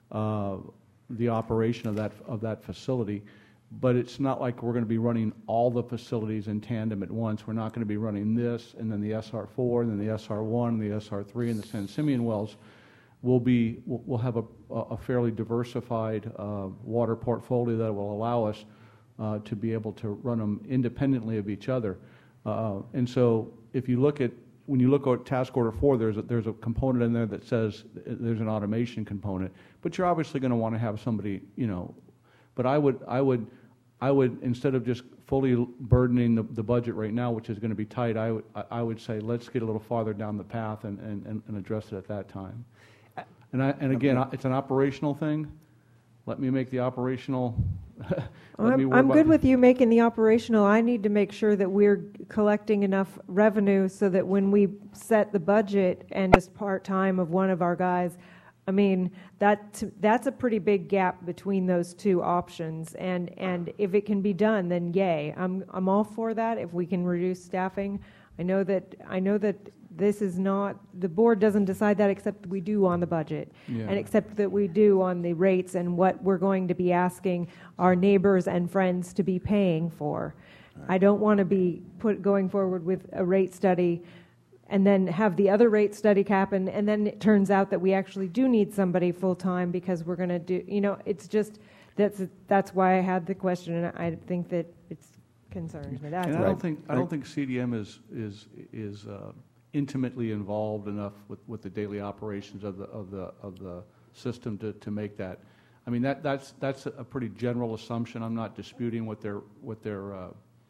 [SPEAKER 4] the operation of that facility. But it's not like we're going to be running all the facilities in tandem at once. We're not going to be running this, and then the SR4, and then the SR1, and the SR3, and the San Simeon wells. We'll have a fairly diversified water portfolio that will allow us to be able to run them independently of each other. And so, when you look at task order 4, there's a component in there that says there's an automation component. But you're obviously going to want to have somebody, But I would instead of just fully burdening the budget right now, which is going to be tight, I would say let's get a little farther down the path and address it at that time. And again, it's an operational thing. Let me make the operational.
[SPEAKER 12] I'm good with you making the operational. I need to make sure that we're collecting enough revenue so that when we set the budget and just part-time of one of our guys, I mean, that's a pretty big gap between those two options, and if it can be done, then yay. I'm all for that. If we can reduce staffing, I know that this is not, the board doesn't decide that except we do on the budget, and except that we do on the rates and what we're going to be asking our neighbors and friends to be paying for. Right. I don't want to be going forward with a rate study and then have the other rate study happen, and then it turns out that we actually do need somebody full-time because we're going to do, it's just, that's why I had the question, and I think that it's concerns me. That's
[SPEAKER 4] and I don't think CDM is intimately involved enough with the daily operations of the system to make that. I mean, that's a pretty general assumption. I'm not disputing what they're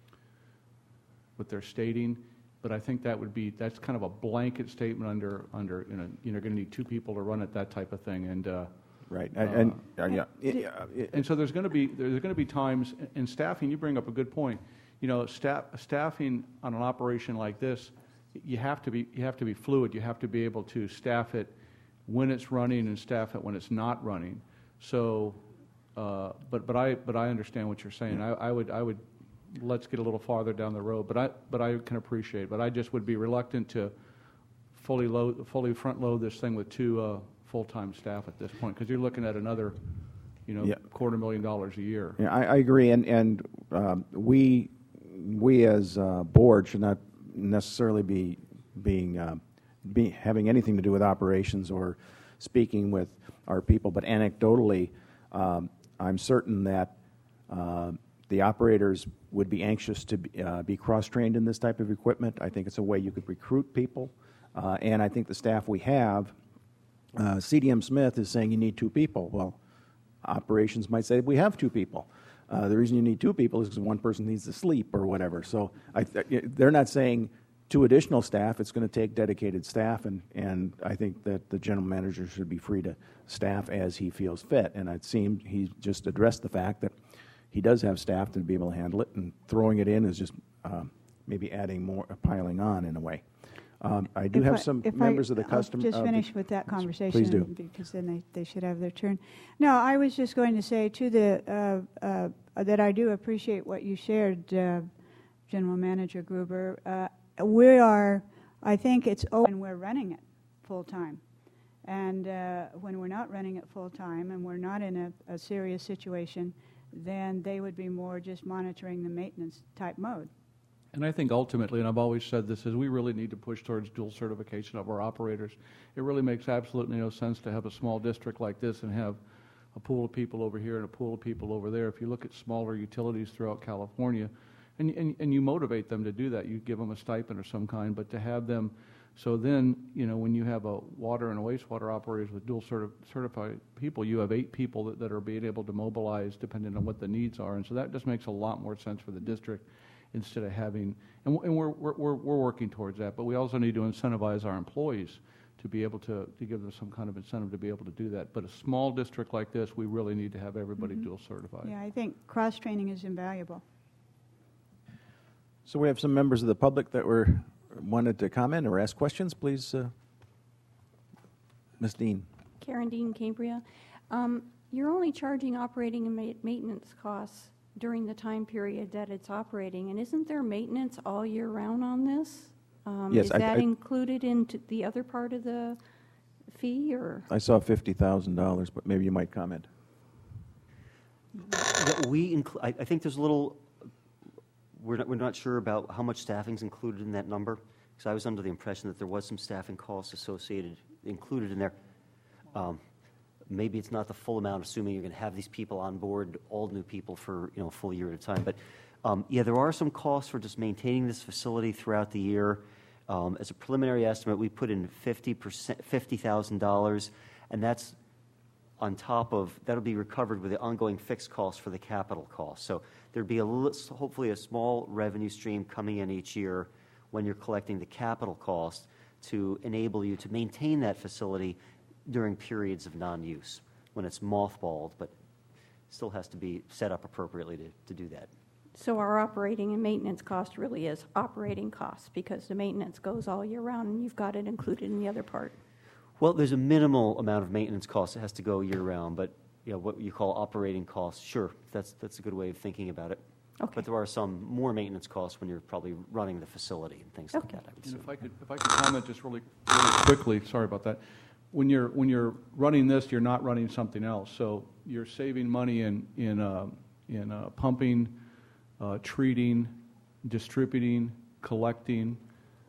[SPEAKER 4] stating. But I think that's kind of a blanket statement under you're going to need 2 people to run it, that type of thing, and
[SPEAKER 8] right,
[SPEAKER 4] and so there's going to be times in staffing. You bring up a good point. Staffing on an operation like this, you have to be fluid. You have to be able to staff it when it's running and staff it when it's not running. So, but I understand what you're saying. I would. Let's get a little farther down the road, but I can appreciate. But I just would be reluctant to fully front load this thing with 2 full-time staff at this point, because you're looking at another, $250,000 a year.
[SPEAKER 8] Yeah, I agree, and we as a board should not necessarily be having anything to do with operations or speaking with our people, but anecdotally, I'm certain that the operators would be anxious to be cross-trained in this type of equipment. I think it's a way you could recruit people, and I think the staff we have, CDM Smith is saying you need 2 people. Well, operations might say we have 2 people. The reason you need 2 people is because one person needs to sleep or whatever. So they're not saying 2 additional staff. It's going to take dedicated staff, and I think that the general manager should be free to staff as he feels fit. And it seemed he just addressed the fact that he does have staff to be able to handle it, and throwing it in is just maybe adding more, piling on in a way. I do have some members of the customer.
[SPEAKER 14] Just finish with that conversation.
[SPEAKER 8] Please do.
[SPEAKER 14] Because then they should have their turn. No, I was just going to say to that I do appreciate what you shared, General Manager Gruber. I think it's when we're running it full time. And when we're not running it full time and we're not in a serious situation, then they would be more just monitoring the maintenance type mode.
[SPEAKER 4] And I think ultimately, and I've always said this, is we really need to push towards dual certification of our operators. It really makes absolutely no sense to have a small district like this and have a pool of people over here and a pool of people over there. If you look at smaller utilities throughout California, and you motivate them to do that, you give them a stipend of some kind, but to have them, so then, when you have a water and a wastewater operators with dual certified people, you have 8 people that are being able to mobilize depending on what the needs are. And so that just makes a lot more sense for the district instead of having, and we're working towards that, but we also need to incentivize our employees to be able to give them some kind of incentive to be able to do that. But a small district like this, we really need to have everybody dual certified.
[SPEAKER 14] Yeah, I think cross-training is invaluable.
[SPEAKER 8] So we have some members of the public that wanted to comment or ask questions. Please, Ms. Dean.
[SPEAKER 18] Karen Dean, Cambria. You're only charging operating and maintenance costs during the time period that it's operating, and isn't there maintenance all year round on this?
[SPEAKER 8] Yes,
[SPEAKER 18] is that included into the other part of the fee, or?
[SPEAKER 8] I saw $50,000, but maybe you might comment.
[SPEAKER 5] I think there's a little. We're not sure about how much staffing is included in that number, because I was under the impression that there was some staffing costs included in there. Maybe it's not the full amount, assuming you're going to have these people on board, all new people for a full year at a time. But yeah, there are some costs for just maintaining this facility throughout the year. As a preliminary estimate, we put in $50,000, and that's on top of that'll be recovered with the ongoing fixed costs for the capital costs. So there'd be hopefully a small revenue stream coming in each year when you're collecting the capital cost to enable you to maintain that facility during periods of non-use when it's mothballed, but still has to be set up appropriately to do that.
[SPEAKER 18] So our operating and maintenance cost really is operating costs, because the maintenance goes all year round and you've got it included in the other part.
[SPEAKER 5] Well, there's a minimal amount of maintenance costs that has to go year round, but what you call operating costs, sure, that's a good way of thinking about it.
[SPEAKER 18] Okay.
[SPEAKER 5] But there are some more maintenance costs when you're probably running the facility and things like that, I would
[SPEAKER 4] And
[SPEAKER 5] say.
[SPEAKER 4] if I could comment just really quickly, sorry about that. When you're running this, you're not running something else. So you're saving money in pumping, treating, distributing, collecting.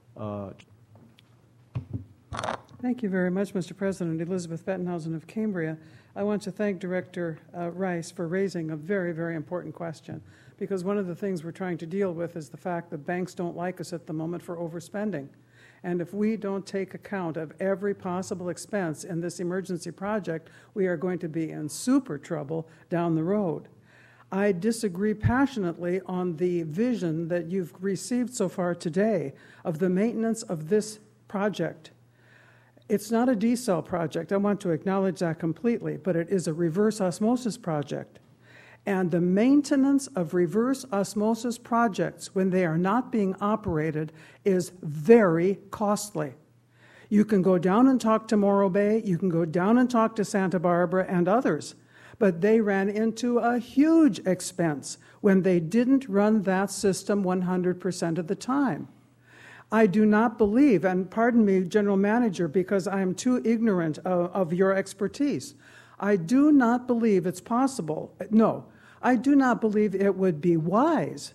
[SPEAKER 3] Thank you very much, Mr. President. Elizabeth Bettenhausen of Cambria. I want to thank Director Rice for raising a very, very important question, because one of the things we're trying to deal with is the fact that banks don't like us at the moment for overspending. And if we don't take account of every possible expense in this emergency project, we are going to be in super trouble down the road. I disagree passionately on the vision that you've received so far today of the maintenance of this project. It's not a desal project. I want to acknowledge that completely, but it is a reverse osmosis project. And the maintenance of reverse osmosis projects, when they are not being operated, is very costly. You can go down and talk to Morro Bay, you can go down and talk to Santa Barbara and others, but they ran into a huge expense when they didn't run that system 100% of the time. I do not believe, and pardon me, General Manager, because I am too ignorant of your expertise, I do not believe it's possible, no, I do not believe it would be wise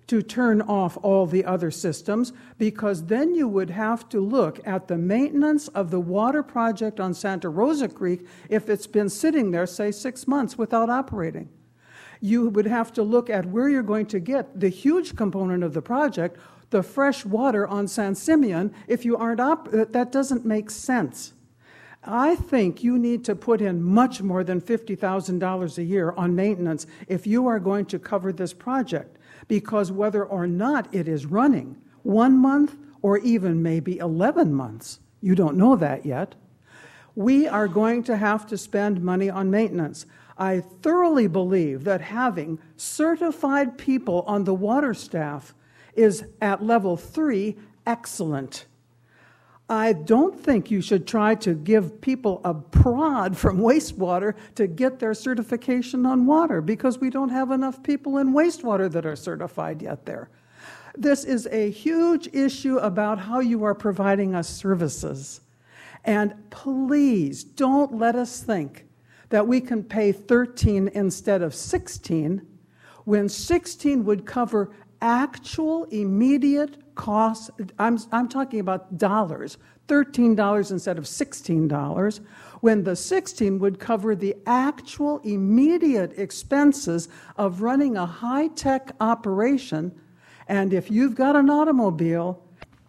[SPEAKER 3] to turn off all the other systems, because then you would have to look at the maintenance of the water project on Santa Rosa Creek if it's been sitting there, say, 6 months without operating. You would have to look at where you're going to get the huge component of the project, the fresh water on San Simeon, if you aren't that doesn't make sense. I think you need to put in much more than $50,000 a year on maintenance if you are going to cover this project, because whether or not it is running 1 month or even maybe 11 months, you don't know that yet, we are going to have to spend money on maintenance. I thoroughly believe that having certified people on the water staff is at level 3 excellent. I don't think you should try to give people a prod from wastewater to get their certification on water, because we don't have enough people in wastewater that are certified yet there. This is a huge issue about how you are providing us services. And please don't let us think that we can pay 13 instead of 16, when 16 would cover actual immediate costs. I'm talking about dollars, $13 instead of $16, when the 16 would cover the actual immediate expenses of running a high-tech operation. And if you've got an automobile...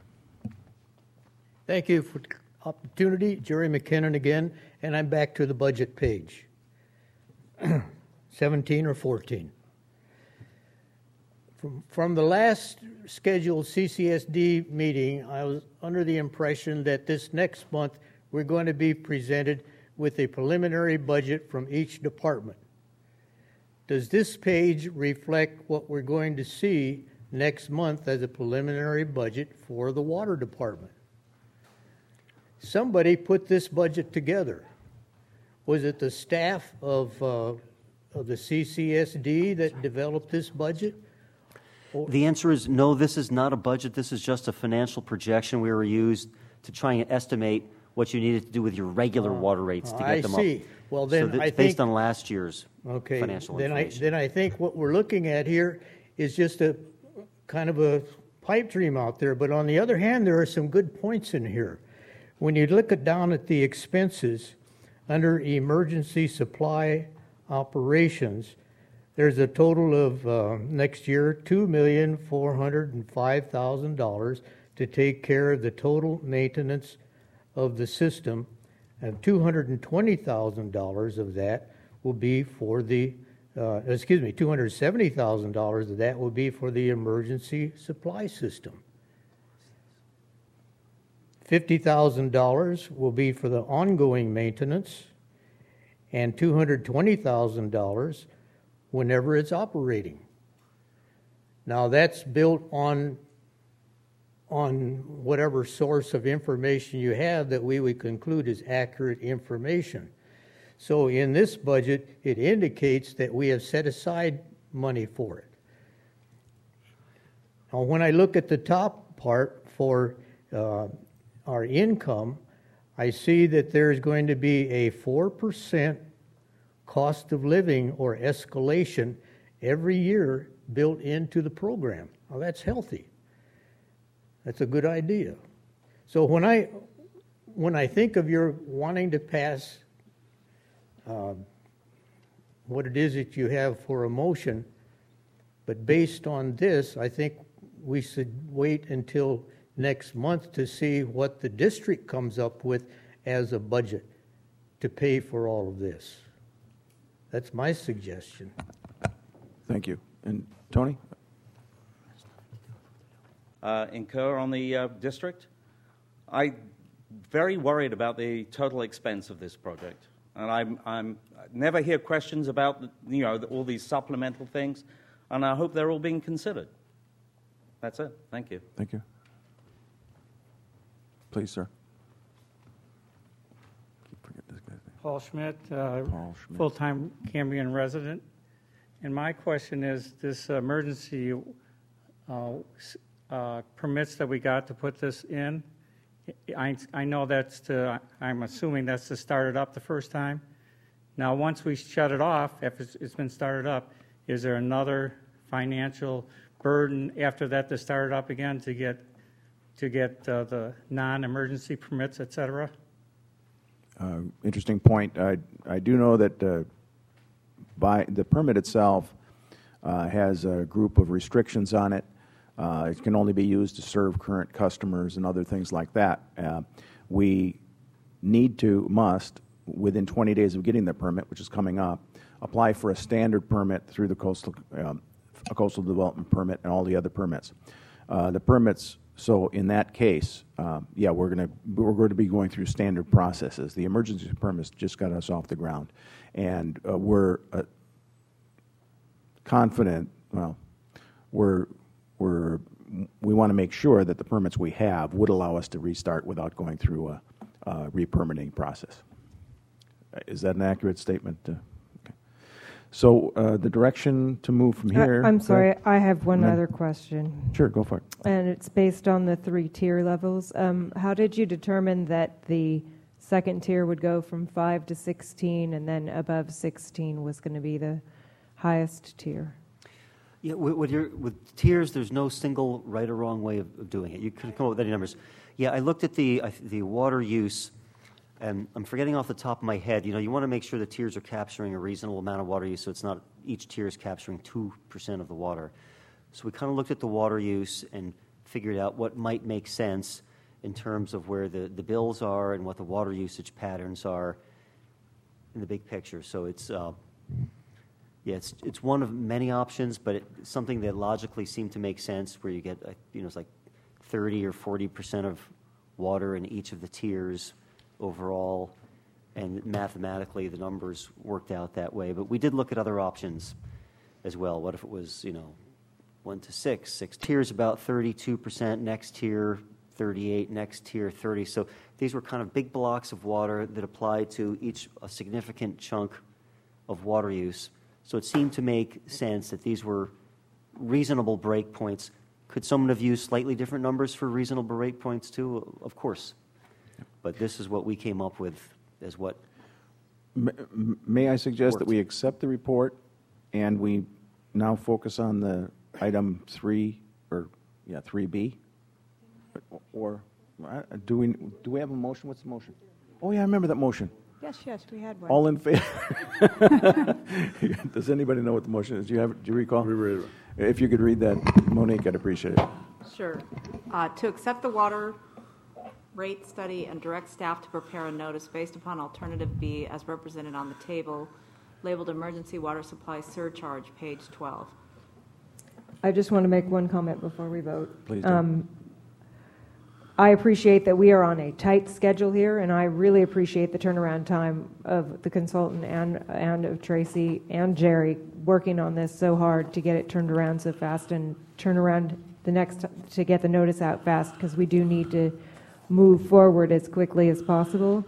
[SPEAKER 7] Thank you for the opportunity. Jerry McKinnon again, and I'm back to the budget page. 17 or 14. From the last scheduled CCSD meeting, I was under the impression that this next month we're going to be presented with a preliminary budget from each department. Does this page reflect what we're going to see next month as a preliminary budget for the water department? Somebody put this budget together. Was it the staff of the CCSD that developed this budget?
[SPEAKER 5] The answer is no, this is not a budget. This is just a financial projection we were used to try and estimate what you needed to do with your regular water rates to get them up.
[SPEAKER 7] I see. Well, then
[SPEAKER 5] so
[SPEAKER 7] I think...
[SPEAKER 5] based on last year's financial information.
[SPEAKER 7] Then I think what we're looking at here is just a kind of a pipe dream out there. But on the other hand, there are some good points in here. When you look down at the expenses under emergency supply operations, there's a total of next year $2,405,000 to take care of the total maintenance of the system, and $220,000 of that will be for the $270,000 of that will be for the emergency supply system. $50,000 will be for the ongoing maintenance, and $220,000 whenever it's operating. Now that's built on whatever source of information you have that we would conclude is accurate information. So in this budget, it indicates that we have set aside money for it. Now when I look at the top part for our income, I see that there's going to be a 4% cost of living or escalation every year built into the program. Now that's healthy. That's a good idea. So when I think of your wanting to pass what it is that you have for a motion, but based on this, I think we should wait until next month to see what the district comes up with as a budget to pay for all of this. That's my suggestion.
[SPEAKER 8] Thank you. And Tony?
[SPEAKER 9] Incur on the district. I'm very worried about the total expense of this project, and I'm never hear questions about all these supplemental things, and I hope they're all being considered. That's it. Thank you.
[SPEAKER 8] Thank you. Please, sir.
[SPEAKER 10] Paul Schmidt, full-time Cambrian resident. And my question is, this emergency permits that we got to put this in, I know I'm assuming that's to start it up the first time. Now, once we shut it off, if it's been started up, is there another financial burden after that to start it up again to get the non-emergency permits, et cetera?
[SPEAKER 8] Interesting point. I do know that by the permit itself has a group of restrictions on it. It can only be used to serve current customers and other things like that. We must, within 20 days of getting the permit, which is coming up, apply for a standard permit through the coastal development permit and all the other permits. The permits. So in that case, yeah, we're going to be going through standard processes. The emergency permits just got us off the ground, and we're confident. Well, we want to make sure that the permits we have would allow us to restart without going through a re-permitting process. Is that an accurate statement? Okay. So the direction to move from here.
[SPEAKER 12] I'm sorry, I have one other question.
[SPEAKER 8] Sure, go for it.
[SPEAKER 12] And it's based on the 3 tier levels. How did you determine that the second tier would go from 5 to 16, and then above 16 was going to be the highest tier?
[SPEAKER 5] Yeah, with tiers, there's no single right or wrong way of doing it. You could come up with any numbers. Yeah, I looked at the water use, and I'm forgetting off the top of my head. You want to make sure the tiers are capturing a reasonable amount of water use, so it's not each tier is capturing 2% of the water. So we kind of looked at the water use and figured out what might make sense in terms of where the bills are and what the water usage patterns are in the big picture. So it's it's one of many options, but it's something that logically seemed to make sense, where you get it's like 30 or 40% of water in each of the tiers overall, and mathematically the numbers worked out that way. But we did look at other options as well. What if it was 1 to 6 tiers, about 32%, next tier 38, next tier 30. So these were kind of big blocks of water that applied to each a significant chunk of water use. So it seemed to make sense that these were reasonable breakpoints. Could someone have used slightly different numbers for reasonable breakpoints too? Of course. But this is what we came up with as what.
[SPEAKER 8] May I suggest that we accept the report and we now focus on the item 3B? Or do we have a motion? What's the motion? Oh yeah, I remember that motion.
[SPEAKER 14] Yes, we had one.
[SPEAKER 8] All in favor? Does anybody know what the motion is? Do you recall?
[SPEAKER 13] Reread it.
[SPEAKER 8] If you could read that, Monique, I'd appreciate it.
[SPEAKER 16] Sure. To accept the water rate study and direct staff to prepare a notice based upon alternative B as represented on the table, labeled emergency water supply surcharge, page 12.
[SPEAKER 12] I just want to make one comment before we vote.
[SPEAKER 8] Please do.
[SPEAKER 12] I appreciate that we are on a tight schedule here, and I really appreciate the turnaround time of the consultant and of Tracy and Jerry working on this so hard to get it turned around so fast and turn around to get the notice out fast, because we do need to move forward as quickly as possible.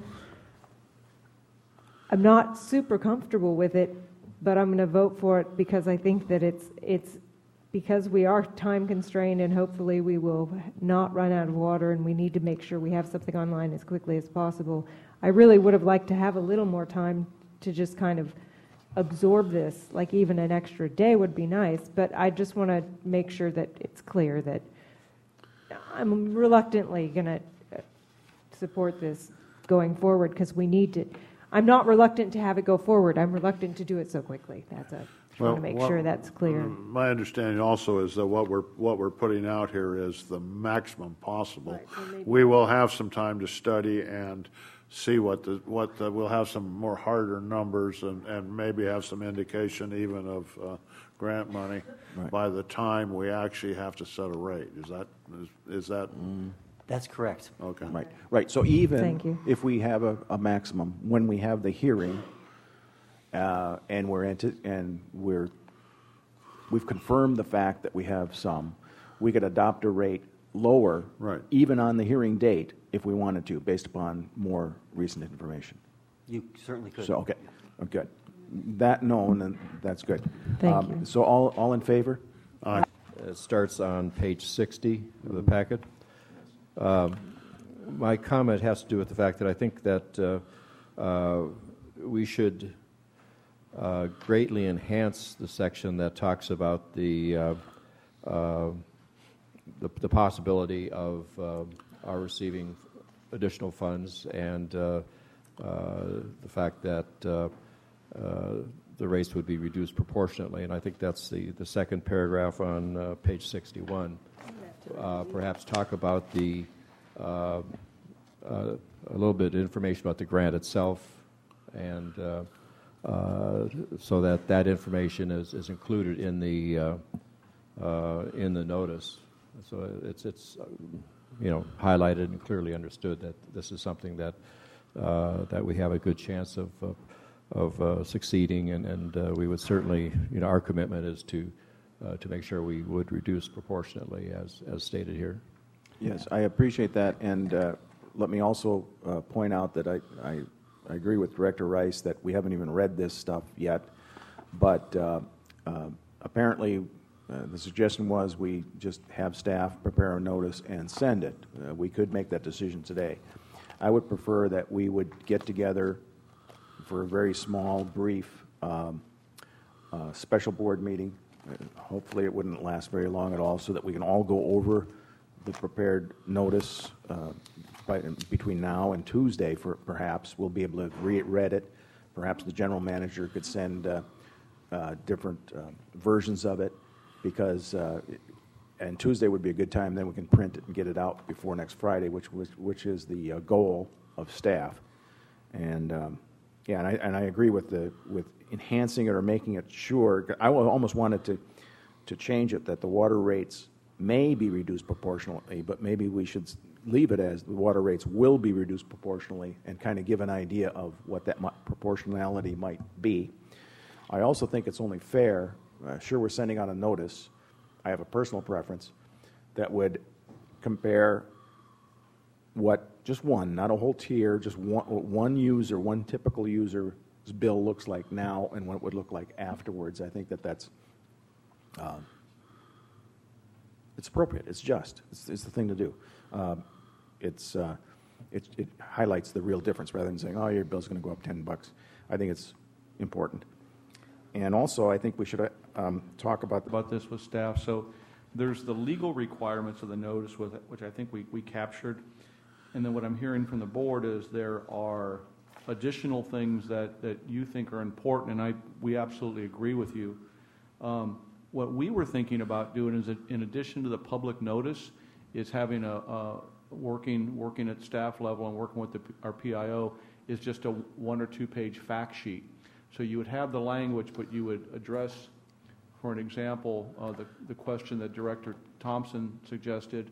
[SPEAKER 12] I'm not super comfortable with it, but I'm going to vote for it because I think that it's because we are time constrained, and hopefully we will not run out of water, and we need to make sure we have something online as quickly as possible. I really would have liked to have a little more time to just kind of absorb this, like even an extra day would be nice, but I just want to make sure that it's clear that I'm reluctantly going to support this going forward, because we need to. I'm not reluctant to have it go forward. I'm reluctant to do it so quickly. I want to make sure that's clear.
[SPEAKER 13] My understanding also is that what we're putting out here is the maximum possible.
[SPEAKER 12] Right,
[SPEAKER 13] we will have some time to study and see we'll have some more harder numbers and maybe have some indication even of grant money by the time we actually have to set a rate. Is that?
[SPEAKER 5] That's correct.
[SPEAKER 13] Okay.
[SPEAKER 8] Right. So even
[SPEAKER 12] Thank you.
[SPEAKER 8] if we have a maximum, when we have the hearing, and we've confirmed the fact that we have some, we could adopt a rate lower, even on the hearing date, if we wanted to, based upon more recent information.
[SPEAKER 5] You certainly could.
[SPEAKER 8] So okay, good. That known, and that's good.
[SPEAKER 12] Thank you.
[SPEAKER 8] So all in favor?
[SPEAKER 13] Aye.
[SPEAKER 17] It starts on page 60 of the packet. My comment has to do with the fact that I think that we should greatly enhance the section that talks about the the possibility of our receiving additional funds and the fact that the rates would be reduced proportionately. And I think that's the second paragraph on page 61. Perhaps talk about a little bit of information about the grant itself, and so that information is included in the notice. So it's highlighted and clearly understood that this is something that we have a good chance of succeeding, and we would certainly, our commitment is to make sure we would reduce proportionately as stated here.
[SPEAKER 8] Yes, I appreciate that, and let me also point out that I agree with Director Rice that we haven't even read this stuff yet, but apparently the suggestion was we just have staff prepare a notice and send it. We could make that decision today. I would prefer that we would get together for a very small, brief, special board meeting. Hopefully it wouldn't last very long at all, so that we can all go over the prepared notice between now and Tuesday. Perhaps we'll be able to read it. Perhaps the general manager could send different versions of it, because and Tuesday would be a good time. Then we can print it and get it out before next Friday, which is the goal of staff. And and I agree with enhancing it or making it sure. I almost wanted to change it that the water rates may be reduced proportionally, but maybe we should leave it as the water rates will be reduced proportionally, and kind of give an idea of what that proportionality might be. I also think it's only fair. Sure, we're sending out a notice. I have a personal preference that would compare what just one, not a whole tier, just one user, one typical user's bill looks like now and what it would look like afterwards. I think that's it's appropriate. It's just. It's the thing to do. It highlights the real difference rather than saying, "Oh, your bill's going to go up $10." I think it's important. And also, I think we should talk about
[SPEAKER 4] this with staff. So there's the legal requirements of the notice, which I think we captured. And then what I'm hearing from the board is there are additional things that you think are important, and we absolutely agree with you. What we were thinking about doing is, in addition to the public notice, is having working at staff level and working with our PIO, is just a 1 or 2 page fact sheet. So you would have the language, but you would address, for an example, the question that Director Thompson suggested,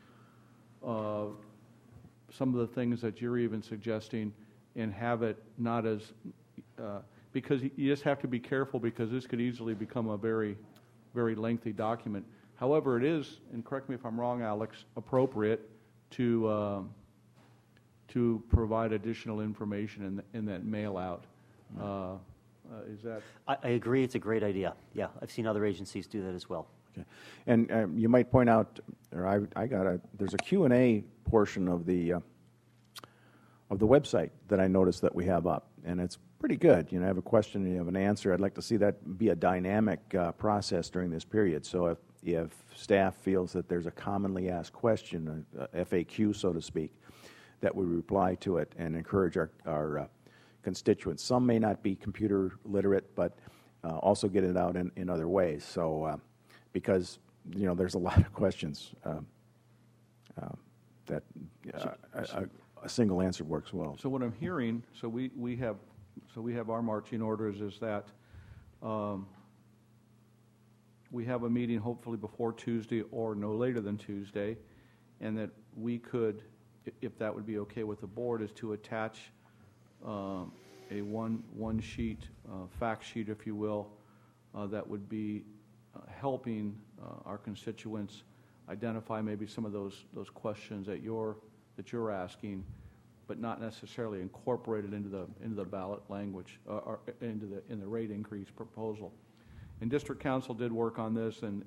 [SPEAKER 4] some of the things that you're even suggesting, and have it not as, because you just have to be careful, because this could easily become a very, very lengthy document. However, it is, and correct me if I'm wrong, Alex, appropriate to provide additional information in that mail out. Is that?
[SPEAKER 5] I agree. It's a great idea. Yeah, I've seen other agencies do that as well.
[SPEAKER 8] Okay. And you might point out, or there's a Q&A portion of the website that I noticed that we have up, and it's pretty good. I have a question and you have an answer. I'd like to see that be a dynamic process during this period. So if staff feels that there's a commonly asked question, a FAQ, so to speak, that we reply to it and encourage our constituents. Some may not be computer literate, but also get it out in other ways. So because there's a lot of questions that a single answer works well.
[SPEAKER 4] So what I'm hearing, we have our marching orders is that we have a meeting hopefully before Tuesday or no later than Tuesday, and that we could, if that would be okay with the board, is to attach a one sheet, fact sheet, if you will, that would be helping our constituents identify maybe some of those questions that you're asking, but not necessarily incorporated into the ballot language or in the rate increase proposal. And District Council did work on this, and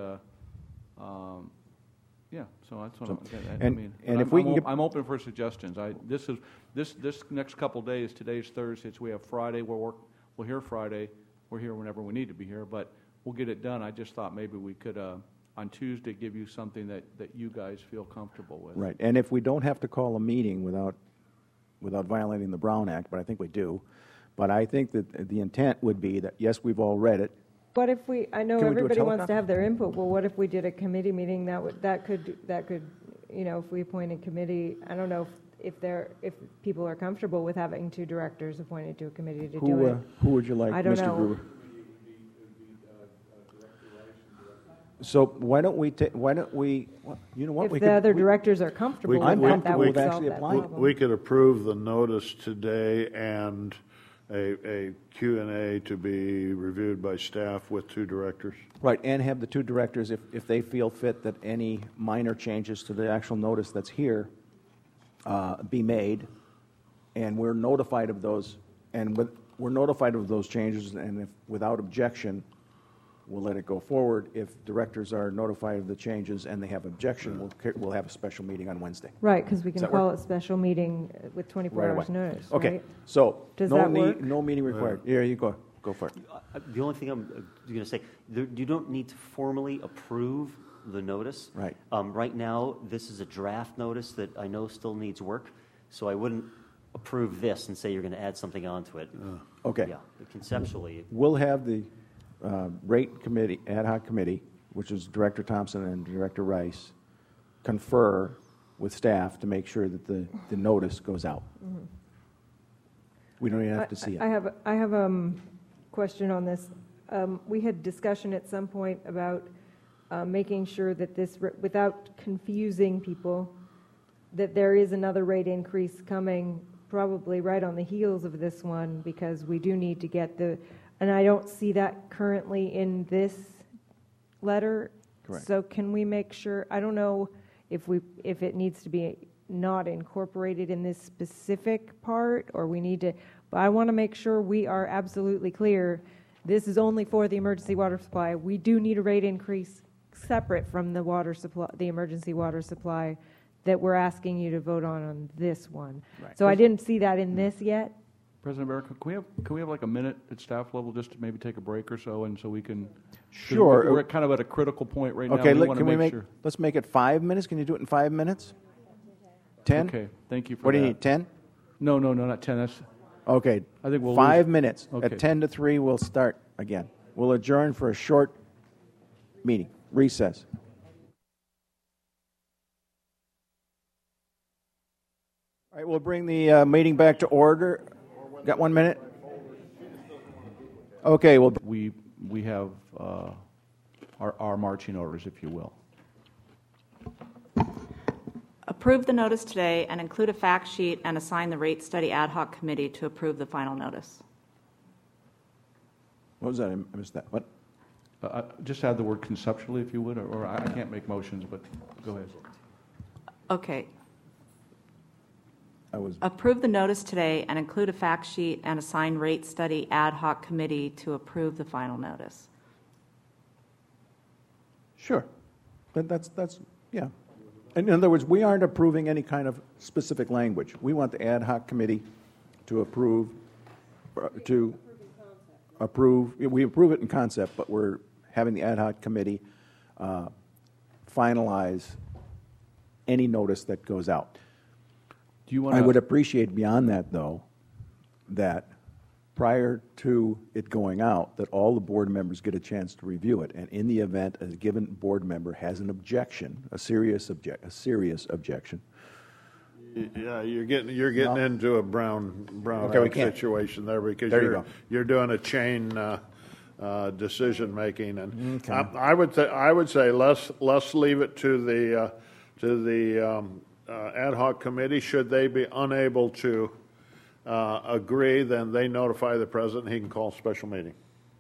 [SPEAKER 4] yeah, so that's what I mean. And if I'm open for suggestions. This next couple days. Today's Thursday, so we have Friday. We'll hear Friday. We're here whenever we need to be here, but we'll get it done. I just thought maybe we could on Tuesday give you something that you guys feel comfortable with.
[SPEAKER 8] Right, and if we don't have to call a meeting without violating the Brown Act, but I think we do, but I think that the intent would be that, yes, we've all read it.
[SPEAKER 12] What if I know
[SPEAKER 8] Can we do a
[SPEAKER 12] everybody wants to
[SPEAKER 8] teleconference?
[SPEAKER 12] have their input, well, what if we did a committee meeting that could, if we appointed committee, I don't know if people are comfortable with having 2 directors appointed to a committee to do it.
[SPEAKER 8] Who would you like,
[SPEAKER 12] I don't
[SPEAKER 8] Mr.
[SPEAKER 12] know.
[SPEAKER 8] Gruber? So why don't we, you know what?
[SPEAKER 12] If
[SPEAKER 8] we
[SPEAKER 12] the
[SPEAKER 8] could-
[SPEAKER 12] other
[SPEAKER 8] we-
[SPEAKER 12] directors are comfortable with that, that would solve that problem.
[SPEAKER 13] We could approve the notice today and a Q&A to be reviewed by staff with 2 directors.
[SPEAKER 8] Right, and have the 2 directors, if they feel fit that any minor changes to the actual notice that's here be made, and we're notified of those, we're notified of those changes, and if without objection, we'll let it go forward. If directors are notified of the changes and they have objection, we'll have a special meeting on Wednesday.
[SPEAKER 12] Right, because we
[SPEAKER 8] Does
[SPEAKER 12] can
[SPEAKER 8] that
[SPEAKER 12] call
[SPEAKER 8] work?
[SPEAKER 12] it special meeting with 24
[SPEAKER 8] Right
[SPEAKER 12] hours
[SPEAKER 8] away.
[SPEAKER 12] notice,
[SPEAKER 8] Okay,
[SPEAKER 12] right?
[SPEAKER 8] so
[SPEAKER 12] Does
[SPEAKER 8] no
[SPEAKER 12] that work?
[SPEAKER 8] no meeting required. Here you go. Go for it.
[SPEAKER 5] The only thing I'm going to say, you don't need to formally approve the notice.
[SPEAKER 8] Right.
[SPEAKER 5] Right now, this is a draft notice that I know still needs work, so I wouldn't approve this and say you're going to add something onto it.
[SPEAKER 8] Okay.
[SPEAKER 5] Yeah, conceptually.
[SPEAKER 8] We'll have the rate committee, ad hoc committee, which is Director Thompson and Director Rice, confer with staff to make sure that the notice goes out.
[SPEAKER 12] Mhm.
[SPEAKER 8] We don't even have to see it.
[SPEAKER 12] I have a question on this. We had discussion at some point about making sure that this, without confusing people, that there is another rate increase coming probably right on the heels of this one, because we do need to get and I don't see that currently in this letter.
[SPEAKER 8] Correct.
[SPEAKER 12] So can we make sure, I don't know if it needs to be not incorporated in this specific part, or we need to, but I want to make sure we are absolutely clear. This is only for the emergency water supply. We do need a rate increase separate from the water supply, the emergency water supply that we're asking you to vote on this one.
[SPEAKER 4] Right.
[SPEAKER 12] So I didn't see that in this yet.
[SPEAKER 4] President Barrett, can we have like a minute at staff level just to maybe take a break or so, and so we can.
[SPEAKER 8] Sure.
[SPEAKER 4] We're kind of at a critical point right
[SPEAKER 8] Okay,
[SPEAKER 4] now. We want to make sure.
[SPEAKER 8] let's make it 5 minutes. Can you do it in 5 minutes? 10?
[SPEAKER 4] Okay, thank you for
[SPEAKER 8] What do you
[SPEAKER 4] that.
[SPEAKER 8] need, 10?
[SPEAKER 4] No, not 10. That's.
[SPEAKER 8] Okay.
[SPEAKER 4] I think we'll
[SPEAKER 8] 5
[SPEAKER 4] lose-
[SPEAKER 8] minutes.
[SPEAKER 4] Okay.
[SPEAKER 8] At 10 to 3, we'll start again. We'll adjourn for a short meeting. Recess. All right, we'll bring the meeting back to order. Got 1 minute? Okay, well,
[SPEAKER 4] We have our marching orders, if you will.
[SPEAKER 16] Approve the notice today and include a fact sheet and assign the rate study ad hoc committee to approve the final notice.
[SPEAKER 8] what was that? I missed that. What?
[SPEAKER 4] Just add the word conceptually, if you would, or I can't make motions, but go ahead.
[SPEAKER 16] Okay.
[SPEAKER 8] I was.
[SPEAKER 16] Approve the notice today and include a fact sheet and assign rate study ad hoc committee to approve the final notice.
[SPEAKER 8] Sure. But that's yeah. In other words, we aren't approving any kind of specific language. We want the ad hoc committee to approve, we approve it in concept, but we're having the ad hoc committee finalize any notice that goes out.
[SPEAKER 4] Do you want?
[SPEAKER 8] I would appreciate beyond that, though, that prior to it going out, that all the board members get a chance to review it, and in the event a given board member has an objection, a serious objection.
[SPEAKER 13] Yeah, you're getting into a Brown
[SPEAKER 8] Okay, we
[SPEAKER 13] Act
[SPEAKER 8] can't.
[SPEAKER 13] situation there, because
[SPEAKER 8] There you go.
[SPEAKER 13] you're doing a chain decision making, and
[SPEAKER 8] Okay.
[SPEAKER 13] I would say let's leave it to the ad hoc committee. Should they be unable to agree, then they notify the president. He can call a special meeting.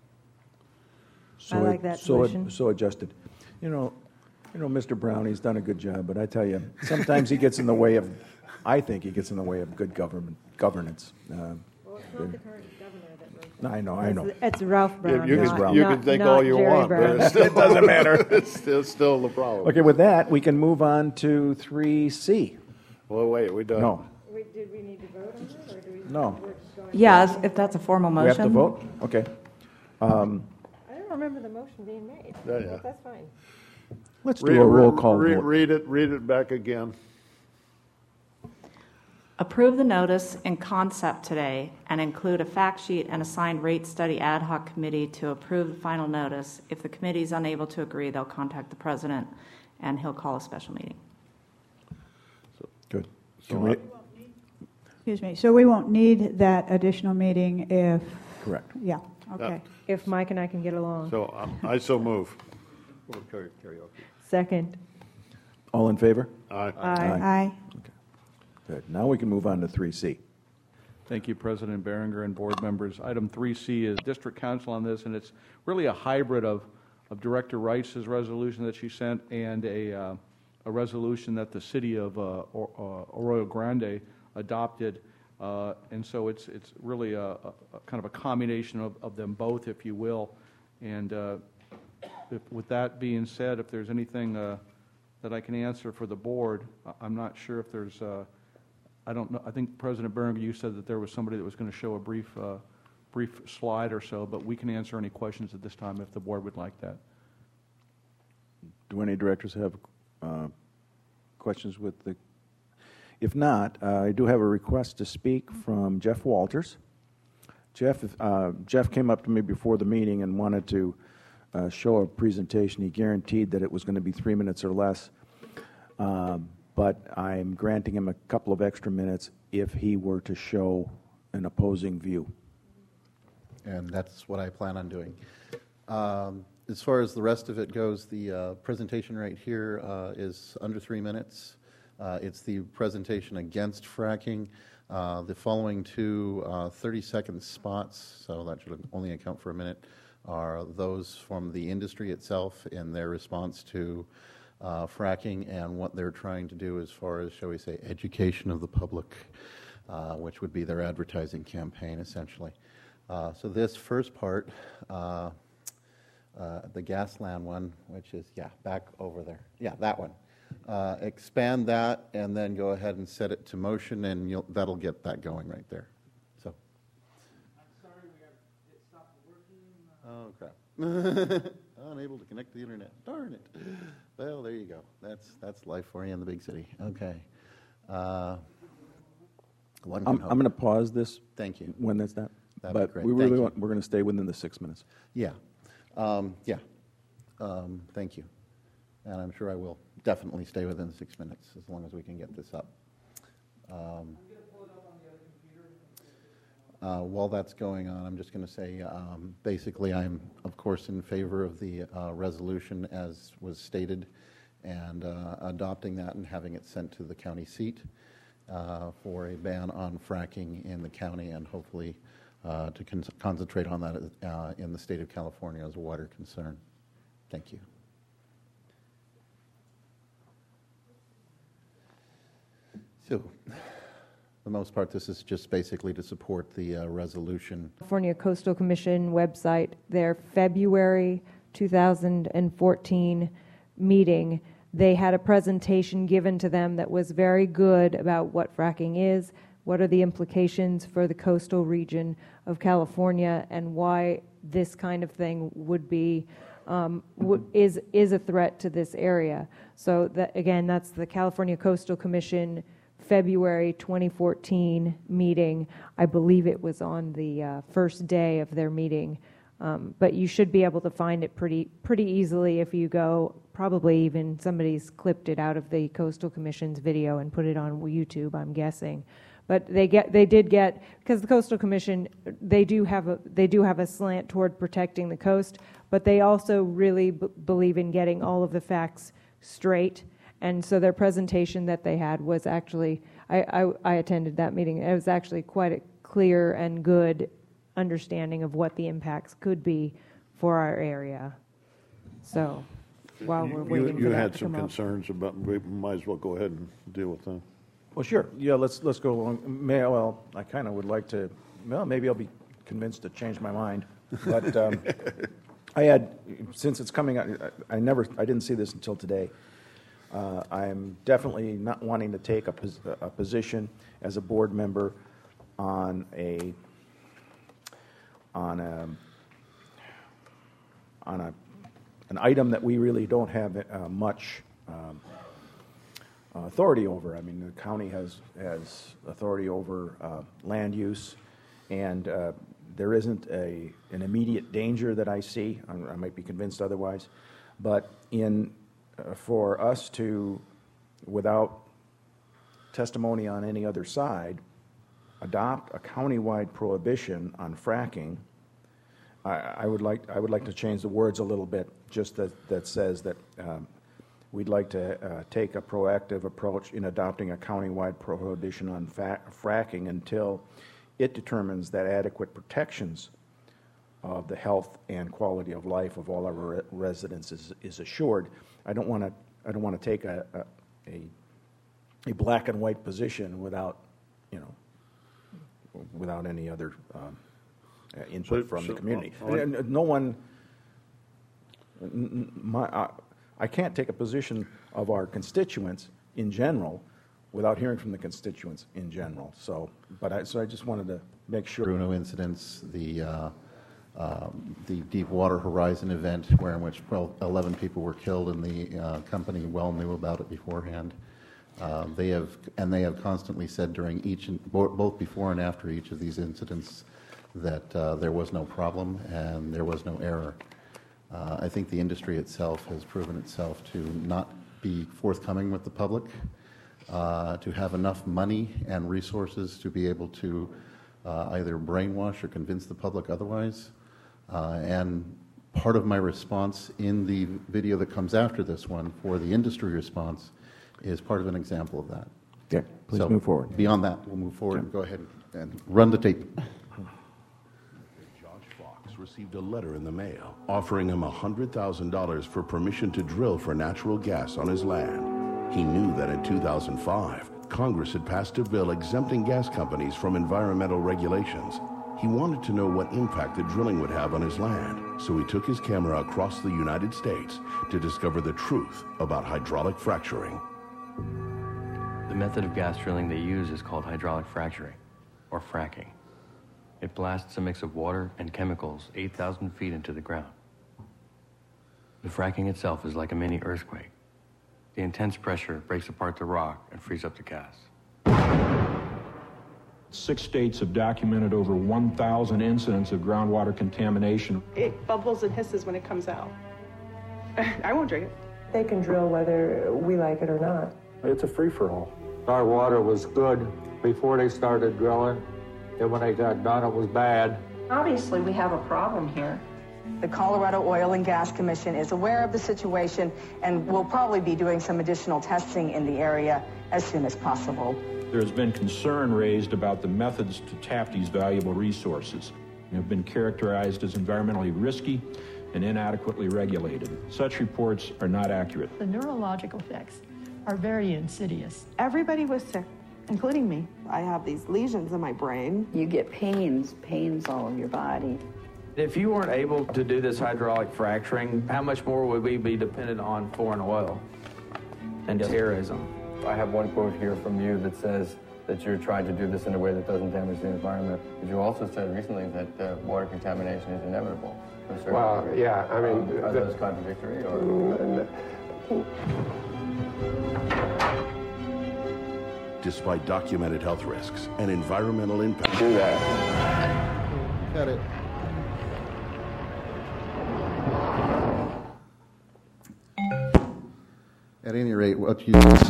[SPEAKER 8] So
[SPEAKER 12] I like that solution.
[SPEAKER 8] So adjusted. You know, Mr. Brown, he's done a good job, but I tell you, sometimes he gets in the way of. I think he gets in the way of good governance.
[SPEAKER 12] Well, it's not the current governor that
[SPEAKER 8] I know.
[SPEAKER 12] It's Ralph Brown.
[SPEAKER 13] You can think all you
[SPEAKER 12] Jerry
[SPEAKER 13] want,
[SPEAKER 12] Brown.
[SPEAKER 13] but
[SPEAKER 8] It doesn't matter.
[SPEAKER 13] It's still the problem.
[SPEAKER 8] Okay, with that, we can move on to 3C.
[SPEAKER 13] Well, wait, we don't.
[SPEAKER 8] No.
[SPEAKER 12] Did we need to vote on it, or do we?
[SPEAKER 8] No.
[SPEAKER 6] Yes, if that's a formal
[SPEAKER 8] We have to
[SPEAKER 6] motion.
[SPEAKER 8] vote? Okay.
[SPEAKER 12] I don't remember the motion being made.
[SPEAKER 13] Yeah.
[SPEAKER 12] But that's fine.
[SPEAKER 8] Let's do a roll call vote.
[SPEAKER 13] Read it back again.
[SPEAKER 16] Approve the notice in concept today and include a fact sheet and assigned rate study ad hoc committee to approve the final notice. If the committee is unable to agree, they'll contact the president and he'll call a special meeting.
[SPEAKER 8] Good.
[SPEAKER 14] Excuse me. So we won't need that additional meeting if.
[SPEAKER 8] Correct.
[SPEAKER 14] Yeah. Okay.
[SPEAKER 12] If Mike and I can get along.
[SPEAKER 13] So I so move.
[SPEAKER 7] Karaoke.
[SPEAKER 12] Second.
[SPEAKER 8] All in favor?
[SPEAKER 13] Aye.
[SPEAKER 14] Aye.
[SPEAKER 8] Good. Now we can move on to 3C.
[SPEAKER 4] Thank you, President Berenger and board members. Item 3C is district council on this, and it's really a hybrid of Director Rice's resolution that she sent and a resolution that the city of Arroyo Grande adopted. And so it's really a kind of a combination of them both, if you will. And with that being said, if there's anything that I can answer for the board, I'm not sure if there's I don't know. I think President Berenger, you said that there was somebody that was going to show a brief slide or so, but we can answer any questions at this time if the board would like that.
[SPEAKER 8] Do any directors have questions with the? If not, I do have a request to speak from Jeff Walters. Jeff came up to me before the meeting and wanted to show a presentation. He guaranteed that it was going to be 3 minutes or less. But I'm granting him a couple of extra minutes if he were to show an opposing view.
[SPEAKER 19] And that's what I plan on doing. As far as the rest of it goes, the presentation right here is under 3 minutes. It's the presentation against fracking. The following two 30-second spots, so that should only account for a minute, are those from the industry itself in their response to fracking and what they're trying to do as far as, shall we say, education of the public, which would be their advertising campaign, essentially. So this first part, the Gasland one, which is, back over there. Yeah, that one. Expand that and then go ahead and set it to motion, and that'll get that going right there. So.
[SPEAKER 10] I'm sorry, it stopped working.
[SPEAKER 19] Oh, crap. Unable to connect to the internet. Darn it. Well, there you go. That's life for you in the big city. Okay.
[SPEAKER 8] I'm going to pause this.
[SPEAKER 19] Thank you.
[SPEAKER 8] When that's that.
[SPEAKER 19] That'd
[SPEAKER 8] but
[SPEAKER 19] be great.
[SPEAKER 8] we really we're going to stay within the 6 minutes.
[SPEAKER 19] Yeah. Thank you. And I'm sure I will definitely stay within 6 minutes as long as we can get this up. While that's going on, I'm just going to say, basically, I'm, of course, in favor of the resolution as was stated, and adopting that and having it sent to the county seat for a ban on fracking in the county, and hopefully to concentrate on that in the state of California as a water concern. Thank you. So, for the most part, this is just basically to support the resolution.
[SPEAKER 12] California Coastal Commission website, their February 2014 meeting, they had a presentation given to them that was very good about what fracking is, what are the implications for the coastal region of California, and why this kind of thing would be is a threat to this area. So that, again, that's the California Coastal Commission February 2014 meeting. I believe it was on the first day of their meeting, but you should be able to find it pretty easily if you go. Probably even somebody's clipped it out of the Coastal Commission's video and put it on YouTube, I'm guessing. But they did get, because the Coastal Commission, they do have a slant toward protecting the coast, but they also really believe in getting all of the facts straight. And so their presentation that they had was actually, I attended that meeting, it was actually quite a clear and good understanding of what the impacts could be for our area. So while we're waiting for that to come up.
[SPEAKER 13] You had some concerns about, we might as well go ahead and deal with them.
[SPEAKER 8] Well, sure. Yeah, let's go along. I kind of would like to, maybe I'll be convinced to change my mind. But I had, since it's coming out, I didn't see this until today. I'm definitely not wanting to take a position as a board member on a an item that we really don't have much authority over. I mean, the county has authority over land use, and there isn't an immediate danger that I see. I might be convinced otherwise, but for us to, without testimony on any other side, adopt a countywide prohibition on fracking, I would like to change the words a little bit, just that says that we'd like to take a proactive approach in adopting a countywide prohibition on fracking until it determines that adequate protections of the health and quality of life of all our residents is assured. I don't want to take a black and white position without any other input from the community. No one. I can't take a position of our constituents in general without hearing from the constituents in general. So I just wanted to make sure.
[SPEAKER 19] Bruno incidents, the Deepwater Horizon event, in which 11 people were killed, and the company well knew about it beforehand. They have constantly said during both before and after each of these incidents that there was no problem and there was no error. I think the industry itself has proven itself to not be forthcoming with the public, to have enough money and resources to be able to either brainwash or convince the public otherwise. And part of my response in the video that comes after this one for the industry response is part of an example of that.
[SPEAKER 8] Yeah, please move forward.
[SPEAKER 19] Beyond that, we'll move forward and go ahead and run the tape.
[SPEAKER 20] Received a letter in the mail offering him $100,000 for permission to drill for natural gas on his land. He knew that in 2005, Congress had passed a bill exempting gas companies from environmental regulations. He wanted to know what impact the drilling would have on his land, so he took his camera across the United States to discover the truth about hydraulic fracturing.
[SPEAKER 21] The method of gas drilling they use is called hydraulic fracturing, or fracking. It blasts a mix of water and chemicals 8,000 feet into the ground. The fracking itself is like a mini earthquake. The intense pressure breaks apart the rock and frees up the gas.
[SPEAKER 22] 6 states have documented over 1,000 incidents of groundwater contamination.
[SPEAKER 23] It bubbles and hisses when it comes out. I won't drink it.
[SPEAKER 24] They can drill whether we like it or not.
[SPEAKER 22] It's a free-for-all.
[SPEAKER 25] Our water was good before they started drilling. And when they got done, it was bad.
[SPEAKER 24] Obviously, we have a problem here.
[SPEAKER 26] The Colorado Oil and Gas Commission is aware of the situation and will probably be doing some additional testing in the area as soon as possible.
[SPEAKER 22] There has been concern raised about the methods to tap these valuable resources. They have been characterized as environmentally risky and inadequately regulated. Such reports are not accurate.
[SPEAKER 27] The neurological effects are very insidious.
[SPEAKER 23] Everybody was sick, including me. I have these lesions in my brain.
[SPEAKER 28] You get pains all over your body.
[SPEAKER 29] If you weren't able to do this hydraulic fracturing, how much more would we be dependent on foreign oil and terrorism?
[SPEAKER 30] I have one quote here from you that says that you're trying to do this in a way that doesn't damage the environment. But you also said recently that water contamination is inevitable.
[SPEAKER 31] Well, yeah, I mean...
[SPEAKER 30] Are those contradictory, or...?
[SPEAKER 20] Despite documented health risks and environmental impact.
[SPEAKER 31] Do that.
[SPEAKER 19] Got it. At any rate, what you just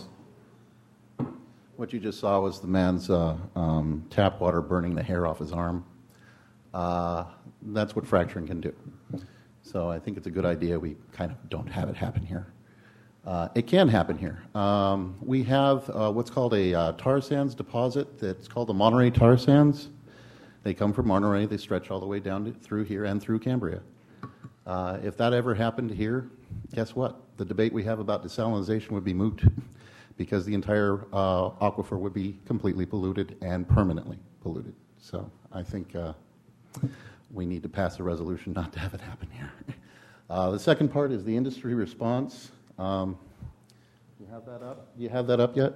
[SPEAKER 19] saw was the man's tap water burning the hair off his arm. That's what fracturing can do. So I think it's a good idea we kind of don't have it happen here. It can happen here. We have what's called a tar sands deposit that's called the Monterey tar sands. They come from Monterey. They stretch all the way down through here and through Cambria. If that ever happened here, guess what? The debate we have about desalinization would be moot because the entire aquifer would be completely polluted and permanently polluted. So I think we need to pass a resolution not to have it happen here. The second part is the industry response. You have that up? You have that up yet?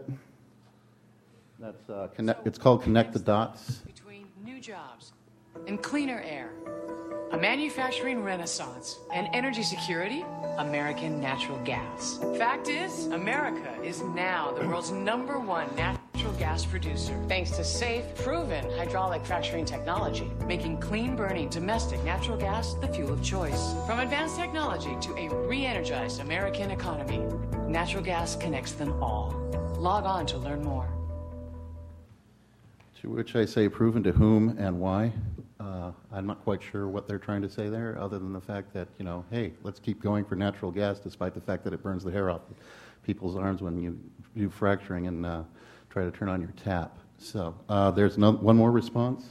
[SPEAKER 19] That's it's called Connect the Dots.
[SPEAKER 32] Between new jobs and cleaner air,
[SPEAKER 1] A manufacturing renaissance and energy security, American natural gas. Fact is, America is now the world's #1 natural gas producer, thanks to safe, proven hydraulic fracturing technology, making clean-burning domestic natural gas the fuel of choice. From advanced technology to a re-energized American economy, natural gas connects them all. Log on to learn more.
[SPEAKER 19] To which I say, proven to whom and why? I'm not quite sure what they're trying to say there, other than the fact that, hey, let's keep going for natural gas, despite the fact that it burns the hair off people's arms when you do fracturing and try to turn on your tap. So there's one more response.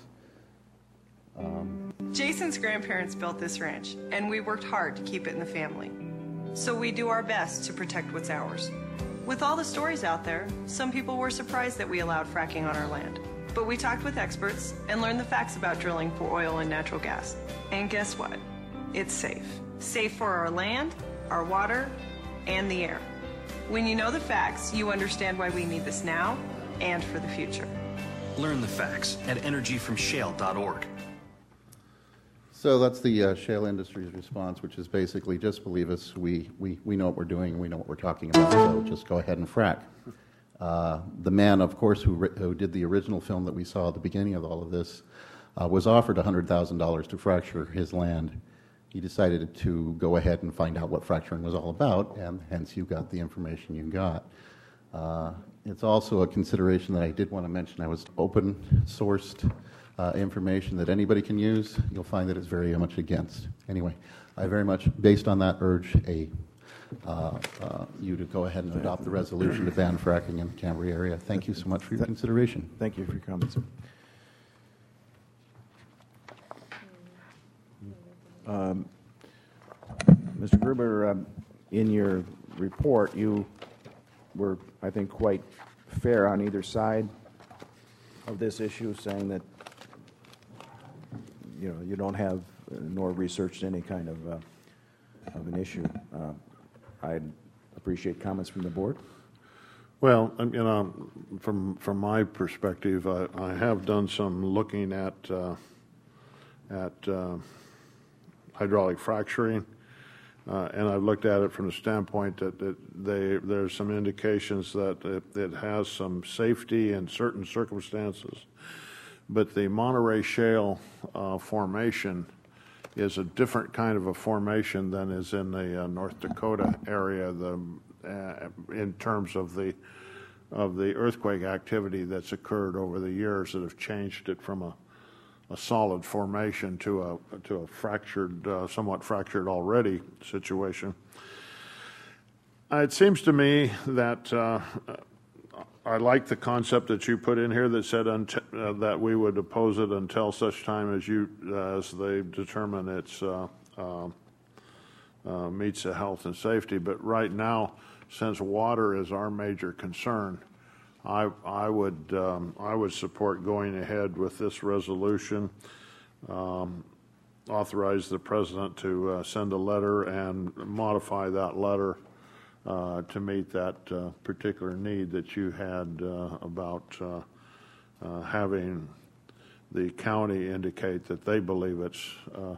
[SPEAKER 2] Jason's grandparents built this ranch, and we worked hard to keep it in the family. So we do our best to protect what's ours. With all the stories out there, some people were surprised that we allowed fracking on our land. But we talked with experts and learned the facts about drilling for oil and natural gas. And guess what? It's safe. Safe for our land, our water, and the air. When you know the facts, you understand why we need this now and for the future.
[SPEAKER 3] Learn the facts at energyfromshale.org.
[SPEAKER 19] So that's the shale industry's response, which is basically just believe us. We know what we're doing. We know what we're talking about. So just go ahead and frack. The man, of course, who did the original film that we saw at the beginning of all of this, was offered $100,000 to fracture his land. He decided to go ahead and find out what fracturing was all about, and hence you got the information you got. It's also a consideration that I did want to mention. I was open-sourced information that anybody can use. You'll find that it's very much against. Anyway, I very much, based on that, urge you to go ahead and adopt the resolution to ban fracking in the Cambria area. Thank you so much for your consideration.
[SPEAKER 8] Thank you for your comments. Mr. Gruber, in your report, you were, I think, quite fair on either side of this issue, saying that you don't have nor researched any kind of an issue. I'd appreciate comments from the board.
[SPEAKER 13] Well, from my perspective, I have done some looking at hydraulic fracturing, and I've looked at it from the standpoint that there's some indications that it has some safety in certain circumstances, but the Monterey Shale formation is a different kind of a formation than is in the North Dakota area. In terms of the earthquake activity that's occurred over the years that have changed it from a solid formation to a fractured, somewhat fractured already situation. It seems to me that I like the concept that you put in here that said that we would oppose it until such time as they determine it's meets the health and safety. But right now, since water is our major concern, I would support going ahead with this resolution. Authorize the president to send a letter and modify that letter to meet that particular need that you had about having the county indicate that they believe it's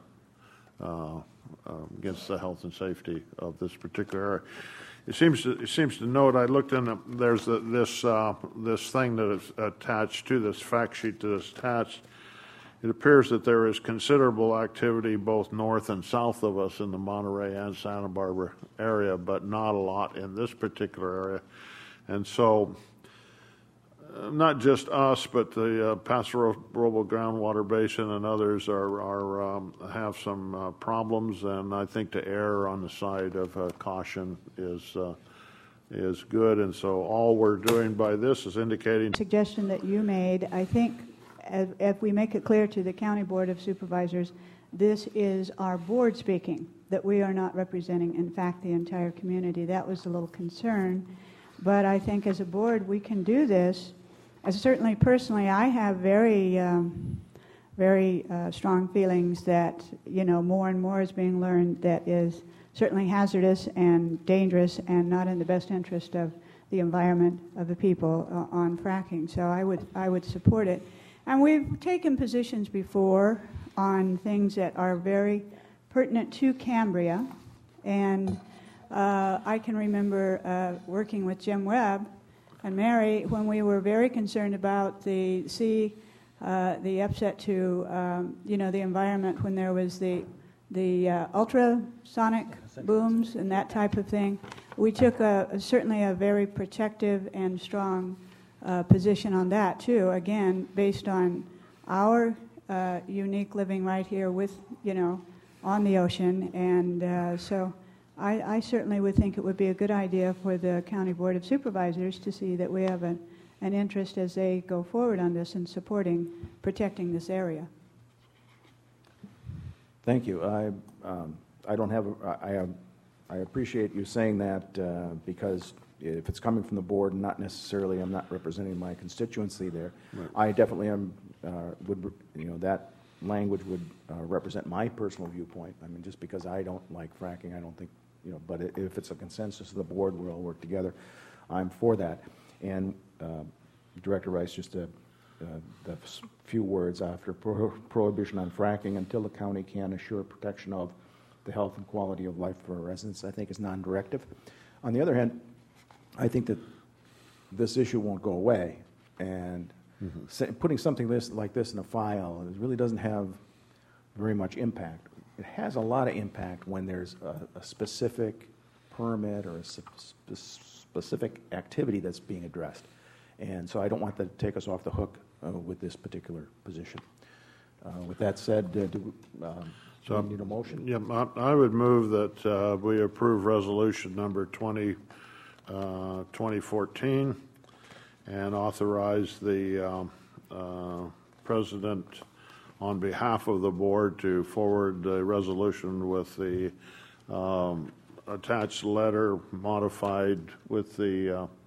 [SPEAKER 13] against the health and safety of this particular area. It seems to note, I looked in, there's this thing that is attached to this fact sheet that is attached. It appears that there is considerable activity both north and south of us in the Monterey and Santa Barbara area, but not a lot in this particular area. And so not just us, but the Paso Robles groundwater basin and others have some problems, and I think to err on the side of caution is good. And so all we're doing by this is indicating
[SPEAKER 14] suggestion that you made. I think if we make it clear to the County Board of Supervisors, this is our board speaking, that we are not representing, in fact, the entire community. That was a little concern. But I think as a board, we can do this. Certainly, personally, I have very strong feelings that, more and more is being learned that is certainly hazardous and dangerous and not in the best interest of the environment of the people on fracking. So I would support it. And we've taken positions before on things that are very pertinent to Cambria. And I can remember working with Jim Webb and Mary when we were very concerned about the upset to the environment when there was the ultrasonic booms and that type of thing. We took certainly a very protective and strong position on that too. Again, based on our unique living right here with on the ocean, and so I certainly would think it would be a good idea for the County Board of Supervisors to see that we have an interest as they go forward on this in supporting protecting this area.
[SPEAKER 8] Thank you. I don't have. I appreciate you saying that because if it's coming from the board, and not necessarily, I'm not representing my constituency there. Right. I definitely am. That language would represent my personal viewpoint. I mean, just because I don't like fracking, I don't think But if it's a consensus of the board, we'll all work together. I'm for that. And Director Rice, just the few words after prohibition on fracking until the county can assure protection of the health and quality of life for our residents, I think is non-directive. On the other hand, I think that this issue won't go away, and putting something like this in a file, it really doesn't have very much impact. It has a lot of impact when there's a specific permit or a specific activity that's being addressed. And so I don't want that to take us off the hook with this particular position. With that said, do we need a motion?
[SPEAKER 13] Yeah, I would move that we approve resolution number 2014 and authorize the president on behalf of the board to forward the resolution with the attached letter modified with the